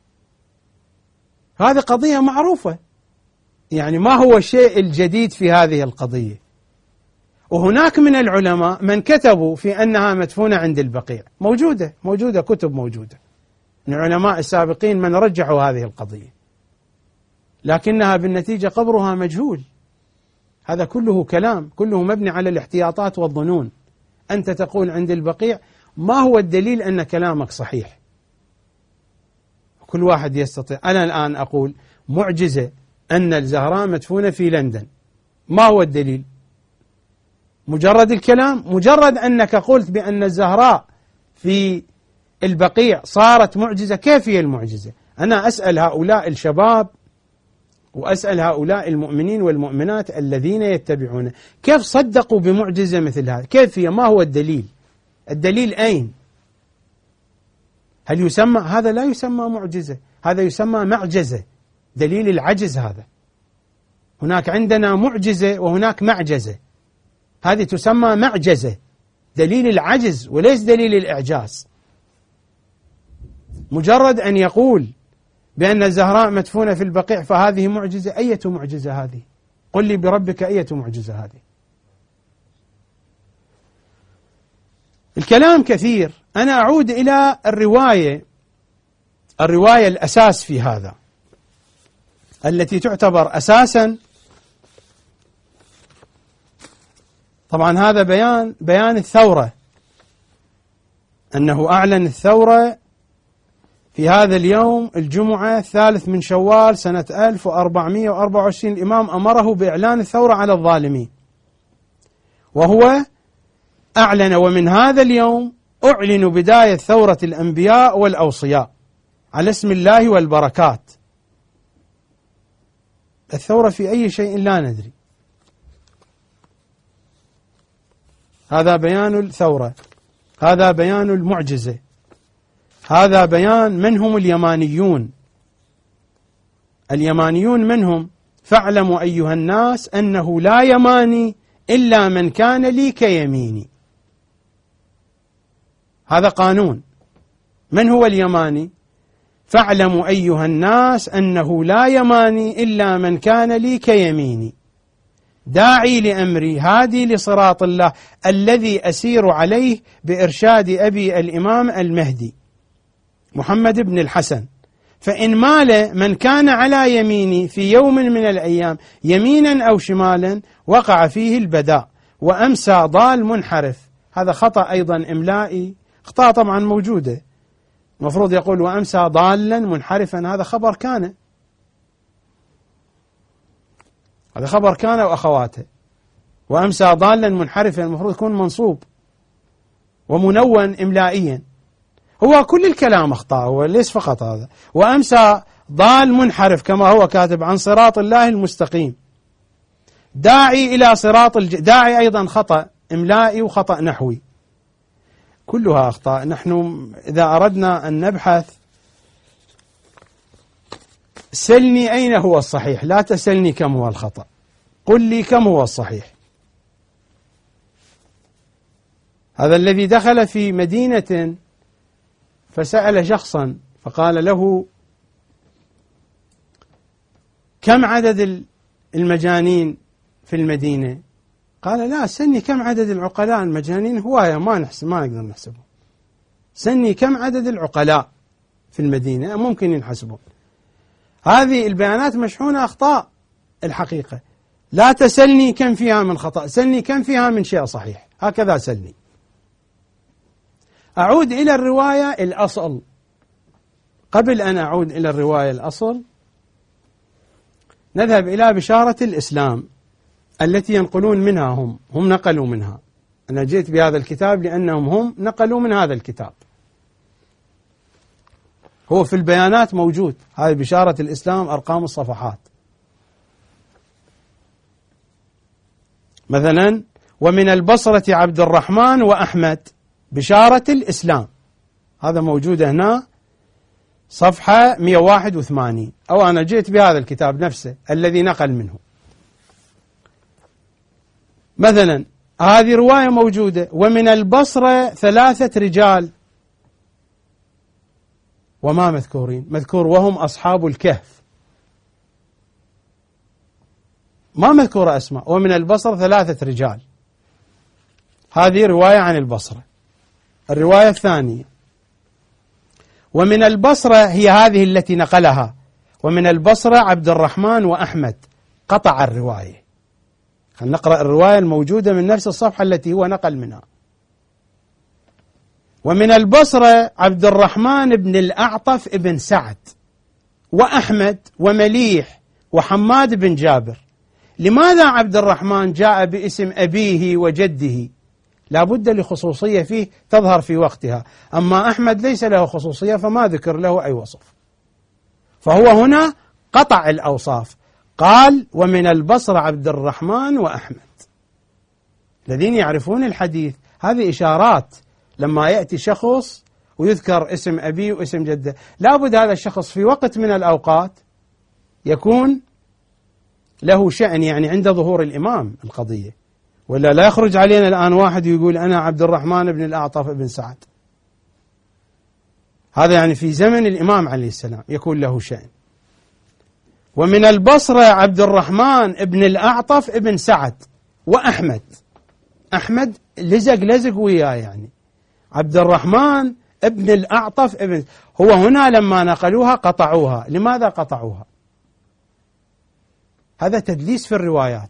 هذه قضية معروفة، يعني ما هو الشيء الجديد في هذه القضية. وهناك من العلماء من كتبوا في أنها مدفونة عند البقيع، موجودة كتب موجودة من العلماء السابقين من رجحوا هذه القضية، لكنها بالنتيجة قبرها مجهول. هذا كله كلام، كله مبني على الاحتياطات والظنون. أنت تقول عند البقيع، ما هو الدليل أن كلامك صحيح؟ كل واحد يستطيع. أنا الآن أقول معجزة أن الزهراء مدفونة في لندن، ما هو الدليل؟ مجرد الكلام، مجرد أنك قلت بأن الزهراء في البقيع صارت معجزة. كيف هي المعجزة؟ أنا أسأل هؤلاء الشباب وأسأل هؤلاء المؤمنين والمؤمنات الذين يتبعون، كيف صدقوا بمعجزة مثل هذا؟ كيف هي؟ ما هو الدليل؟ الدليل أين؟ هل يسمى هذا؟ لا يسمى معجزة، هذا يسمى معجزة، دليل العجز هذا. هناك عندنا معجزة وهناك معجزة، هذه تسمى معجزة، دليل العجز وليس دليل الإعجاز. مجرد أن يقول بأن الزهراء مدفونة في البقيع فهذه معجزة. أية معجزة هذه؟ قل لي بربك أية معجزة هذه؟ الكلام كثير. أنا أعود إلى الرواية الأساس في هذا، التي تعتبر أساسا. طبعا هذا بيان الثورة، أنه أعلن الثورة في هذا اليوم الجمعة 3 من شوال سنة 1424. الإمام أمره بإعلان الثورة على الظالمين، وهو أعلن: ومن هذا اليوم أعلن بداية ثورة الأنبياء والأوصياء على اسم الله والبركات. الثورة في أي شيء لا ندري. هذا بيان الثورة، هذا بيان المعجزة، هذا بيان من هم اليمانيون. اليمانيون من هم؟ فاعلموا أيها الناس أنه لا يماني إلا من كان لي كيميني. هذا قانون. من هو اليماني؟ فاعلموا أيها الناس أنه لا يماني إلا من كان لي كيميني، داعي لأمري هادي لصراط الله الذي أسير عليه بإرشاد أبي الإمام المهدي محمد بن الحسن، فإن مال من كان على يميني في يوم من الأيام يمينا أو شمالا وقع فيه البداء وأمسى ضال منحرف. هذا خطأ أيضا إملائي، أخطاء طبعا موجودة، المفروض يقول وأمسى ضالا منحرفا، هذا خبر كان، هذا خبر كان وأخواته. وأمسى ضالا منحرفا المفروض يكون منصوب ومنون إملائيا. هو كل الكلام أخطاء وليس فقط هذا. وأمسى ضال منحرف كما هو كاتب عن صراط الله المستقيم، داعي إلى صراط داعي أيضا خطأ إملائي وخطأ نحوي، كلها أخطاء. نحن إذا أردنا أن نبحث سلني أين هو الصحيح، لا تسلني كم هو الخطأ، قل لي كم هو الصحيح. هذا الذي دخل في مدينة فسأل شخصا فقال له كم عدد المجانين في المدينة؟ قال لا، سني كم عدد العقلاء. المجانين هواية ما نقدر نحسبهم، سني كم عدد العقلاء في المدينة ممكن ينحسبون. هذه البيانات مشحونة أخطاء الحقيقة. لا تسلني كم فيها من خطأ، سلني كم فيها من شيء صحيح، هكذا سلني. أعود إلى الرواية الأصل. قبل أن أعود إلى الرواية الأصل نذهب إلى بشارة الإسلام التي ينقلون منها، هم نقلوا منها. أنا جئت بهذا الكتاب لأنهم هم نقلوا من هذا الكتاب، هو في البيانات موجود. هذه بشارة الإسلام أرقام الصفحات. مثلا ومن البصرة عبد الرحمن وأحمد بشارة الإسلام، هذا موجود هنا صفحة 181، أو أنا جئت بهذا الكتاب نفسه الذي نقل منه. مثلا هذه رواية موجودة ومن البصرة 3 رجال وما مذكورين، مذكور وهم أصحاب الكهف، ما مذكورة أسماء. ومن البصرة 3 رجال، هذه رواية عن البصرة. الرواية الثانية ومن البصرة هي هذه التي نقلها، ومن البصرة عبد الرحمن وأحمد، قطع الرواية. خلينا نقرأ الرواية الموجودة من نفس الصفحة التي هو نقل منها. ومن البصرة عبد الرحمن بن الأعطف بن سعد وأحمد ومليح وحماد بن جابر لماذا عبد الرحمن جاء باسم أبيه وجده؟ لا بد لخصوصية فيه تظهر في وقتها. أما أحمد ليس له خصوصية فما ذكر له أي وصف، فهو هنا قطع الأوصاف، قال ومن البصرة عبد الرحمن وأحمد. الذين يعرفون الحديث هذه إشارات، لما يأتي شخص ويذكر اسم أبيه واسم جده لابد هذا الشخص في وقت من الأوقات يكون له شأن، يعني عند ظهور الإمام القضية، ولا لا يخرج علينا الآن واحد يقول أنا عبد الرحمن بن الأعطف بن سعد. هذا يعني في زمن الإمام عليه السلام يكون له شأن. ومن البصرة عبد الرحمن بن الأعطف بن سعد وأحمد. أحمد لزق وياه، يعني عبد الرحمن ابن الأعطف ابن، هو هنا لما نقلوها قطعوها. لماذا قطعوها؟ هذا تدليس في الروايات.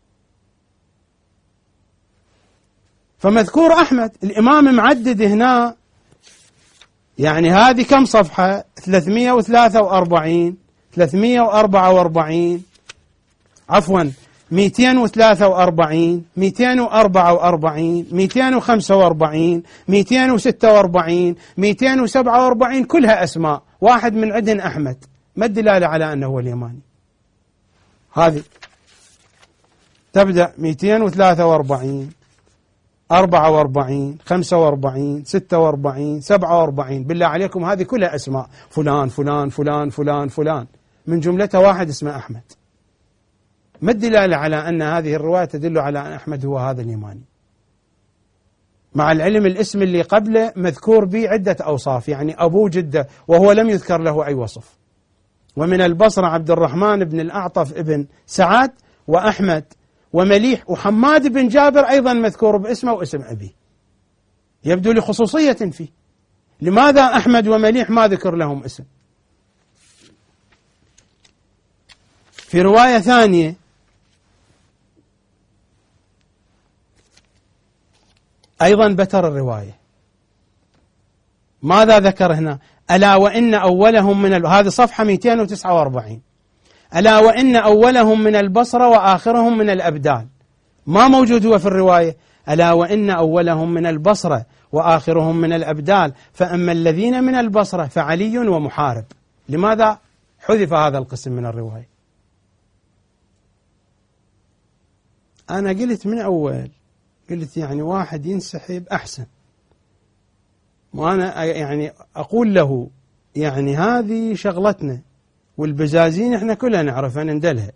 فمذكور أحمد، الإمام معدد هنا، يعني هذه كم صفحة؟ 343 344 عفوا 243 244 245 246 247 كلها أسماء، واحد من عندن أحمد. ما الدلالة على أنه هو اليماني؟ هذه تبدأ 243 44 45 46 47. بالله عليكم هذه كلها أسماء، فلان فلان فلان فلان فلان، من جملتها واحد اسمه أحمد. ما الدلالة على أن هذه الرواية تدل على أن أحمد هو هذا اليماني؟ مع العلم الاسم اللي قبله مذكور به عدة أوصاف، يعني أبو جده، وهو لم يذكر له أي وصف. ومن البصرة عبد الرحمن بن الأعطف ابن سعد وأحمد ومليح وحماد بن جابر أيضا مذكور باسمه واسم أبيه، يبدو لخصوصية فيه. لماذا أحمد ومليح ما ذكر لهم اسم؟ في رواية ثانية أيضا بتر الرواية، ماذا ذكر هنا؟ ألا وإن أولهم من هذه صفحة 249، ألا وإن أولهم من البصرة وآخرهم من الأبدال. ما موجود هو في الرواية ألا وإن أولهم من البصرة وآخرهم من الأبدال، فأما الذين من البصرة فعلي ومحارب. لماذا حذف هذا القسم من الرواية؟ أنا قلت من أول، قلت يعني واحد ينسحب أحسن، وأنا يعني أقول له يعني هذه شغلتنا، والبزازين احنا كلها نعرفها ندلها.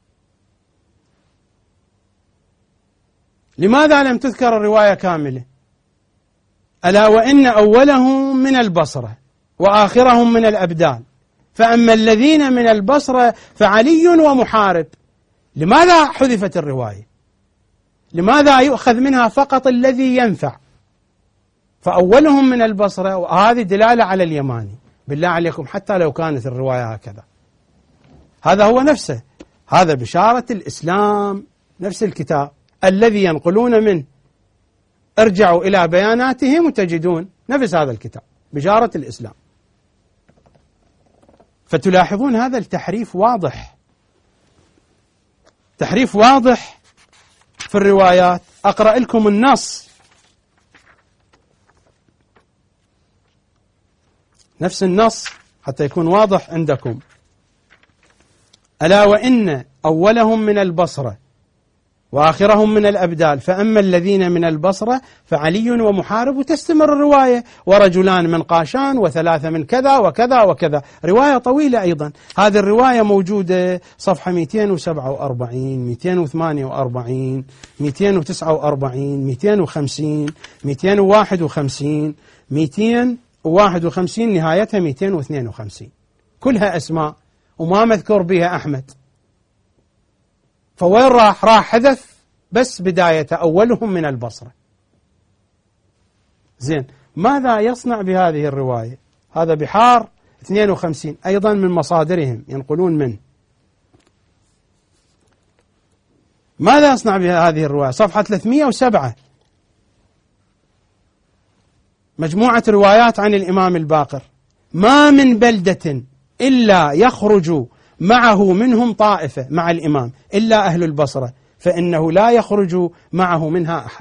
لماذا لم تذكر الرواية كاملة؟ ألا وإن أولهم من البصرة وآخرهم من الأبدال، فأما الذين من البصرة فعلي ومحارب. لماذا حذفت الرواية؟ لماذا يؤخذ منها فقط الذي ينفع؟ فأولهم من البصرة، وهذه دلالة على اليماني. بالله عليكم حتى لو كانت الرواية هكذا، هذا هو نفسه، هذا بشارة الإسلام، نفس الكتاب الذي ينقلون منه، ارجعوا إلى بياناتهم وتجدون نفس هذا الكتاب بشارة الإسلام. فتلاحظون هذا التحريف واضح، تحريف واضح في الروايات. أقرأ لكم النص، نفس النص حتى يكون واضح عندكم. ألا وإن أولهم من البصرة وآخرهم من الأبدال، فأما الذين من البصرة فعلي ومحارب، وتستمر الرواية، ورجلان من قاشان وثلاثة من كذا وكذا وكذا. رواية طويلة أيضا. هذه الرواية موجودة صفحة 247 248 249 250 251 251 نهايتها 252، كلها أسماء وما مذكور بها أحمد. فوين راح حذف بس بدايته أولهم من البصرة. زين، ماذا يصنع بهذه الرواية؟ هذا بحار 52 أيضا من مصادرهم ينقلون منه. ماذا يصنع بهذه الرواية؟ صفحة 307 مجموعة روايات عن الإمام الباقر: ما من بلدة إلا يخرج معه منهم طائفة، مع الإمام إلا أهل البصرة فإنه لا يخرج معه منها أحد.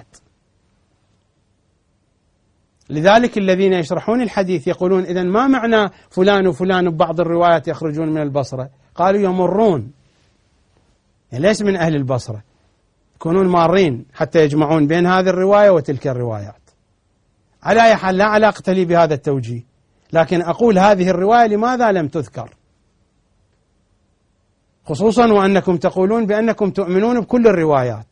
لذلك الذين يشرحون الحديث يقولون إذن ما معنى فلان وفلان ببعض الروايات يخرجون من البصرة؟ قالوا يمرون، يعني ليس من أهل البصرة، يكونون مارين حتى يجمعون بين هذه الرواية وتلك الروايات. على أي حال لا علاقة لي بهذا التوجيه، لكن أقول هذه الرواية لماذا لم تذكر، خصوصا وأنكم تقولون بأنكم تؤمنون بكل الروايات.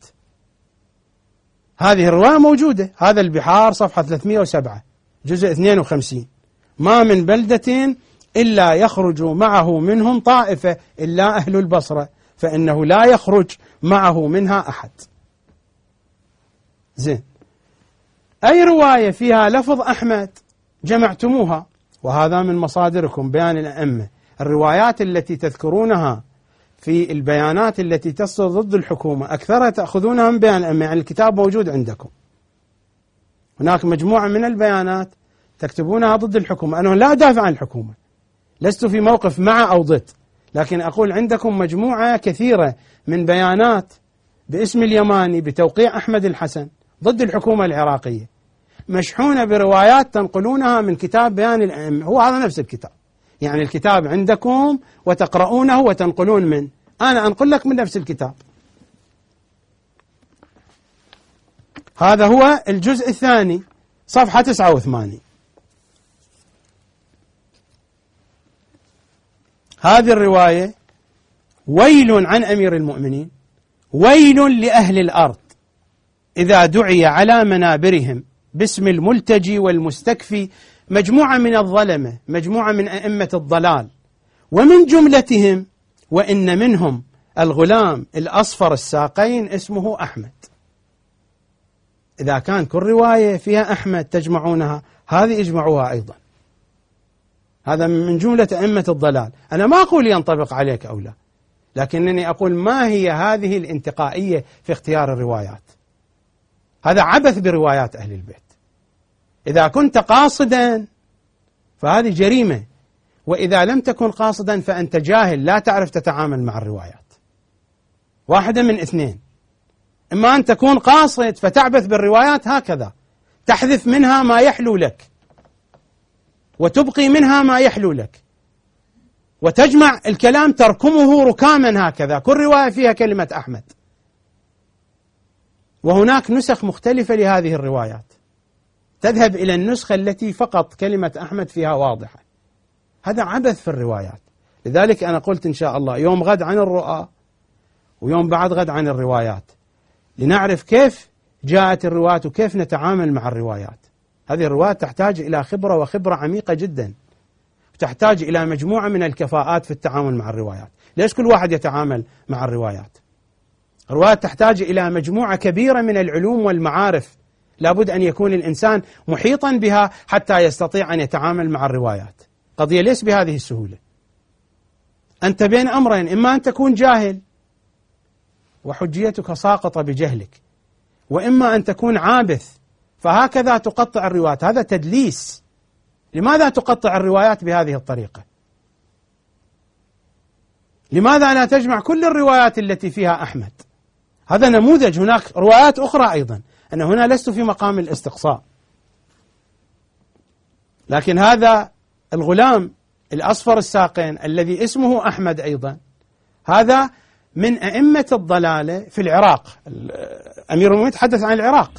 هذه الرواية موجودة، هذا البحار صفحة 307 جزء 52: ما من بلدة إلا يخرج معه منهم طائفة إلا أهل البصرة فإنه لا يخرج معه منها أحد. زين، أي رواية فيها لفظ أحمد جمعتموها، وهذا من مصادركم بيان الأئمة. الروايات التي تذكرونها في البيانات التي تصدر ضد الحكومة أكثرها تأخذونها من بيان الأئمة، يعني الكتاب موجود عندكم. هناك مجموعة من البيانات تكتبونها ضد الحكومة. أنا لا أدافع عن الحكومة، لست في موقف مع أو ضد، لكن أقول عندكم مجموعة كثيرة من بيانات باسم اليماني بتوقيع أحمد الحسن ضد الحكومة العراقية، مشحونة بروايات تنقلونها من كتاب بيان الأئمة. هو هذا نفس الكتاب، يعني الكتاب عندكم وتقرؤونه وتنقلون من، أنا أنقل لك من نفس الكتاب. هذا هو الجزء الثاني صفحة 89. هذه الرواية: ويل عن أمير المؤمنين، ويل لأهل الأرض إذا دعي على منابرهم باسم الملتجي والمستكفي مجموعة من الظلمة، مجموعة من أئمة الضلال، ومن جملتهم وإن منهم الغلام الأصفر الساقين اسمه أحمد. إذا كان كل رواية فيها أحمد تجمعونها، هذه اجمعوها أيضا. هذا من جملة أئمة الضلال. أنا ما أقول ينطبق عليك أو لا، لكنني أقول ما هي هذه الانتقائية في اختيار الروايات؟ هذا عبث بروايات أهل البيت. إذا كنت قاصدا فهذه جريمة، وإذا لم تكن قاصدا فأنت جاهل لا تعرف تتعامل مع الروايات. واحدة من اثنين: إما أن تكون قاصد فتعبث بالروايات هكذا، تحذف منها ما يحلو لك وتبقي منها ما يحلو لك، وتجمع الكلام تركمه ركاما هكذا، كل رواية فيها كلمة أحمد، وهناك نسخ مختلفة لهذه الروايات، تذهب إلى النسخة التي فقط كلمة أحمد فيها واضحة. هذا عبث في الروايات. لذلك أنا قلت إن شاء الله يوم غد عن الرؤى ويوم بعد غد عن الروايات، لنعرف كيف جاءت الروايات وكيف نتعامل مع الروايات. هذه الروايات تحتاج إلى خبرة، وخبرة عميقة جدا، وتحتاج إلى مجموعة من الكفاءات في التعامل مع الروايات. ليش كل واحد يتعامل مع الروايات؟ الروايات تحتاج إلى مجموعة كبيرة من العلوم والمعارف، لابد أن يكون الإنسان محيطا بها حتى يستطيع أن يتعامل مع الروايات. قضية ليس بهذه السهولة. أنت بين أمرين: إما أن تكون جاهل وحجيتك ساقطة بجهلك، وإما أن تكون عابث، فهكذا تقطع الروايات. هذا تدليس. لماذا تقطع الروايات بهذه الطريقة؟ لماذا لا تجمع كل الروايات التي فيها أحمد؟ هذا نموذج. هناك روايات أخرى أيضا. أنا هنا لست في مقام الاستقصاء، لكن هذا الغلام الأصفر الساقين الذي اسمه أحمد أيضا، هذا من أئمة الضلالة في العراق. أمير المؤمنين تحدث عن العراق،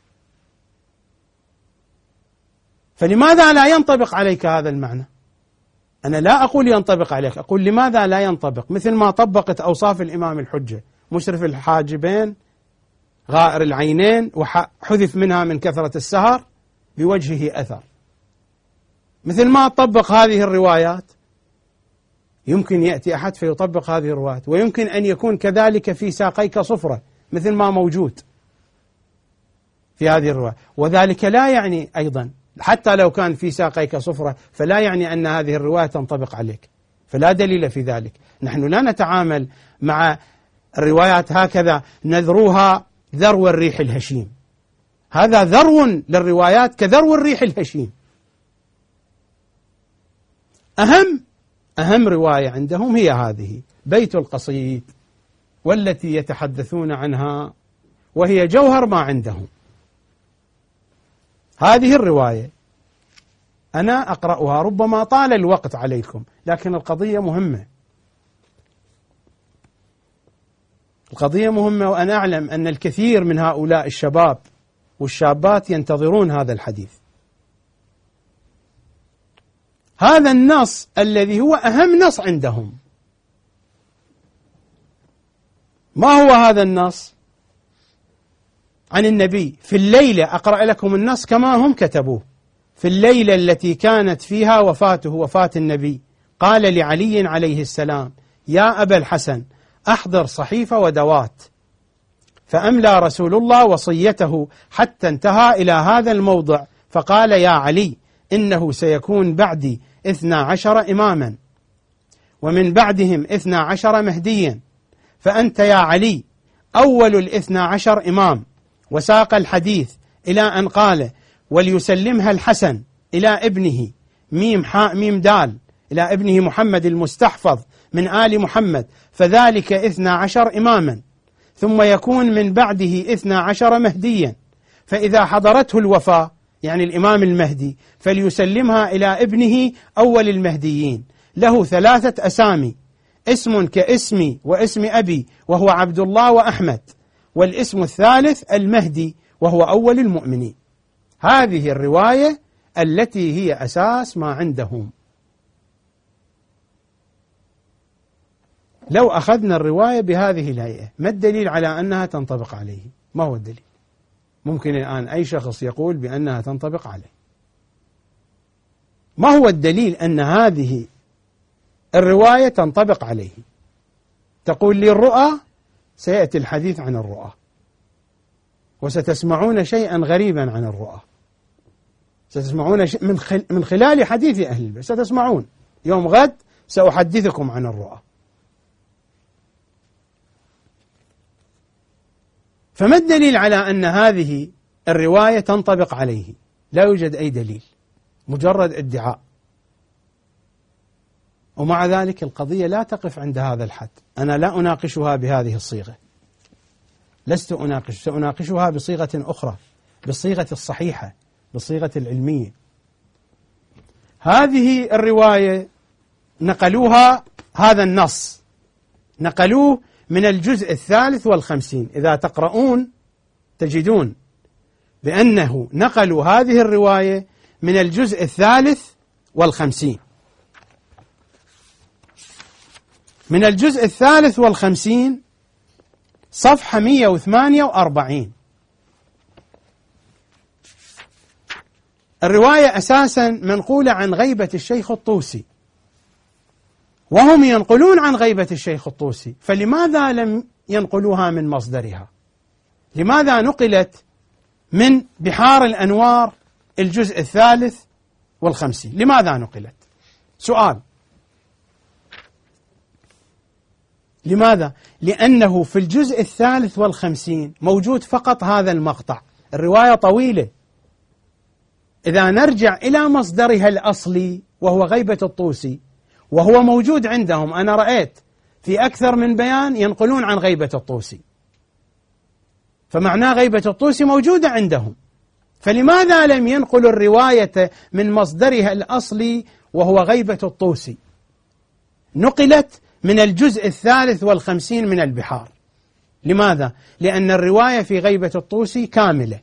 فلماذا لا ينطبق عليك هذا المعنى؟ أنا لا أقول ينطبق عليك، أقول لماذا لا ينطبق، مثل ما طبقت أوصاف الإمام الحجة: مشرف الحاجبين، غائر العينين، وحذف منها من كثرة السهر، بوجهه أثر. مثل ما طبق هذه الروايات، يمكن يأتي أحد فيطبق هذه الروايات، ويمكن أن يكون كذلك في ساقيك صفرة مثل ما موجود في هذه الرواية. وذلك لا يعني أيضا، حتى لو كان في ساقيك صفرة، فلا يعني أن هذه الرواية تنطبق عليك، فلا دليل في ذلك. نحن لا نتعامل مع الروايات هكذا نذروها ذرو الريح الهشيم. هذا ذرو للروايات كذرو الريح الهشيم. أهم رواية عندهم هي هذه: بيت القصيد. والتي يتحدثون عنها وهي جوهر ما عندهم. هذه الرواية أنا أقرأها، ربما طال الوقت عليكم، لكن القضية مهمة. القضية مهمة، وأنا أعلم أن الكثير من هؤلاء الشباب والشابات ينتظرون هذا الحديث. هذا النص الذي هو أهم نص عندهم، ما هو هذا النص؟ عن النبي في الليلة، أقرأ لكم النص كما هم كتبوه. في الليلة التي كانت فيها وفاته، وفاة النبي، قال لعلي عليه السلام: يا أبا الحسن أحضر صحيفة ودوات. فأملى رسول الله وصيته حتى انتهى إلى هذا الموضع، فقال: يا علي إنه سيكون بعدي 12 إماما، ومن بعدهم 12 مهديا، فأنت يا علي أول 12 إمام. وساق الحديث إلى أن قال: وليسلمها الحسن إلى ابنه ميم حاء ميم دال، إلى ابنه محمد المستحفظ من آل محمد، فذلك 12 إماما، ثم يكون من بعده 12 مهديا، فإذا حضرته الوفاة يعني الإمام المهدي فليسلمها إلى ابنه أول المهديين، له 3 أسامي، اسم كاسمي واسم أبي وهو عبد الله وأحمد، والاسم الثالث المهدي وهو أول المؤمنين. هذه الرواية التي هي أساس ما عندهم. لو أخذنا الرواية بهذه الهيئة، ما الدليل على أنها تنطبق عليه؟ ما هو الدليل؟ ممكن الآن أي شخص يقول بأنها تنطبق عليه. ما هو الدليل أن هذه الرواية تنطبق عليه؟ تقول لي الرؤى، سيأتي الحديث عن الرؤى، وستسمعون شيئا غريبا عن الرؤى، ستسمعون من خلال حديث أهل البيت، ستسمعون يوم غد سأحدثكم عن الرؤى. فما الدليل على أن هذه الرواية تنطبق عليه؟ لا يوجد أي دليل، مجرد ادعاء. ومع ذلك القضية لا تقف عند هذا الحد. أنا لا أناقشها بهذه الصيغة، لست سأناقشها بصيغة أخرى، بالصيغة الصحيحة، بالصيغة العلمية. هذه الرواية نقلوها، هذا النص نقلوه من الجزء 53. إذا تقرؤون تجدون بأنه نقلوا هذه الرواية من الجزء 53. من الجزء 53 صفحة 148. الرواية أساسا منقولة عن غيبة الشيخ الطوسي، وهم ينقلون عن غيبة الشيخ الطوسي، فلماذا لم ينقلوها من مصدرها؟ لماذا نقلت من بحار الأنوار الجزء 53؟ لماذا نقلت؟ سؤال. لماذا؟ لأنه في الجزء 53 موجود فقط هذا المقطع. الرواية طويلة. إذا نرجع إلى مصدرها الأصلي وهو غيبة الطوسي، وهو موجود عندهم، أنا رأيت في أكثر من بيان ينقلون عن غيبة الطوسي، فمعناه غيبة الطوسي موجودة عندهم، فلماذا لم ينقلوا الرواية من مصدرها الأصلي وهو غيبة الطوسي؟ نقلت من الجزء 53 من البحار. لماذا؟ لأن الرواية في غيبة الطوسي كاملة،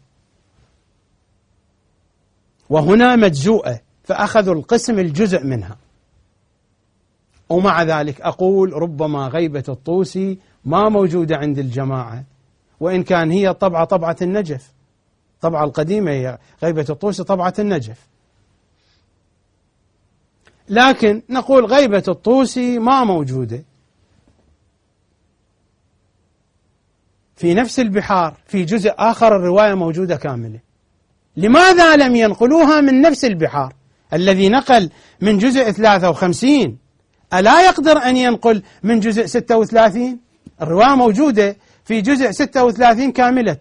وهنا مجزوءة، فأخذوا القسم الجزء منها. ومع ذلك أقول ربما غيبة الطوسي ما موجودة عند الجماعة، وإن كان هي طبعة النجف، طبعة القديمة هي غيبة الطوسي طبعة النجف، لكن نقول غيبة الطوسي ما موجودة في نفس البحار، في جزء آخر الرواية موجودة كاملة. لماذا لم ينقلوها من نفس البحار؟ الذي نقل من جزء 53 ألا يقدر أن ينقل من جزء 36؟ الرواية موجودة في جزء 36 كاملة.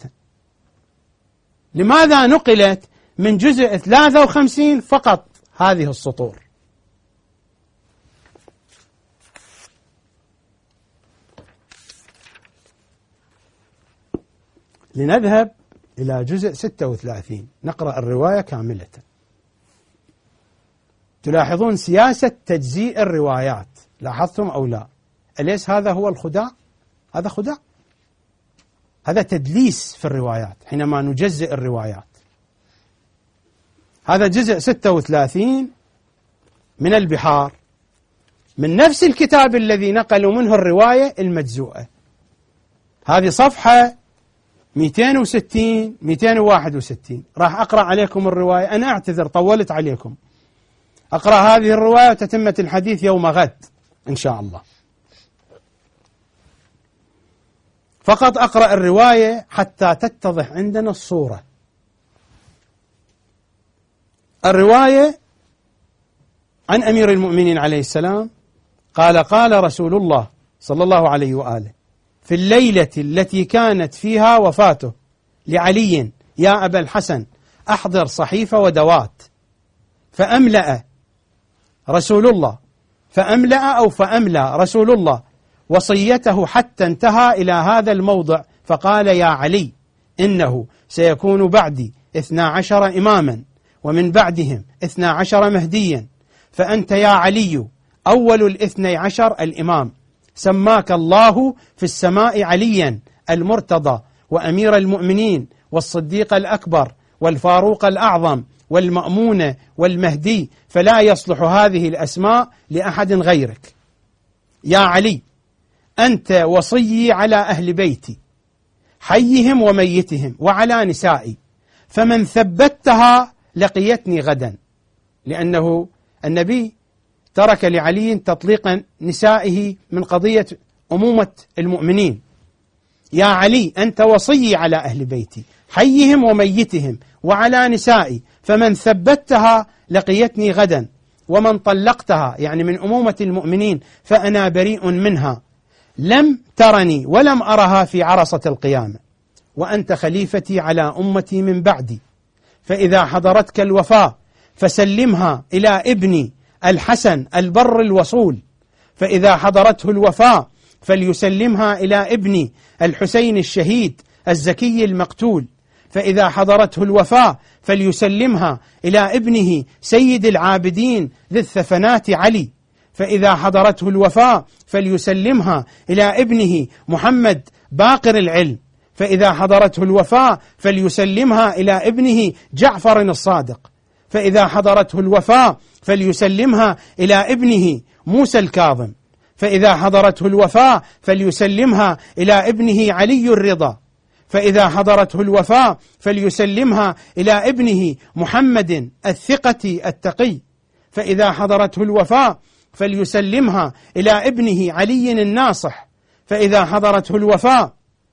لماذا نقلت من جزء 53 فقط هذه السطور؟ لنذهب إلى جزء 36 نقرأ الرواية كاملة. تلاحظون سياسة تجزيء الروايات، لاحظتم أو لا؟ أليس هذا هو الخداع؟ هذا خداع، هذا تدليس في الروايات حينما نجزئ الروايات. هذا جزء 36 من البحار، من نفس الكتاب الذي نقلوا منه الرواية المجزوءة. هذه صفحة 260 261. راح أقرأ عليكم الرواية، أنا أعتذر طولت عليكم. أقرأ هذه الرواية وتتمة الحديث يوم غد إن شاء الله. فقط أقرأ الرواية حتى تتضح عندنا الصورة. الرواية عن أمير المؤمنين عليه السلام قال: قال رسول الله صلى الله عليه وآله: في الليلة التي كانت فيها وفاته لعلي يا أبا الحسن أحضر صحيفة ودوات. فأملأ رسول الله وصيته حتى انتهى إلى هذا الموضع، فقال: يا علي، إنه سيكون بعدي 12 إماما، ومن بعدهم 12 مهديا، فأنت يا علي أول 12 الإمام. سماك الله في السماء عليا المرتضى وأمير المؤمنين والصديق الأكبر والفاروق الأعظم والمأمون والمهدي، فلا يصلح هذه الأسماء لأحد غيرك. يا علي، أنت وصيي على أهل بيتي حيهم وميتهم وعلى نسائي، فمن ثبتها لقيتني غدا. لأنه النبي ترك لعلي تطليق نسائه من قضية أمومة المؤمنين. يا علي، أنت وصيي على أهل بيتي حيهم وميتهم وعلى نسائي، فمن ثبتها لقيتني غدا، ومن طلقتها يعني من أمومة المؤمنين فأنا بريء منها، لم ترني ولم أرها في عرصة القيامة، وأنت خليفتي على أمتي من بعدي، فإذا حضرتك الوفاة فسلمها إلى ابني الحسن البر الوصول، فإذا حضرته الوفاة فليسلمها إلى ابني الحسين الشهيد الزكي المقتول، فإذا حضرته الوفاة فليسلمها إلى ابنه سيد العابدين ذي الثفنات علي، فإذا حضرته الوفاة فليسلمها إلى ابنه محمد باقر العلم، فإذا حضرته الوفاة فليسلمها إلى ابنه جعفر الصادق، فإذا حضرته الوفاة فليسلمها إلى ابنه موسى الكاظم، فإذا حضرته الوفاة فليسلمها إلى ابنه علي الرضا، فإذا حضرته الوفاة فليسلمها إلى ابنه محمد الثقة التقي، فإذا حضرته الوفاة فليسلمها إلى ابنه علي الناصح، فإذا حضرته الوفاة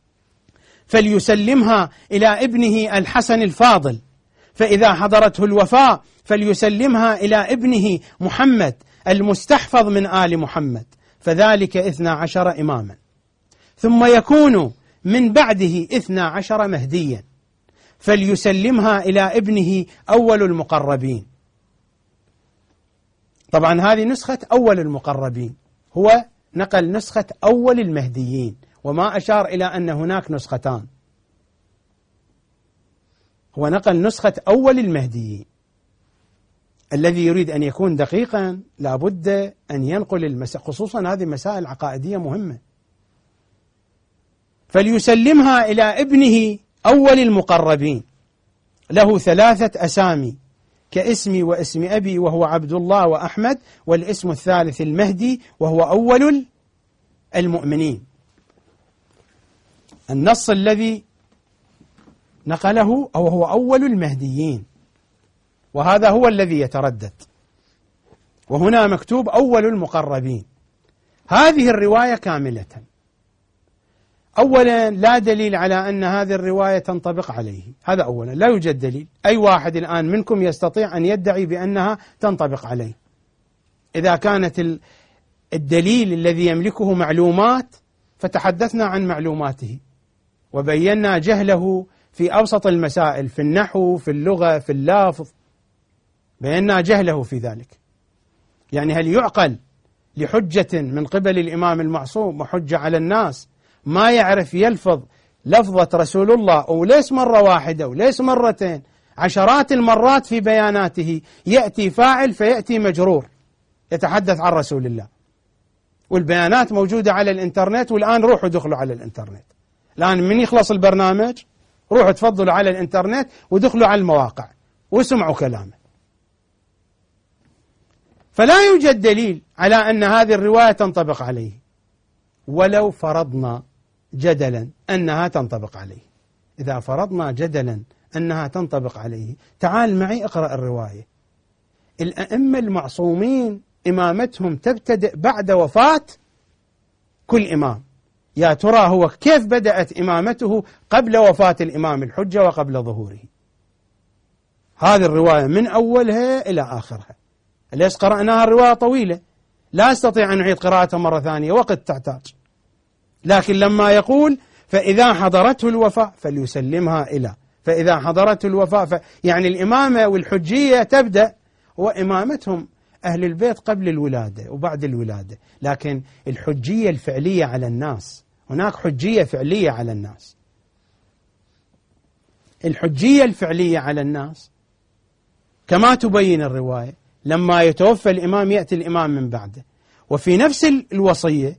فليسلمها إلى ابنه الحسن الفاضل، فإذا حضرته الوفاة فليسلمها إلى ابنه محمد المستحفظ من آل محمد، فذلك 12 إماما، ثم يكون من بعده 12 مهديا، فليسلمها إلى ابنه أول المقربين. طبعا هذه نسخة أول المقربين، هو نقل نسخة أول المهديين، وما أشار إلى أن هناك نسختان، هو نقل نسخة أول المهديين. الذي يريد أن يكون دقيقا لابد أن ينقل المسائل، خصوصا هذه مسائل عقائدية مهمة. فليسلمها إلى ابنه أول المقربين، له 3 أسامي كاسمي واسم أبي وهو عبد الله وأحمد، والاسم الثالث المهدي وهو أول المؤمنين. النص الذي نقله أو هو أول المهديين، وهذا هو الذي يتردد، وهنا مكتوب أول المقربين. هذه الرواية كاملة. أولا لا دليل على أن هذه الرواية تنطبق عليه، هذا أولا، لا يوجد دليل. أي واحد الآن منكم يستطيع أن يدعي بأنها تنطبق عليه. إذا كانت الدليل الذي يملكه معلومات فتحدثنا عن معلوماته وبينا جهله في أوسط المسائل، في النحو، في اللغة، في اللفظ، بينا جهله في ذلك. يعني هل يعقل لحجة من قبل الإمام المعصوم وحجة على الناس ما يعرف يلفظ لفظة رسول الله، وليس مرة واحدة وليس مرتين، عشرات المرات في بياناته يأتي فاعل فيأتي مجرور يتحدث عن رسول الله، والبيانات موجودة على الإنترنت. والآن روحوا دخلوا على الإنترنت، الآن من يخلص البرنامج روحوا تفضلوا على الإنترنت ودخلوا على المواقع وسمعوا كلامه. فلا يوجد دليل على أن هذه الرواية تنطبق عليه، ولو فرضنا جدلا أنها تنطبق عليه. إذا فرضنا جدلا أنها تنطبق عليه، تعال معي اقرأ الرواية. الأئمة المعصومين إمامتهم تبتدئ بعد وفاة كل إمام. يا ترى هو كيف بدأت إمامته قبل وفاة الإمام الحجة وقبل ظهوره؟ هذه الرواية من أولها إلى آخرها. ليش قرأناها؟ الرواية طويلة لا أستطيع أن أعيد قراءتها مرة ثانية، وقت تحتاج. لكن لما يقول فإذا حضرته الوفاة فليسلمها إلى، فإذا حضرته الوفاة يعني الإمامة والحجية تبدأ، وإمامتهم أهل البيت قبل الولادة وبعد الولادة. لكن الحجية الفعلية على الناس، هناك حجية فعلية على الناس. الحجية الفعلية على الناس كما تبين الرواية، لما يتوفى الإمام يأتي الإمام من بعده. وفي نفس الوصية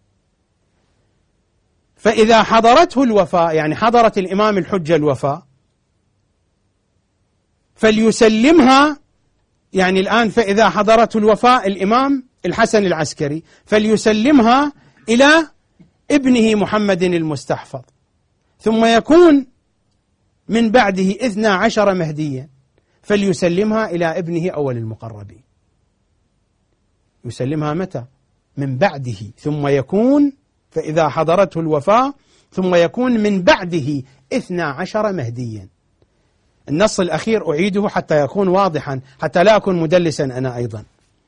فإذا حضرته الوفاة، يعني حضرت الإمام الحجة الوفاة، فليسلمها، يعني الآن فإذا حضرته الوفاة الإمام الحسن العسكري فليسلمها إلى ابنه محمد المستحفظ، ثم يكون من بعده 12 مهديا فليسلمها إلى ابنه أول المقربين. يسلمها متى؟ من بعده، ثم يكون فإذا حضرته الوفاة ثم يكون من بعده 12 مهديا. النص الأخير أعيده حتى يكون واضحا، حتى لا أكون مدلسا أنا أيضا.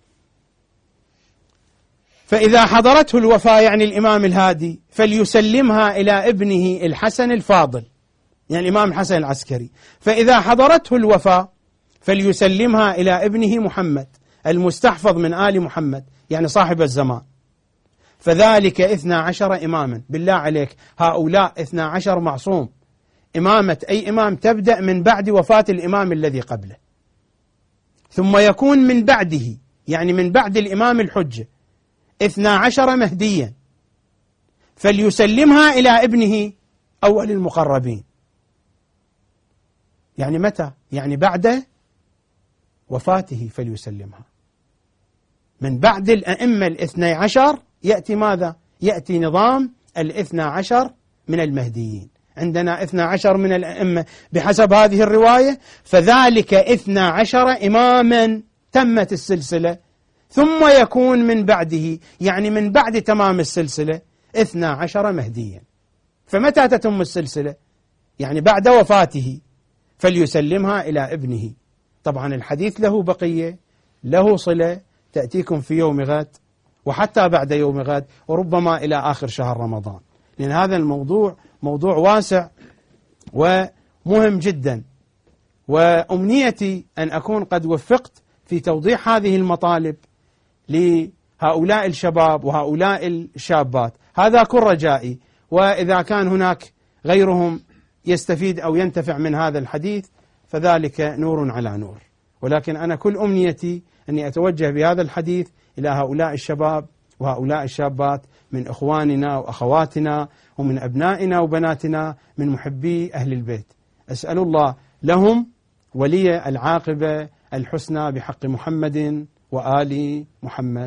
فإذا حضرته الوفاة يعني الإمام الهادي فليسلمها إلى ابنه الحسن الفاضل، يعني الإمام الحسن العسكري. فإذا حضرته الوفاة فليسلمها إلى ابنه محمد المستحفظ من آل محمد، يعني صاحب الزمان. فذلك 12 إماما. بالله عليك، هؤلاء 12 معصوم. إمامة أي إمام تبدأ من بعد وفاة الإمام الذي قبله، ثم يكون من بعده، يعني من بعد الإمام الحجة 12 مهديا فليسلمها إلى ابنه أول المقربين. يعني متى؟ يعني بعد وفاته فليسلمها. من بعد الأئمة 12 يأتي ماذا؟ يأتي نظام 12 من المهديين. عندنا 12 من الأئمة بحسب هذه الرواية، فذلك 12 إماما تمت السلسلة، ثم يكون من بعده، يعني من بعد تمام السلسلة 12 مهديا. فمتى تتم السلسلة؟ يعني بعد وفاته فليسلمها إلى ابنه. طبعا الحديث له بقية، له صلة، تأتيكم في يوم غد وحتى بعد يوم غد، وربما إلى آخر شهر رمضان، لأن هذا الموضوع موضوع واسع ومهم جدا. وأمنيتي أن أكون قد وفقت في توضيح هذه المطالب لهؤلاء الشباب وهؤلاء الشابات. هذا كل رجائي، وإذا كان هناك غيرهم يستفيد أو ينتفع من هذا الحديث فذلك نور على نور. ولكن أنا كل أمنيتي أني أتوجه بهذا الحديث إلى هؤلاء الشباب وهؤلاء الشابات من إخواننا وأخواتنا ومن أبنائنا وبناتنا من محبي أهل البيت. أسأل الله لهم ولي العاقبة الحسنى بحق محمد وآل محمد.